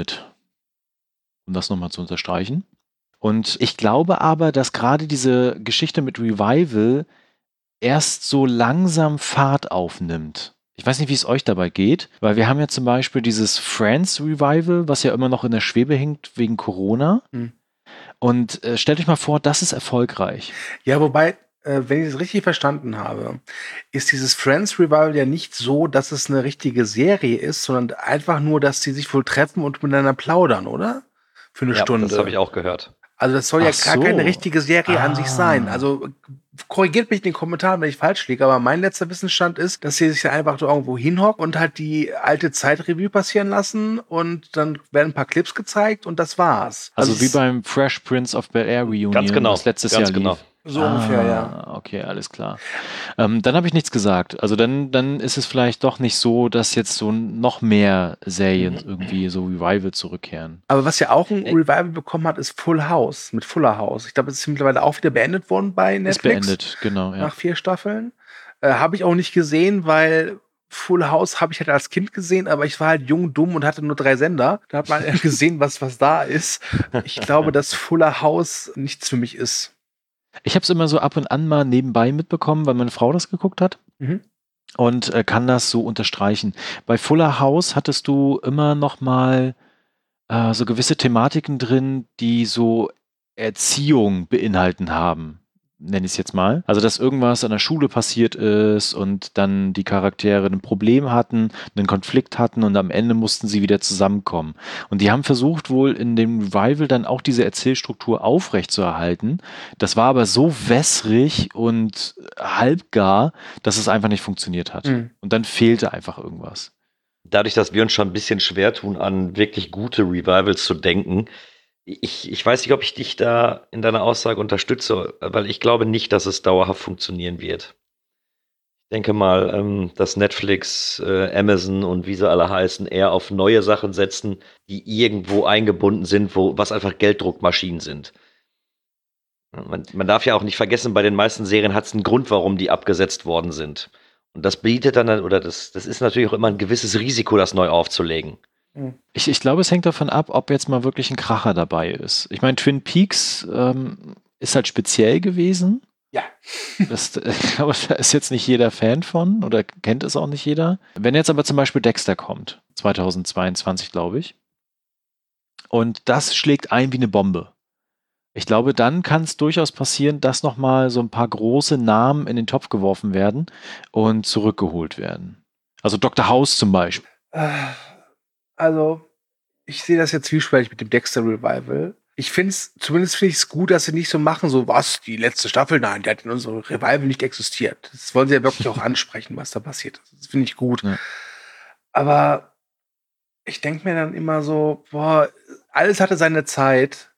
um das nochmal zu unterstreichen. Und ich glaube aber, dass gerade diese Geschichte mit Revival erst so langsam Fahrt aufnimmt. Ich weiß nicht, wie es euch dabei geht, weil wir haben ja zum Beispiel dieses Friends Revival, was ja immer noch in der Schwebe hängt wegen Corona. Mhm. Und stellt euch mal vor, das ist erfolgreich. Ja, wobei, wenn ich es richtig verstanden habe, ist dieses Friends Revival ja nicht so, dass es eine richtige Serie ist, sondern einfach nur, dass sie sich wohl treffen und miteinander plaudern, oder? Für eine Stunde. Das habe ich auch gehört. Also das soll ja Ach gar so. keine richtige Serie an sich sein. Ah. Also korrigiert mich in den Kommentaren, wenn ich falsch liege, aber mein letzter Wissensstand ist, dass sie sich ja einfach so irgendwo hinhocken und halt die alte Zeitrevue passieren lassen und dann werden ein paar Clips gezeigt und das war's. Also wie beim Fresh Prince of Bel-Air Reunion, Ganz genau, das letztes ganz Jahr genau. lief. So ungefähr, ja. Okay, alles klar. Dann habe ich nichts gesagt. Also dann ist es vielleicht doch nicht so, dass jetzt so noch mehr Serien irgendwie so Revival zurückkehren. Aber was ja auch ein Revival bekommen hat, ist Full House mit Fuller House. Ich glaube, es ist mittlerweile auch wieder beendet worden bei Netflix. Ist beendet, genau, ja. Nach 4 Staffeln. Habe ich auch nicht gesehen, weil Full House habe ich halt als Kind gesehen, aber ich war halt jung, dumm und hatte nur 3 Sender. Da hat man gesehen, was da ist. Ich glaube, dass Fuller House nichts für mich ist. Ich habe es immer so ab und an mal nebenbei mitbekommen, weil meine Frau das geguckt hat. Mhm. Und kann das so unterstreichen. Bei Fuller House hattest du immer noch mal so gewisse Thematiken drin, die so Erziehung beinhalten haben. nenne ich es jetzt mal. Also, dass irgendwas an der Schule passiert ist und dann die Charaktere ein Problem hatten, einen Konflikt hatten und am Ende mussten sie wieder zusammenkommen. Und die haben versucht, wohl in dem Revival dann auch diese Erzählstruktur aufrechtzuerhalten. Das war aber so wässrig und halbgar, dass es einfach nicht funktioniert hat. Und dann fehlte einfach irgendwas. Dadurch, dass wir uns schon ein bisschen schwer tun, an wirklich gute Revivals zu denken, ich weiß nicht, ob ich dich da in deiner Aussage unterstütze, weil ich glaube nicht, dass es dauerhaft funktionieren wird. Ich denke mal, dass Netflix, Amazon und wie sie alle heißen, eher auf neue Sachen setzen, die irgendwo eingebunden sind, was einfach Gelddruckmaschinen sind. Man darf ja auch nicht vergessen, bei den meisten Serien hat es einen Grund, warum die abgesetzt worden sind. Und das bietet dann, oder das ist natürlich auch immer ein gewisses Risiko, das neu aufzulegen. Ich glaube, es hängt davon ab, ob jetzt mal wirklich ein Kracher dabei ist. Ich meine, Twin Peaks ist halt speziell gewesen. Ja. Ich glaube, da ist jetzt nicht jeder Fan von oder kennt es auch nicht jeder. Wenn jetzt aber zum Beispiel Dexter kommt, 2022, glaube ich, und das schlägt ein wie eine Bombe. Ich glaube, dann kann es durchaus passieren, dass nochmal so ein paar große Namen in den Topf geworfen werden und zurückgeholt werden. Also Dr. House zum Beispiel. Also, ich sehe das jetzt zwiespältig mit dem Dexter Revival. Zumindest finde ich es gut, dass sie nicht so machen, so was, die letzte Staffel, nein, die hat in unserem Revival nicht existiert. Das wollen sie ja wirklich auch ansprechen, was da passiert ist. Das finde ich gut. Ja. Aber ich denke mir dann immer so, boah, alles hatte seine Zeit.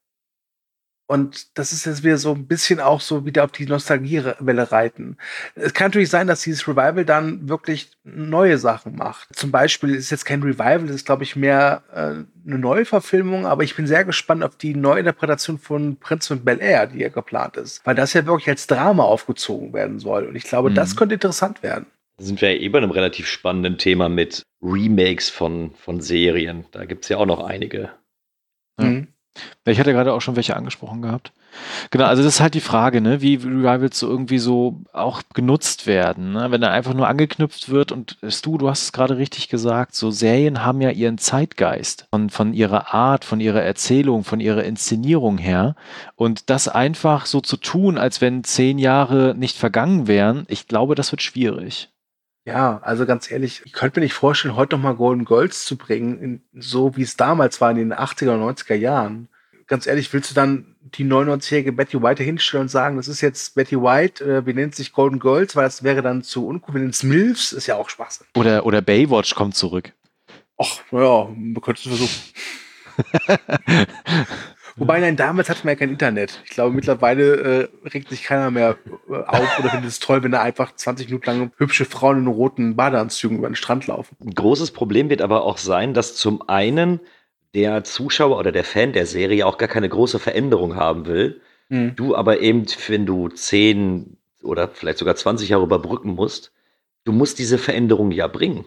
Und das ist jetzt wieder so ein bisschen auch so wieder auf die Nostalgiewelle reiten. Es kann natürlich sein, dass dieses Revival dann wirklich neue Sachen macht. Zum Beispiel ist jetzt kein Revival, das ist, glaube ich, mehr eine Neuverfilmung, aber ich bin sehr gespannt auf die Neuinterpretation von Prinz von Bel-Air, die ja geplant ist. Weil das ja wirklich als Drama aufgezogen werden soll. Und ich glaube, das könnte interessant werden. Da sind wir ja eh bei einem relativ spannenden Thema mit Remakes von Serien. Da gibt es ja auch noch einige. Ja. Ich hatte gerade auch schon welche angesprochen gehabt. Genau, also das ist halt die Frage, ne, wie Revivals so irgendwie so auch genutzt werden. Ne? Wenn da einfach nur angeknüpft wird und du hast es gerade richtig gesagt, so Serien haben ja ihren Zeitgeist von ihrer Art, von ihrer Erzählung, von ihrer Inszenierung her. Und das einfach so zu tun, als wenn 10 Jahre nicht vergangen wären, ich glaube, das wird schwierig. Ja, also ganz ehrlich, ich könnte mir nicht vorstellen, heute noch mal Golden Girls zu bringen, so wie es damals war in den 80er und 90er Jahren. Ganz ehrlich, willst du dann die 99-jährige Betty White hinstellen und sagen, das ist jetzt Betty White, wir nennen es nicht Golden Girls, weil das wäre dann zu uncool, wir nennen es MILFs, ist ja auch Schwachsinn. Oder Baywatch kommt zurück. Ach, naja, wir könnten es versuchen. Wobei, nein, damals hatten wir ja kein Internet. Ich glaube, mittlerweile regt sich keiner mehr auf oder findet es toll, wenn da einfach 20 Minuten lang hübsche Frauen in roten Badeanzügen über den Strand laufen. Ein großes Problem wird aber auch sein, dass zum einen der Zuschauer oder der Fan der Serie auch gar keine große Veränderung haben will. Du aber eben, wenn du 10 oder vielleicht sogar 20 Jahre überbrücken musst, du musst diese Veränderung ja bringen.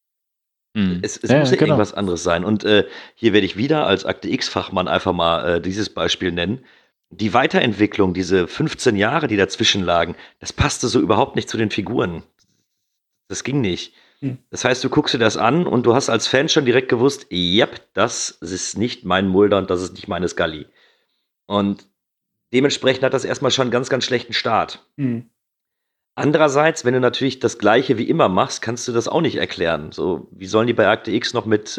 Es muss ja irgendwas anderes sein. Und hier werde ich wieder als Akte X-Fachmann einfach mal dieses Beispiel nennen. Die Weiterentwicklung, diese 15 Jahre, die dazwischen lagen, das passte so überhaupt nicht zu den Figuren. Das ging nicht. Das heißt, du guckst dir das an und du hast als Fan schon direkt gewusst, das ist nicht mein Mulder und das ist nicht meine Scully. Und dementsprechend hat das erstmal schon einen ganz, ganz schlechten Start. Andererseits, wenn du natürlich das Gleiche wie immer machst, kannst du das auch nicht erklären. So, wie sollen die bei Akte X noch mit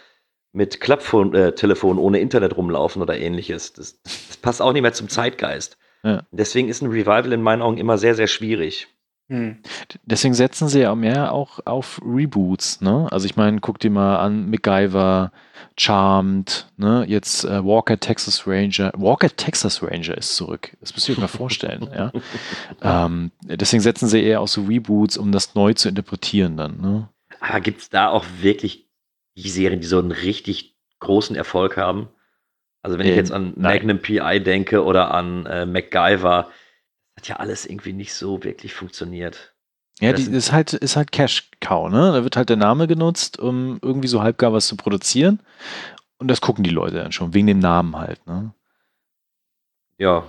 Klapptelefon ohne Internet rumlaufen oder ähnliches? Das passt auch nicht mehr zum Zeitgeist. Ja. Deswegen ist ein Revival in meinen Augen immer sehr, sehr schwierig. Deswegen setzen sie ja mehr auch auf Reboots, ne? Also ich meine, guck dir mal an, MacGyver, Charmed, ne? Jetzt Walker Texas Ranger. Walker Texas Ranger ist zurück. Das müsst ihr euch mal vorstellen, ja. Deswegen setzen sie eher auf so Reboots, um das neu zu interpretieren dann, ne? Aber gibt es da auch wirklich die Serien, die so einen richtig großen Erfolg haben? Also wenn ich jetzt an Magnum P.I. denke oder an MacGyver, hat ja alles irgendwie nicht so wirklich funktioniert. Ja, ist halt Cash Cow, ne? Da wird halt der Name genutzt, um irgendwie so halbgar was zu produzieren. Und das gucken die Leute dann schon, wegen dem Namen halt, ne? Ja.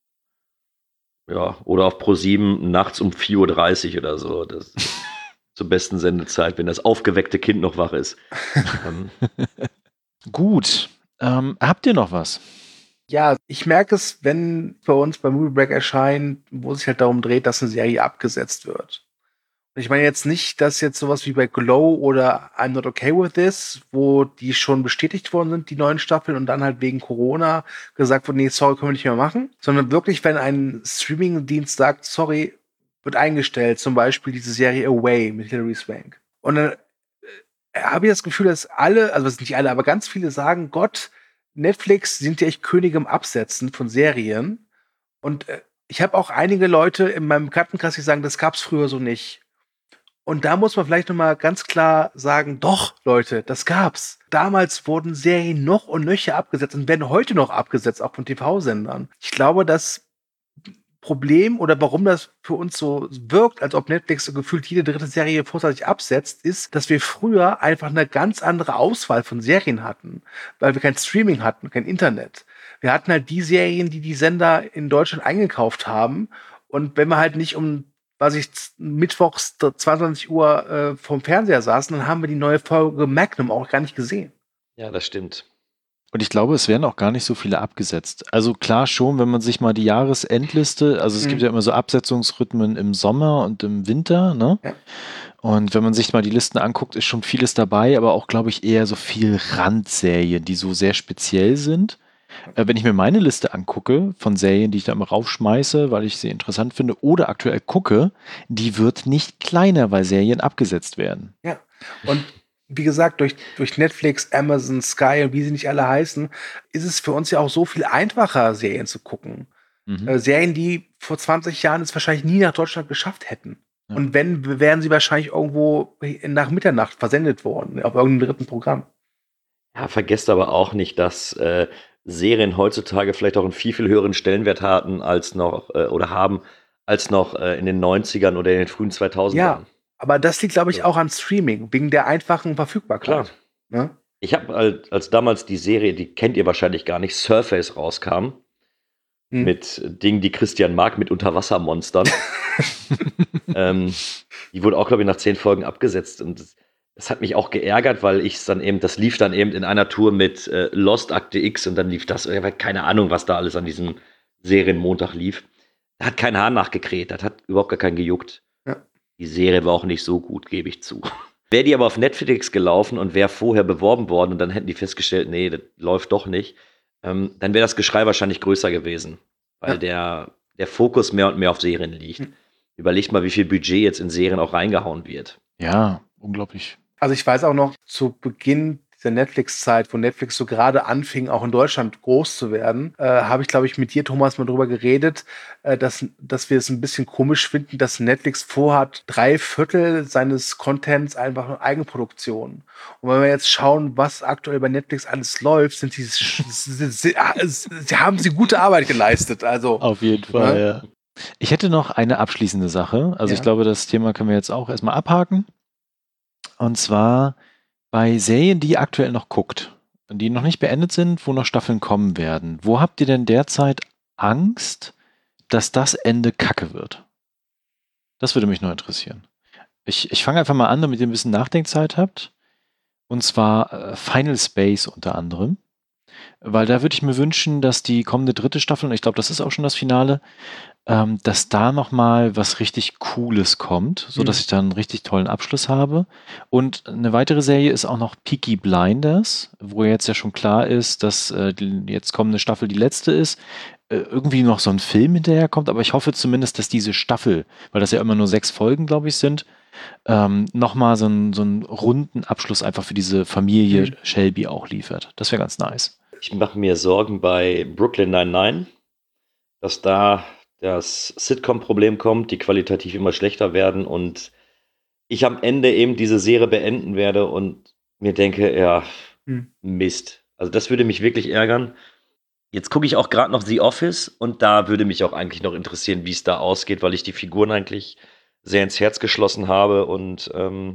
Ja, oder auf Pro7 nachts um 4:30 Uhr oder so. Das zur besten Sendezeit, wenn das aufgeweckte Kind noch wach ist. Gut. Habt ihr noch was? Ja, ich merke es, wenn bei uns bei Movie Break erscheint, wo sich halt darum dreht, dass eine Serie abgesetzt wird. Ich meine jetzt nicht, dass jetzt sowas wie bei Glow oder I'm Not Okay With This, wo die schon bestätigt worden sind, die neuen Staffeln, und dann halt wegen Corona gesagt wurde, nee, sorry, können wir nicht mehr machen, sondern wirklich, wenn ein Streaming-Dienst sagt, sorry, wird eingestellt, zum Beispiel diese Serie Away mit Hilary Swank. Und dann habe ich das Gefühl, dass alle, also nicht alle, aber ganz viele sagen, Gott, Netflix sind ja echt Könige im Absetzen von Serien. Und ich habe auch einige Leute in meinem Bekanntenkreis, die sagen, das gab's früher so nicht. Und da muss man vielleicht noch mal ganz klar sagen, doch, Leute, das gab's. Damals wurden Serien noch und nöcher abgesetzt und werden heute noch abgesetzt, auch von TV-Sendern. Ich glaube, das Problem oder warum das für uns so wirkt, als ob Netflix so gefühlt jede dritte Serie vorzeitig absetzt, ist, dass wir früher einfach eine ganz andere Auswahl von Serien hatten, weil wir kein Streaming hatten, kein Internet. Wir hatten halt die Serien, die die Sender in Deutschland eingekauft haben, und wenn wir halt nicht mittwochs 22 Uhr vorm Fernseher saßen, dann haben wir die neue Folge Magnum auch gar nicht gesehen. Ja, das stimmt. Und ich glaube, es werden auch gar nicht so viele abgesetzt. Also klar schon, wenn man sich mal die Jahresendliste, also es gibt ja immer so Absetzungsrhythmen im Sommer und im Winter, ne? Ja. Und wenn man sich mal die Listen anguckt, ist schon vieles dabei, aber auch, glaube ich, eher so viel Randserien, die so sehr speziell sind. Wenn ich mir meine Liste angucke von Serien, die ich da immer raufschmeiße, weil ich sie interessant finde oder aktuell gucke, die wird nicht kleiner, weil Serien abgesetzt werden. Ja, und wie gesagt, durch Netflix, Amazon, Sky und wie sie nicht alle heißen, ist es für uns ja auch so viel einfacher, Serien zu gucken. Serien, die vor 20 Jahren es wahrscheinlich nie nach Deutschland geschafft hätten. Ja. Und wenn, wären sie wahrscheinlich irgendwo nach Mitternacht versendet worden, auf irgendeinem dritten Programm. Ja, vergesst aber auch nicht, dass Serien heutzutage vielleicht auch einen viel, viel höheren Stellenwert hatten als noch als noch in den 90ern oder in den frühen 2000ern. Ja, aber das liegt, glaube ich, auch an Streaming, wegen der einfachen Verfügbarkeit. Klar. Ne? Ich habe als damals die Serie, die kennt ihr wahrscheinlich gar nicht, Surface rauskam, mit Dingen, die Christian mag, mit Unterwassermonstern. Die wurde auch, glaube ich, nach 10 Folgen abgesetzt, und das hat mich auch geärgert, weil das lief dann eben in einer Tour mit Lost, Akte X, und dann lief das, keine Ahnung, was da alles an diesem Serienmontag lief. Da hat kein Hahn nachgekräht, das hat überhaupt gar keinen gejuckt. Ja. Die Serie war auch nicht so gut, gebe ich zu. Wäre die aber auf Netflix gelaufen und wäre vorher beworben worden und dann hätten die festgestellt, nee, das läuft doch nicht, dann wäre das Geschrei wahrscheinlich größer gewesen, weil der Fokus mehr und mehr auf Serien liegt. Überlegt mal, wie viel Budget jetzt in Serien auch reingehauen wird. Ja, unglaublich. Also ich weiß auch noch, zu Beginn dieser Netflix-Zeit, wo Netflix so gerade anfing, auch in Deutschland groß zu werden, habe ich, glaube ich, mit dir, Thomas, mal drüber geredet, dass wir es ein bisschen komisch finden, dass Netflix vorhat, 3/4 seines Contents einfach nur Eigenproduktion. Und wenn wir jetzt schauen, was aktuell bei Netflix alles läuft, sie haben sie gute Arbeit geleistet. Also auf jeden Fall, ja. Ich hätte noch eine abschließende Sache. Also ich glaube, das Thema können wir jetzt auch erstmal abhaken. Und zwar bei Serien, die ihr aktuell noch guckt, die noch nicht beendet sind, wo noch Staffeln kommen werden. Wo habt ihr denn derzeit Angst, dass das Ende Kacke wird? Das würde mich noch interessieren. Ich fange einfach mal an, damit ihr ein bisschen Nachdenkzeit habt. Und zwar Final Space unter anderem. Weil da würde ich mir wünschen, dass die kommende 3. Staffel, und ich glaube, das ist auch schon das Finale, dass da nochmal was richtig Cooles kommt, sodass ich dann einen richtig tollen Abschluss habe. Und eine weitere Serie ist auch noch Peaky Blinders, wo jetzt ja schon klar ist, dass die jetzt kommende Staffel die letzte ist. Irgendwie noch so ein Film hinterherkommt, aber ich hoffe zumindest, dass diese Staffel, weil das ja immer nur 6 Folgen, glaube ich, sind, nochmal so einen runden Abschluss einfach für diese Familie Shelby auch liefert. Das wäre ganz nice. Ich mache mir Sorgen bei Brooklyn Nine-Nine, dass da das Sitcom-Problem kommt, die qualitativ immer schlechter werden und ich am Ende eben diese Serie beenden werde und mir denke, ja, Mist. Also das würde mich wirklich ärgern. Jetzt gucke ich auch gerade noch The Office und da würde mich auch eigentlich noch interessieren, wie es da ausgeht, weil ich die Figuren eigentlich sehr ins Herz geschlossen habe und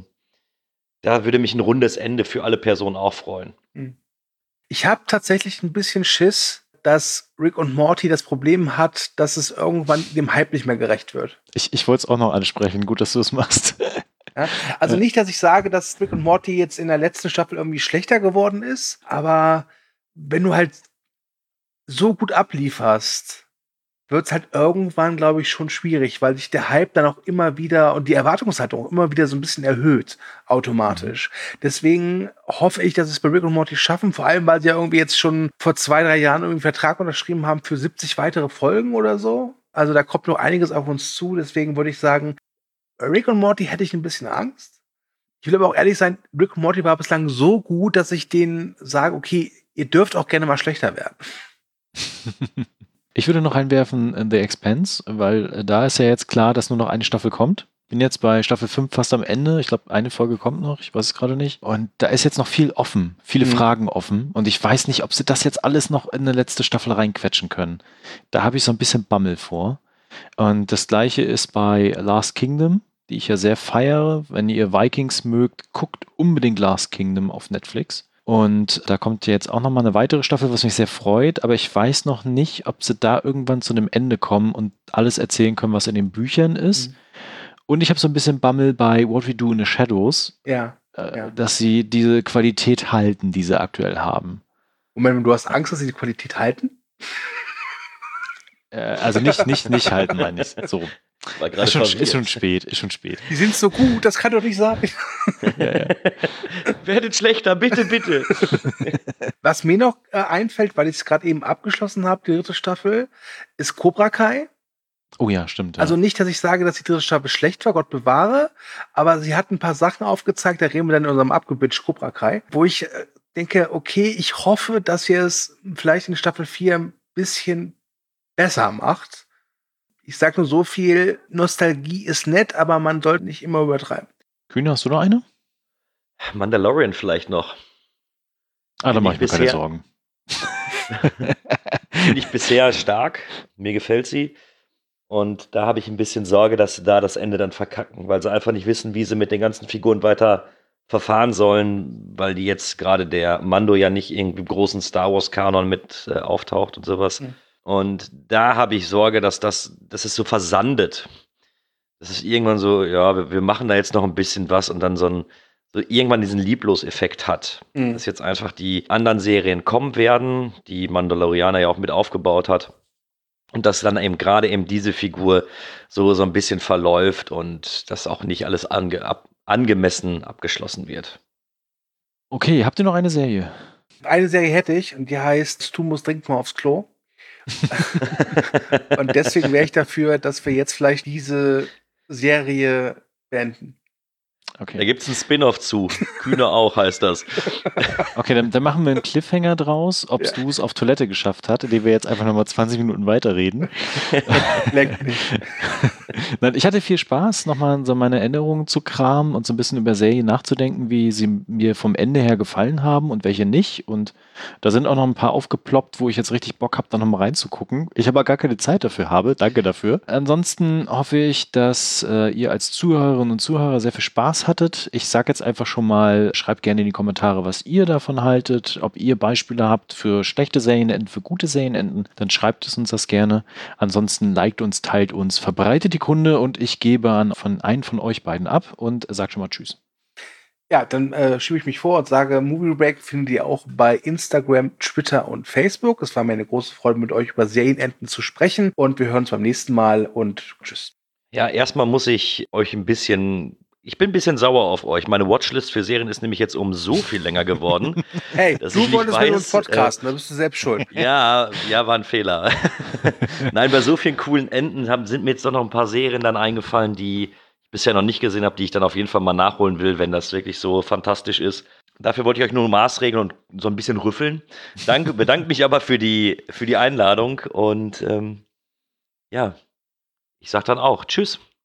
da würde mich ein rundes Ende für alle Personen auch freuen. Ich habe tatsächlich ein bisschen Schiss, dass Rick und Morty das Problem hat, dass es irgendwann dem Hype nicht mehr gerecht wird. Ich wollte es auch noch ansprechen. Gut, dass du es machst. Ja, also nicht, dass ich sage, dass Rick und Morty jetzt in der letzten Staffel irgendwie schlechter geworden ist, aber wenn du halt so gut ablieferst, wird es halt irgendwann, glaube ich, schon schwierig, weil sich der Hype dann auch immer wieder und die Erwartungshaltung auch immer wieder so ein bisschen erhöht, automatisch. Deswegen hoffe ich, dass es bei Rick und Morty schaffen, vor allem, weil sie ja irgendwie jetzt schon vor 2-3 Jahren irgendwie einen Vertrag unterschrieben haben für 70 weitere Folgen oder so. Also da kommt noch einiges auf uns zu, deswegen würde ich sagen, bei Rick und Morty hätte ich ein bisschen Angst. Ich will aber auch ehrlich sein, Rick und Morty war bislang so gut, dass ich denen sage, okay, ihr dürft auch gerne mal schlechter werden. Ich würde noch einwerfen in The Expanse, weil da ist ja jetzt klar, dass nur noch eine Staffel kommt. Bin jetzt bei Staffel 5 fast am Ende. Ich glaube, eine Folge kommt noch, ich weiß es gerade nicht. Und da ist jetzt noch viel offen, viele Fragen offen. Und ich weiß nicht, ob sie das jetzt alles noch in eine letzte Staffel reinquetschen können. Da habe ich so ein bisschen Bammel vor. Und das gleiche ist bei Last Kingdom, die ich ja sehr feiere. Wenn ihr Vikings mögt, guckt unbedingt Last Kingdom auf Netflix. Und da kommt jetzt auch nochmal eine weitere Staffel, was mich sehr freut, aber ich weiß noch nicht, ob sie da irgendwann zu einem Ende kommen und alles erzählen können, was in den Büchern ist. Und ich habe so ein bisschen Bammel bei What We Do in the Shadows, dass sie diese Qualität halten, die sie aktuell haben. Moment, du hast Angst, dass sie die Qualität halten? Also nicht halten, meine ich. So. Ist schon spät. Die sind so gut, das kann doch nicht sein. Ja. Werdet schlechter, bitte. Was mir noch einfällt, weil ich es gerade eben abgeschlossen habe, die 3. Staffel, ist Cobra Kai. Oh ja, stimmt. Ja. Also nicht, dass ich sage, dass die 3. Staffel schlecht war, Gott bewahre, aber sie hat ein paar Sachen aufgezeigt, da reden wir dann in unserem abgebitcht Cobra Kai, wo ich denke, okay, ich hoffe, dass ihr es vielleicht in Staffel 4 ein bisschen besser macht. Ich sag nur so viel, Nostalgie ist nett, aber man sollte nicht immer übertreiben. Kühne, hast du noch eine? Mandalorian vielleicht noch. Da mache ich mir keine Sorgen. Finde ich bisher stark. Mir gefällt sie. Und da habe ich ein bisschen Sorge, dass sie da das Ende dann verkacken, weil sie einfach nicht wissen, wie sie mit den ganzen Figuren weiter verfahren sollen, weil die jetzt gerade der Mando ja nicht irgendwie im großen Star Wars-Kanon mit auftaucht und sowas. Und da habe ich Sorge, dass das ist so versandet. Das ist irgendwann so, ja, wir machen da jetzt noch ein bisschen was und dann so irgendwann diesen Lieblos-Effekt hat. Dass jetzt einfach die anderen Serien kommen werden, die Mandalorianer ja auch mit aufgebaut hat. Und dass dann eben gerade eben diese Figur so ein bisschen verläuft und dass auch nicht alles angemessen abgeschlossen wird. Okay, habt ihr noch eine Serie? Eine Serie hätte ich und die heißt Du musst dringend mal aufs Klo. Und deswegen wäre ich dafür, dass wir jetzt vielleicht diese Serie beenden. Okay. Da gibt es einen Spin-off zu. Kühne auch heißt das. Okay, dann machen wir einen Cliffhanger draus, ob du es auf Toilette geschafft hat, indem wir jetzt einfach nochmal 20 Minuten weiterreden. Leck mich. Nein, ich hatte viel Spaß, nochmal so meine Erinnerungen zu kramen und so ein bisschen über Serien nachzudenken, wie sie mir vom Ende her gefallen haben und welche nicht. Und da sind auch noch ein paar aufgeploppt, wo ich jetzt richtig Bock habe, da nochmal reinzugucken. Ich aber gar keine Zeit dafür habe. Danke dafür. Ansonsten hoffe ich, dass ihr als Zuhörerinnen und Zuhörer sehr viel Spaß hattet. Ich sage jetzt einfach schon mal, schreibt gerne in die Kommentare, was ihr davon haltet, ob ihr Beispiele habt für schlechte Serienenden, für gute Serienenden, dann schreibt es uns das gerne. Ansonsten liked uns, teilt uns, verbreitet die Kunde und ich gebe an einen von euch beiden ab und sage schon mal Tschüss. Ja, dann schiebe ich mich vor und sage, Movie Break findet ihr auch bei Instagram, Twitter und Facebook. Es war mir eine große Freude, mit euch über Serienenden zu sprechen und wir hören uns beim nächsten Mal und tschüss. Ja, erstmal muss ich euch ich bin ein bisschen sauer auf euch. Meine Watchlist für Serien ist nämlich jetzt um so viel länger geworden. Hey, du wolltest mit uns podcasten, da bist du selbst schuld. Ja, war ein Fehler. Nein, bei so vielen coolen Enden sind mir jetzt doch noch ein paar Serien dann eingefallen, die ich bisher noch nicht gesehen habe, die ich dann auf jeden Fall mal nachholen will, wenn das wirklich so fantastisch ist. Dafür wollte ich euch nur maßregeln und so ein bisschen rüffeln. Bedanke mich aber für die Einladung und ich sag dann auch Tschüss.